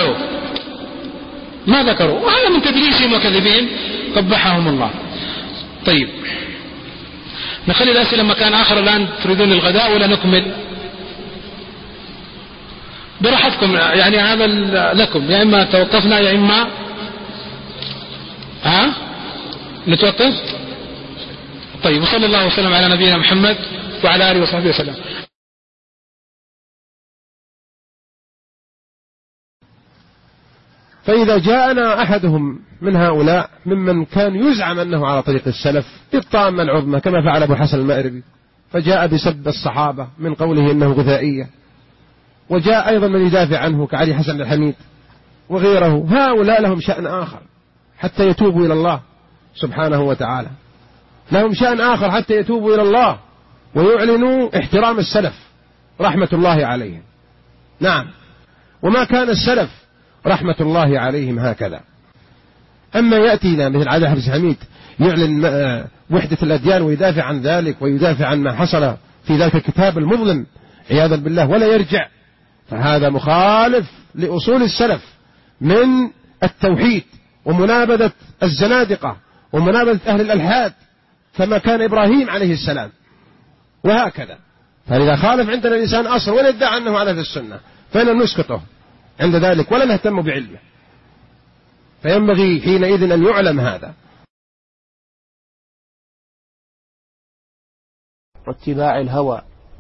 S16: ما ذكروا وهذا من تدليسهم وكذبهم قبحهم الله. طيب نخلي الأسئلة مكان آخر الآن. تريدون الغداء ولا نكمل؟ براحتكم، يعني هذا لكم، يا إما توقفنا يا إما نتوقف. طيب وصلى الله وسلم على نبينا محمد وعلى آله وصحبه وسلم.
S17: فإذا جاءنا أحدهم من هؤلاء ممن كان يزعم أنه على طريق السلف الطامة العظمى كما فعل أبو حسن المائربي، فجاء بسب الصحابة من قوله إنه غثائية، وجاء أيضا من يدافع عنه كعلي حسن الحميد وغيره، هؤلاء لهم شأن آخر حتى يتوبوا إلى الله سبحانه وتعالى، لهم شأن آخر حتى يتوبوا إلى الله ويعلنوا احترام السلف رحمة الله عليهم. نعم، وما كان السلف رحمة الله عليهم هكذا. أما يأتينا مثل علي حسن الحميد يعلن وحدة الأديان ويدافع عن ذلك ويدافع عن ما حصل في ذلك الكتاب المظلم عياذا بالله ولا يرجع، فهذا مخالف لأصول السلف من التوحيد ومنابذة الزنادقة ومنابذة أهل الألحاد كما كان إبراهيم عليه السلام وهكذا. فإذا خالف عندنا الإنسان أصل ولا يدعي أنه على السنة فإن نسكته عند ذلك ولا نهتم بعلمه، فينبغي حينئذ أن يعلم هذا.
S18: واتباع الهوى،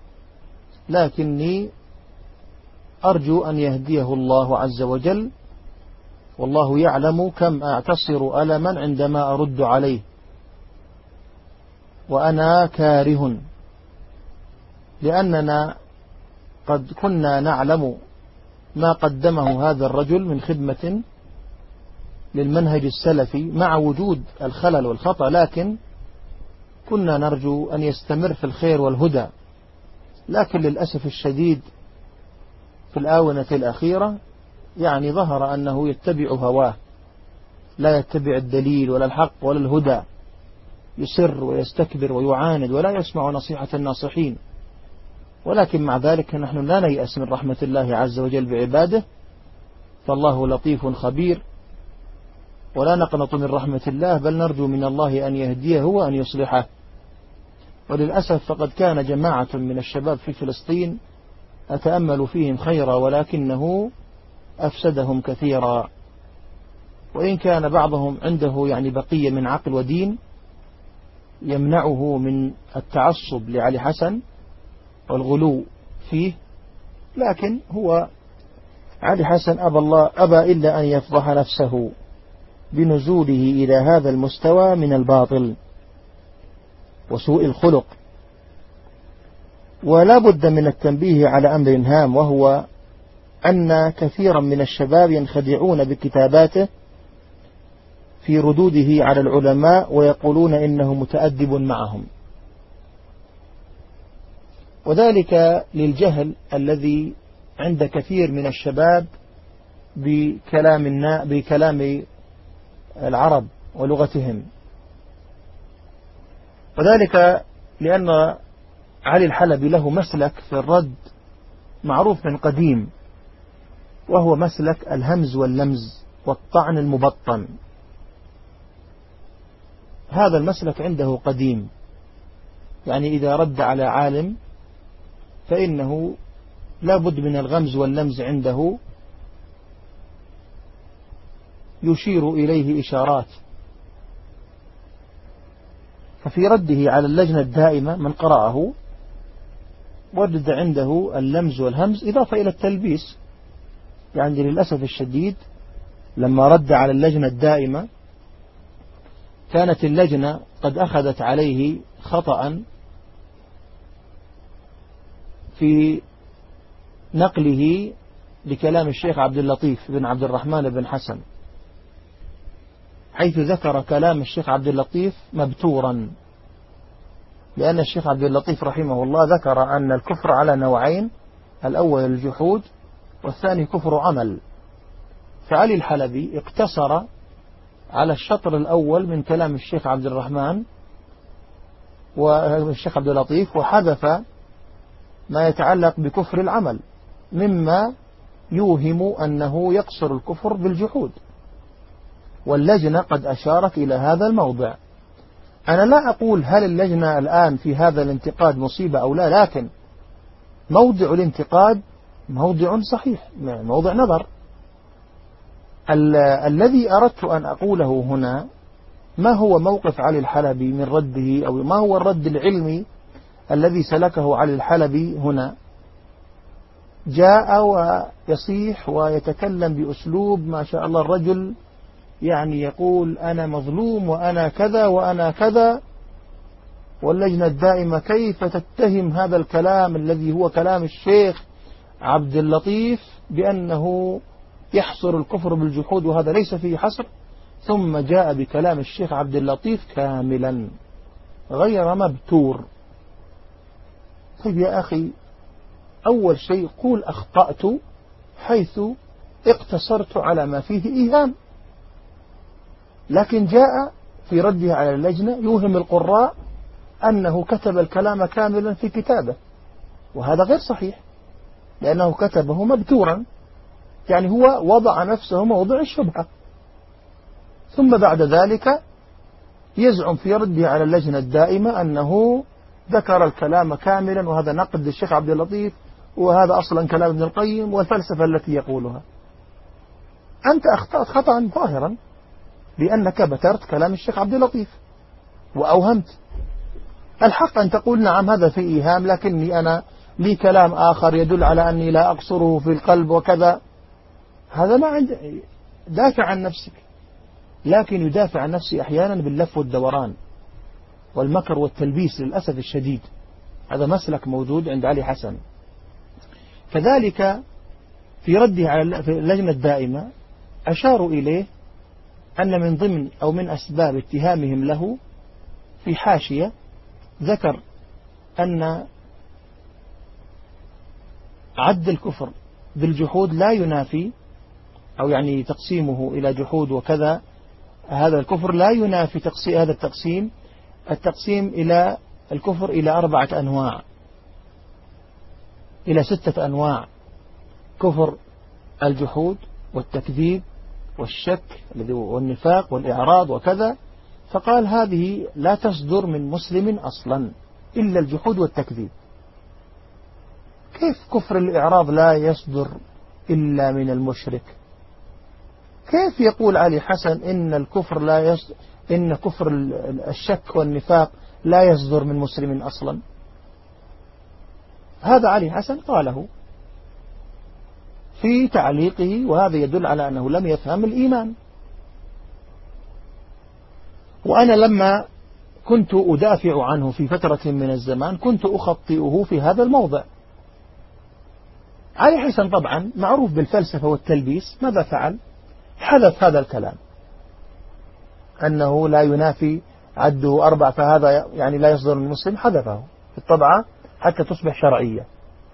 S18: لكني أرجو أن يهديه الله عز وجل، والله يعلم كم أعتصر ألما عندما أرد عليه وأنا كاره، لأننا قد كنا نعلم ما قدمه هذا الرجل من خدمة للمنهج السلفي مع وجود الخلل والخطأ، لكن كنا نرجو أن يستمر في الخير والهدى. لكن للأسف الشديد في الآونة الأخيرة يعني ظهر أنه يتبع هواه، لا يتبع الدليل ولا الحق ولا الهدى، يسر ويستكبر ويعاند ولا يسمع نصيحة الناصحين. ولكن مع ذلك نحن لا نيأس من رحمة الله عز وجل بعباده، فالله لطيف خبير، ولا نقنط من رحمة الله، بل نرجو من الله أن يهديه وأن يصلحه. وللأسف فقد كان جماعة من الشباب في فلسطين أتأمل فيهم خيرا، ولكنه أفسدهم كثيرا. وإن كان بعضهم عنده يعني بقية من عقل ودين يمنعه من التعصب لعلي حسن والغلو فيه، لكن هو علي حسن أبى إلا أن يفضح نفسه بنزوله إلى هذا المستوى من الباطل وسوء الخلق. ولا بد من التنبيه على أمر هام، وهو أن كثيرا من الشباب ينخدعون بكتاباته في ردوده على العلماء ويقولون إنه متأدب معهم، وذلك للجهل الذي عند كثير من الشباب بكلام العرب ولغتهم. وذلك لأن علي الحلبي له مسلك في الرد معروف من قديم، وهو مسلك الهمز واللمز والطعن المبطن. هذا المسلك عنده قديم، يعني إذا رد على عالم فإنه لا بد من الغمز واللمز عنده، يشير إليه إشارات. ففي رده على اللجنة الدائمة من قرأه وجد عنده اللمز والهمز إضافة إلى التلبيس. يعني للأسف الشديد لما رد على اللجنة الدائمة كانت اللجنة قد أخذت عليه خطأ في نقله لكلام الشيخ عبد اللطيف بن عبد الرحمن بن حسن، حيث ذكر كلام الشيخ عبد اللطيف مبتورا، لأن الشيخ عبد اللطيف رحمه الله ذكر أن الكفر على نوعين: الأول الجحود والثاني كفر عمل. فعلي الحلبي اقتصر على الشطر الأول من كلام الشيخ عبد الرحمن والشيخ عبد اللطيف، وحذف ما يتعلق بكفر العمل مما يوهم أنه يقصر الكفر بالجحود. واللجنة قد أشارت إلى هذا الموضع. أنا لا أقول هل اللجنة الآن في هذا الانتقاد مصيبة أو لا، لكن موضع الانتقاد موضع صحيح، موضع نظر. الذي أردت أن أقوله هنا ما هو موقف علي الحلبي من رده، أو ما هو الرد العلمي الذي سلكه علي الحلبي هنا. جاء ويصيح ويتكلم بأسلوب ما شاء الله، الرجل يعني يقول أنا مظلوم وأنا كذا وأنا كذا، واللجنة الدائمة كيف تتهم هذا الكلام الذي هو كلام الشيخ عبد اللطيف بأنه يحصر الكفر بالجحود، وهذا ليس فيه حصر. ثم جاء بكلام الشيخ عبد اللطيف كاملا غير مبتور. طيب يا أخي، أول شيء قول أخطأت حيث اقتصرت على ما فيه إيهام، لكن جاء في رده على اللجنة يوهم القراء أنه كتب الكلام كاملا في كتابه، وهذا غير صحيح، لأنه كتبه مبتورا، يعني هو وضع نفسه موضع الشبهة. ثم بعد ذلك يزعم في رده على اللجنة الدائمة أنه ذكر الكلام كاملا، وهذا نقد للشيخ عبد اللطيف، وهذا أصلا كلام ابن القيم والفلسفة التي يقولها. أنت أخطأت خطأ ظاهرا لأنك بترت كلام الشيخ عبد اللطيف وأوهمت. الحق أن تقول نعم هذا في إيهام، لكني أنا لي كلام آخر يدل على أني لا أقصره في القلب وكذا. هذا ما عند دافع عن نفسك، لكن يدافع عن نفسه أحيانا باللف والدوران والمكر والتلبيس للأسف الشديد. هذا مسلك موجود عند علي حسن. كذلك في رده على اللجنة الدائمة أشاروا إليه أن من ضمن أو من أسباب اتهامهم له في حاشية ذكر أن عد الكفر بالجحود لا ينافي، أو يعني تقسيمه إلى جحود وكذا، هذا الكفر لا ينافي هذا التقسيم إلى الكفر إلى 4 أنواع، إلى 6 أنواع: كفر الجحود والتكذيب والشك والنفاق والإعراض وكذا. فقال هذه لا تصدر من مسلم أصلا إلا الجحود والتكذيب. كيف كفر الإعراض لا يصدر إلا من المشرك؟ كيف يقول علي حسن إن الكفر إن كفر الشك والنفاق لا يصدر من مسلم أصلا؟ هذا علي حسن قاله في تعليقه، وهذا يدل على أنه لم يفهم الإيمان. وأنا لما كنت أدافع عنه في فترة من الزمان كنت أخطئه في هذا الموضع. علي حسن طبعا معروف بالفلسفة والتلبيس، ماذا فعل؟ حذف هذا الكلام أنه لا ينافي عده 4 فهذا يعني لا يصدر من مسلم، حذفه في الطبعة حتى تصبح شرعية.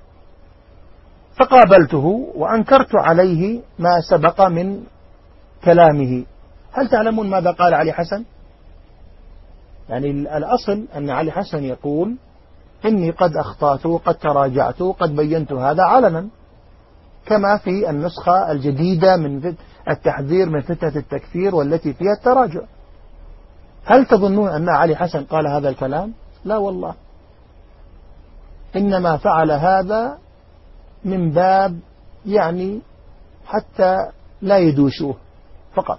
S18: فقابلته وأنكرت عليه ما سبق من كلامه. هل تعلمون ماذا قال علي حسن؟ يعني الأصل أن علي حسن يقول إني قد أخطأت وقد تراجعت وقد بينت هذا علنا، كما في النسخة الجديدة من التحذير من فتنة التكفير والتي فيها التراجع. هل تظنون أن علي حسن قال هذا الكلام؟ لا والله، إنما فعل هذا من باب يعني حتى لا يدوشوه فقط،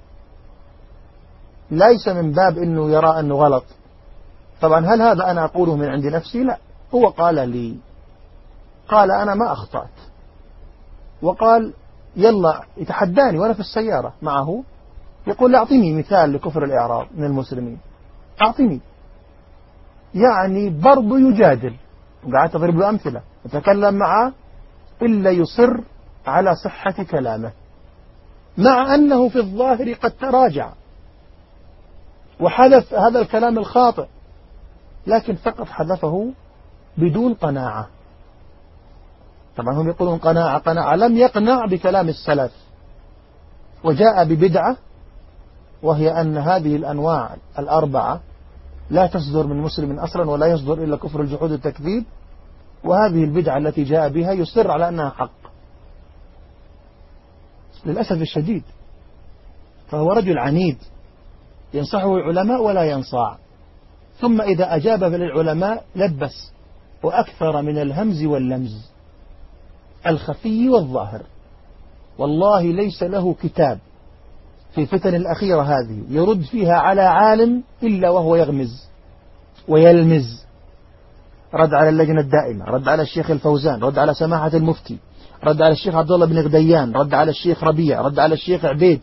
S18: ليس من باب أنه يرى أنه غلط. طبعا هل هذا أنا أقوله من عند نفسي؟ لا، هو قال لي، قال أنا ما أخطأت، وقال يلا يتحداني وأنا في السيارة معه يقول أعطيني مثال لكفر الإعراض من المسلمين، أعطيني، يعني برضو يجادل، وقعدت أضرب له أمثلة أتكلم معه إلا يصر على صحة كلامه، مع أنه في الظاهر قد تراجع وحذف هذا الكلام الخاطئ، لكن فقط حذفه بدون قناعة. طبعا هم يقولون قناعة، لم يقنع بكلام السلف، وجاء ببدعة، وهي أن هذه الأنواع الأربعة لا تصدر من مسلم أصلا ولا يصدر إلا كفر الجحود التكذيب، وهذه البدعة التي جاء بها يصر على أنها حق للأسف الشديد. فهو رجل عنيد ينصحه العلماء ولا ينصاع، ثم إذا أجاب للعلماء لبس وأكثر من الهمز واللمز الخفي والظاهر. والله ليس له كتاب في الفتن الأخيرة هذه يرد فيها على عالم إلا وهو يغمز ويلمز. رد على اللجنة الدائمة، رد على الشيخ الفوزان، رد على سماحة المفتي، رد على الشيخ عبد الله بن غديان، رد على الشيخ ربيع، رد على الشيخ عبيد.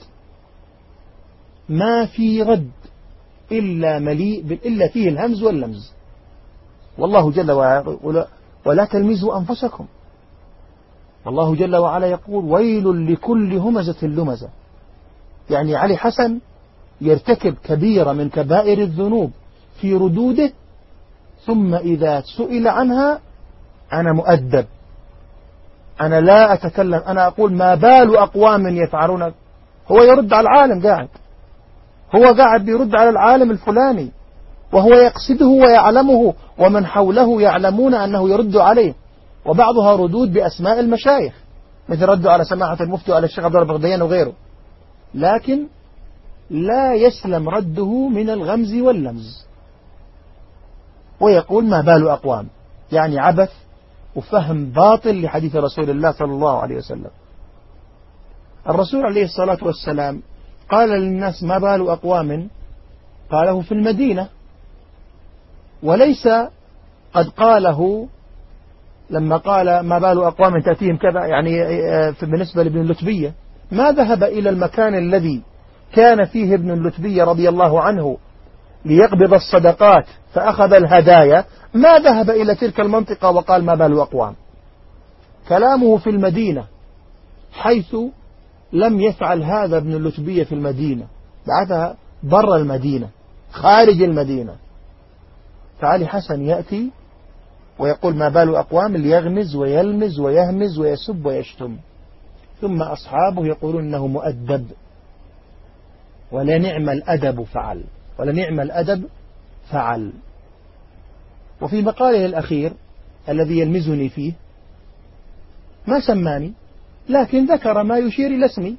S18: ما في رد إلا مليء إلا فيه الهمز واللمز. والله جل وعلا ولا تلمزوا أنفسكم، والله جل وعلا يقول ويل لكل همزة لمزة. يعني علي حسن يرتكب كبيرة من كبائر الذنوب في ردوده، ثم إذا سئل عنها أنا مؤدب، أنا لا أتكلم، أنا أقول ما بال أقوام يفعلون. هو يرد على العالم، هو قاعد يرد على العالم الفلاني وهو يقصده ويعلمه، ومن حوله يعلمون أنه يرد عليه، وبعضها ردود بأسماء المشايخ مثل ردوا على سماحة المفتي وعلى الشيخ عبد الله بن غديان وغيره، لكن لا يسلم رده من الغمز واللمز. ويقول ما بال أقوام، يعني عبث وفهم باطل لحديث رسول الله صلى الله عليه وسلم. الرسول عليه الصلاة والسلام قال للناس ما بال أقوام، قاله في المدينة، وليس قد قاله لما قال ما بال أقوام تأتيهم كذا، يعني بالنسبة لابن اللتبية ما ذهب إلى المكان الذي كان فيه ابن اللتبية رضي الله عنه ليقبض الصدقات فأخذ الهدايا، ما ذهب إلى تلك المنطقة وقال ما بال أقوام. كلامه في المدينة، حيث لم يفعل هذا ابن اللتبية في المدينة، بعدها بر المدينة خارج المدينة. فعلي حسن يأتي ويقول ما بال أقوام ليغمز ويلمز ويهمز ويسب ويشتم، ثم أصحابه يقولون إنه مؤدب، ولا نعم الأدب فعل، ولا نعم الأدب فعل. وفي مقاله الأخير الذي يلمزني فيه ما سماني، لكن ذكر ما يشير إلى اسمي،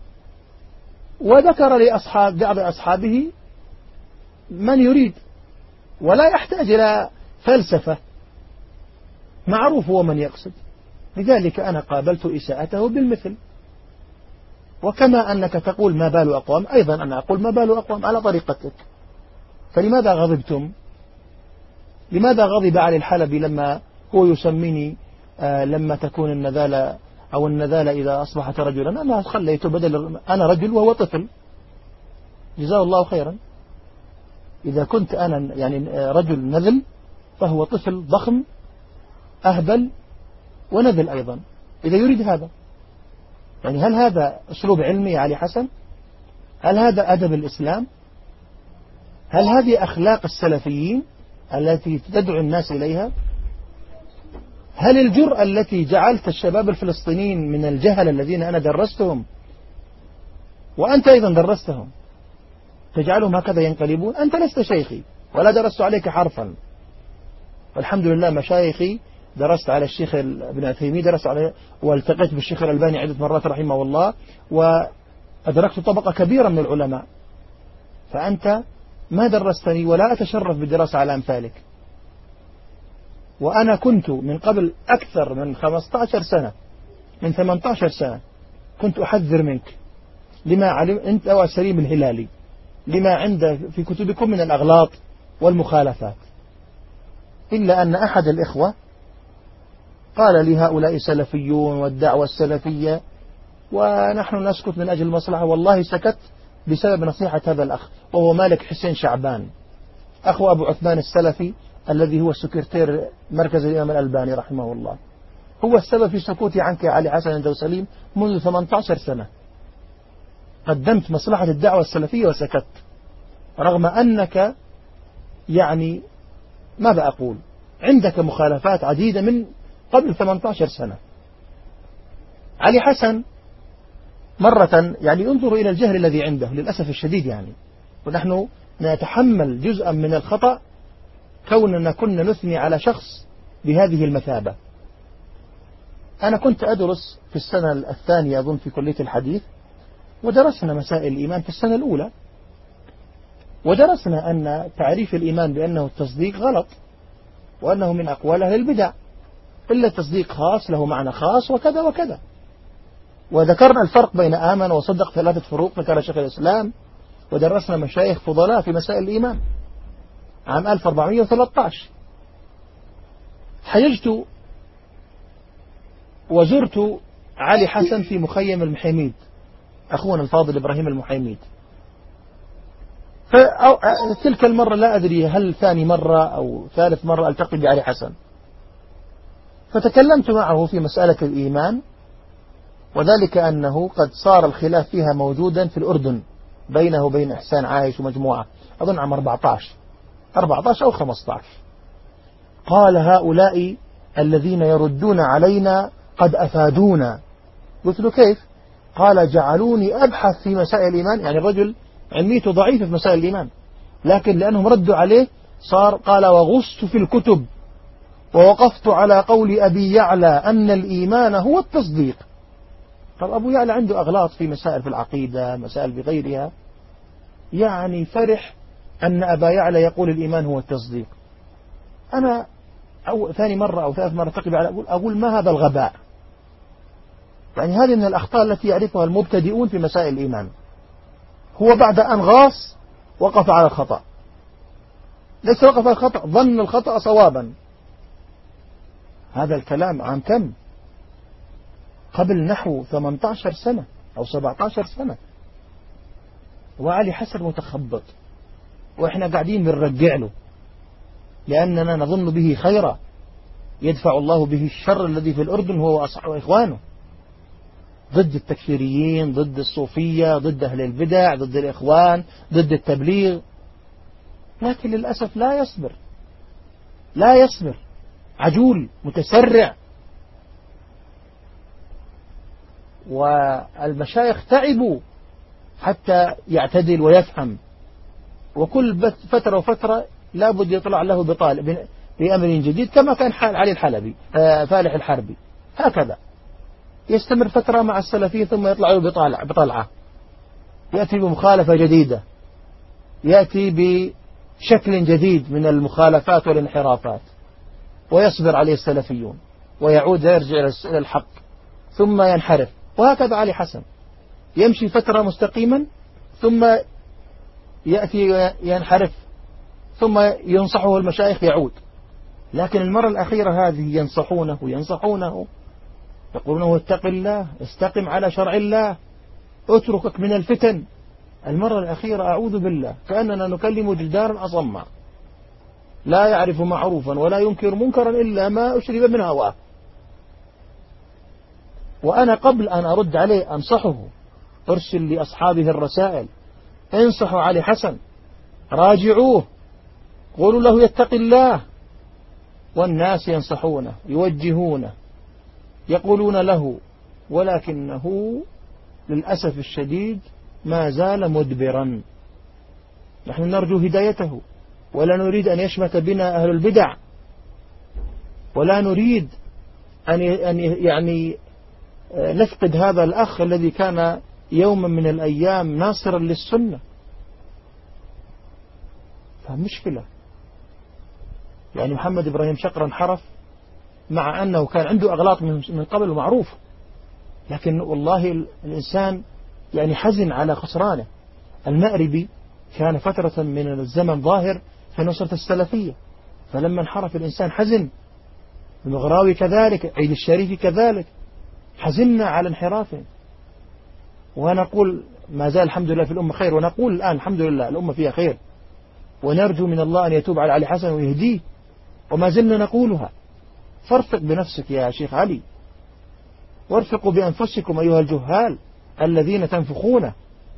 S18: وذكر لأصحاب بعض أصحابه من يريد، ولا يحتاج إلى فلسفة، معروف هو من يقصد. لذلك أنا قابلت إساءته بالمثل. وكما أنك تقول ما بال أقوام، أيضا أنا أقول ما بال أقوام على طريقتك. فلماذا غضبتم؟ لماذا غضب علي الحلبي لما هو يسميني لما تكون النذالة أو النذالة إذا أصبحت رجلا؟ أنا خليته بدل أنا رجل وهو طفل، جزاه الله خيرا. إذا كنت أنا يعني رجل نذل فهو طفل ضخم أهبل ونذل أيضا، إذا يريد هذا. يعني هل هذا أسلوب علمي يا علي حسن؟ هل هذا أدب الإسلام؟ هل هذه أخلاق السلفيين التي تدعو الناس إليها؟ هل الجرأة التي جعلت الشباب الفلسطينيين من الجهل الذين أنا درستهم وأنت أيضا درستهم تجعلهم هكذا ينقلبون؟ أنت لست شيخي ولا درست عليك حرفا. والحمد لله مشايخي درست على الشيخ ابن عثيمين، درست عليه، والتقيت بالشيخ الألباني عدة مرات رحمه الله، وأدركت طبقة كبيرة من العلماء. فأنت ما درستني ولا أتشرف بالدراسة على أمثالك. وأنا كنت من قبل أكثر من 15 سنة، من 18 سنة كنت أحذر منك لما علم أنت وسليم الهلالي لما عند في كتبكم من الأغلاط والمخالفات. إلا أن أحد الإخوة قال لي هؤلاء سلفيون والدعوة السلفية ونحن نسكت من أجل المصلحة. والله سكت بسبب نصيحة هذا الأخ، وهو مالك حسين شعبان، أخو أبو عثمان السلفي الذي هو سكرتير مركز الإمام الألباني رحمه الله. هو السبب في سكوتي عنك يا علي حسن الدوسليم منذ 18 سنة. قدمت مصلحة الدعوة السلفية وسكت، رغم أنك يعني ماذا أقول، عندك مخالفات عديدة من قبل 18 سنة. علي حسن مرة يعني انظروا إلى الجهل الذي عنده للأسف الشديد يعني، ونحن نتحمل جزءا من الخطأ كوننا كنا نثني على شخص بهذه المثابة. أنا كنت أدرس في السنة الثانية أظن في كلية الحديث، ودرسنا مسائل الإيمان في السنة الأولى، ودرسنا أن تعريف الإيمان بأنه التصديق غلط، وأنه من أقوال أهل البدع، إلا التصديق خاص له معنى خاص وكذا وكذا. وذكرنا الفرق بين آمن وصدق 3 فروق ذكر شيخ الإسلام، ودرسنا مشايخ فضلاء في مسائل الإيمان عام 1413. حججت وزرت علي حسن في مخيم المحيميد، أخونا الفاضل إبراهيم المحيميد. فتلك المرة لا أدري هل ثاني مرة أو ثالث مرة ألتقي بعلي حسن، فتكلمت معه في مسألة الإيمان، وذلك أنه قد صار الخلاف فيها موجودا في الأردن بينه وبين إحسان عايش ومجموعة، أظن عام 14 أو 15. قال هؤلاء الذين يردون علينا قد أفادونا. قلت له كيف؟ قال جعلوني أبحث في مسائل الإيمان، يعني الرجل علميته ضعيفة في مسائل الإيمان، لكن لأنهم ردوا عليه صار قال وغصت في الكتب ووقفت على قول أبي يعلى أن الإيمان هو التصديق. طب أبو يعلى عنده أغلاط في مسائل في العقيدة، مسائل بغيرها، يعني فرح أن أبا يعلى يقول الإيمان هو التصديق. أنا ثاني مرة أو ثالث مرة تقريبا أقول ما هذا الغباء؟ يعني هذه من الأخطاء التي يعرفها المبتدئون في مسائل الإيمان. هو بعد أن غاص وقف على الخطأ، ليس وقف على الخطأ، ظن الخطأ صوابا. هذا الكلام عام كم؟ قبل نحو 18 سنة أو 17 سنة. وعلي حسن متخبط، وإحنا قاعدين بنرجع له لأننا نظن به خيرا يدفع الله به الشر الذي في الأردن هو وإخوانه، ضد التكفيريين، ضد الصوفية، ضد أهل البدع، ضد الإخوان، ضد التبليغ. لكن للأسف لا يصبر، عجول متسرع. والمشايخ تعبوا حتى يعتدل ويفهم، وكل فترة وفترة لابد يطلع له بأمر جديد، كما كان حال علي الحلبي فالح الحربي، هكذا يستمر فترة مع السلفية ثم يطلع له بطلعة، يأتي بمخالفة جديدة، يأتي بشكل جديد من المخالفات والانحرافات، ويصبر عليه السلفيون ويعود يرجع إلى الحق ثم ينحرف. وهكذا علي حسن يمشي فترة مستقيما ثم يأتي ينحرف، ثم ينصحه المشايخ يعود. لكن المرة الأخيرة هذه ينصحونه يقولونه اتق الله، استقم على شرع الله، اتركك من الفتن. المرة الأخيرة أعوذ بالله كأننا نكلم جدارا أصمع لا يعرف معروفا ولا ينكر منكرا إلا ما أشرب من هواه. وأنا قبل أن أرد عليه أنصحه، أرسل لأصحابه الرسائل، انصحوا علي حسن، راجعوه، قولوا له يتق الله. والناس ينصحونه، يوجهونه، يقولون له، ولكنه للأسف الشديد ما زال مدبرا. نحن نرجو هدايته ولا نريد أن يشمت بنا أهل البدع، ولا نريد أن يعني نفقد هذا الأخ الذي كان يوما من الأيام ناصرا للسنة. فمشكلة يعني محمد إبراهيم شقرا انحرف مع أنه كان عنده أغلاط من قبل معروف، لكن والله الإنسان يعني حزن على خسرانه. المأربي كان فترة من الزمن ظاهر في نصرة السلفية، فلما انحرف الإنسان حزن. المغراوي كذلك، عيد الشريف كذلك، حزننا على انحرافهم. ونقول ما زال الحمد لله في الأمة خير، ونقول الآن الحمد لله الأمة فيها خير، ونرجو من الله أن يتوب على علي حسن ويهديه، وما زلنا نقولها. فارفق بنفسك يا شيخ علي، وارفقوا بأنفسكم أيها الجهال الذين تنفخونه.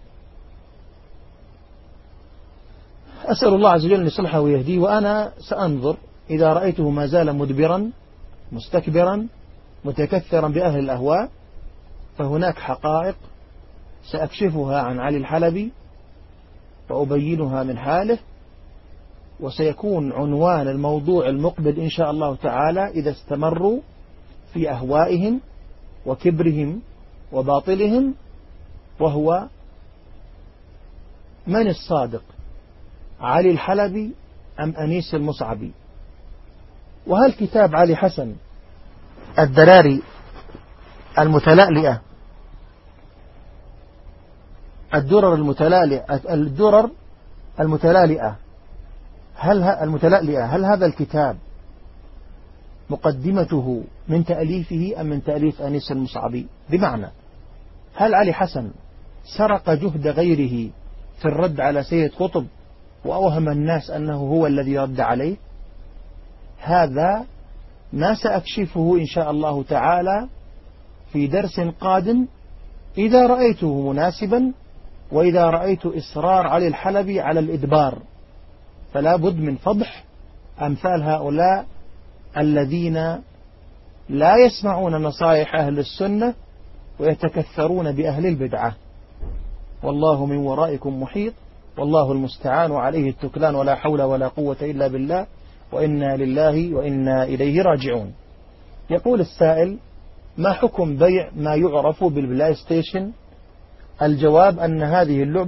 S18: أسأل الله عز وجل أن يصلحه ويهديه، وأنا سأنظر إذا رأيته ما زال مدبرا مستكبرا متكثرا بأهل الأهواء، فهناك حقائق سأكشفها عن علي الحلبي وأبينها من حاله، وسيكون عنوان الموضوع المقبل إن شاء الله تعالى إذا استمروا في أهوائهم وكبرهم وباطلهم، وهو من الصادق، علي الحلبي أم أنيس المصعبي؟ وهل كتاب علي حسن الدراري المتلألئة، الدرر المتلألئة هل هذا الكتاب مقدمته من تأليفه أم من تأليف أنيس المصعبي؟ بمعنى هل علي حسن سرق جهد غيره في الرد على سيد قطب وأوهم الناس أنه هو الذي رد عليه؟ هذا ما سأكشفه إن شاء الله تعالى في درس قادم إذا رأيته مناسبا، وإذا رأيت إصرار علي الحلبي على الإدبار. فلا بد من فضح أمثال هؤلاء الذين لا يسمعون نصائح أهل السنة ويتكثرون بأهل البدعة. والله من ورائكم محيط، والله المستعان وعليه التكلان، ولا حول ولا قوة إلا بالله، وإنا لله وإنا إليه راجعون. يقول السائل: ما حكم بيع ما يعرف بالبلاي ستيشن؟ الجواب أن هذه اللعبة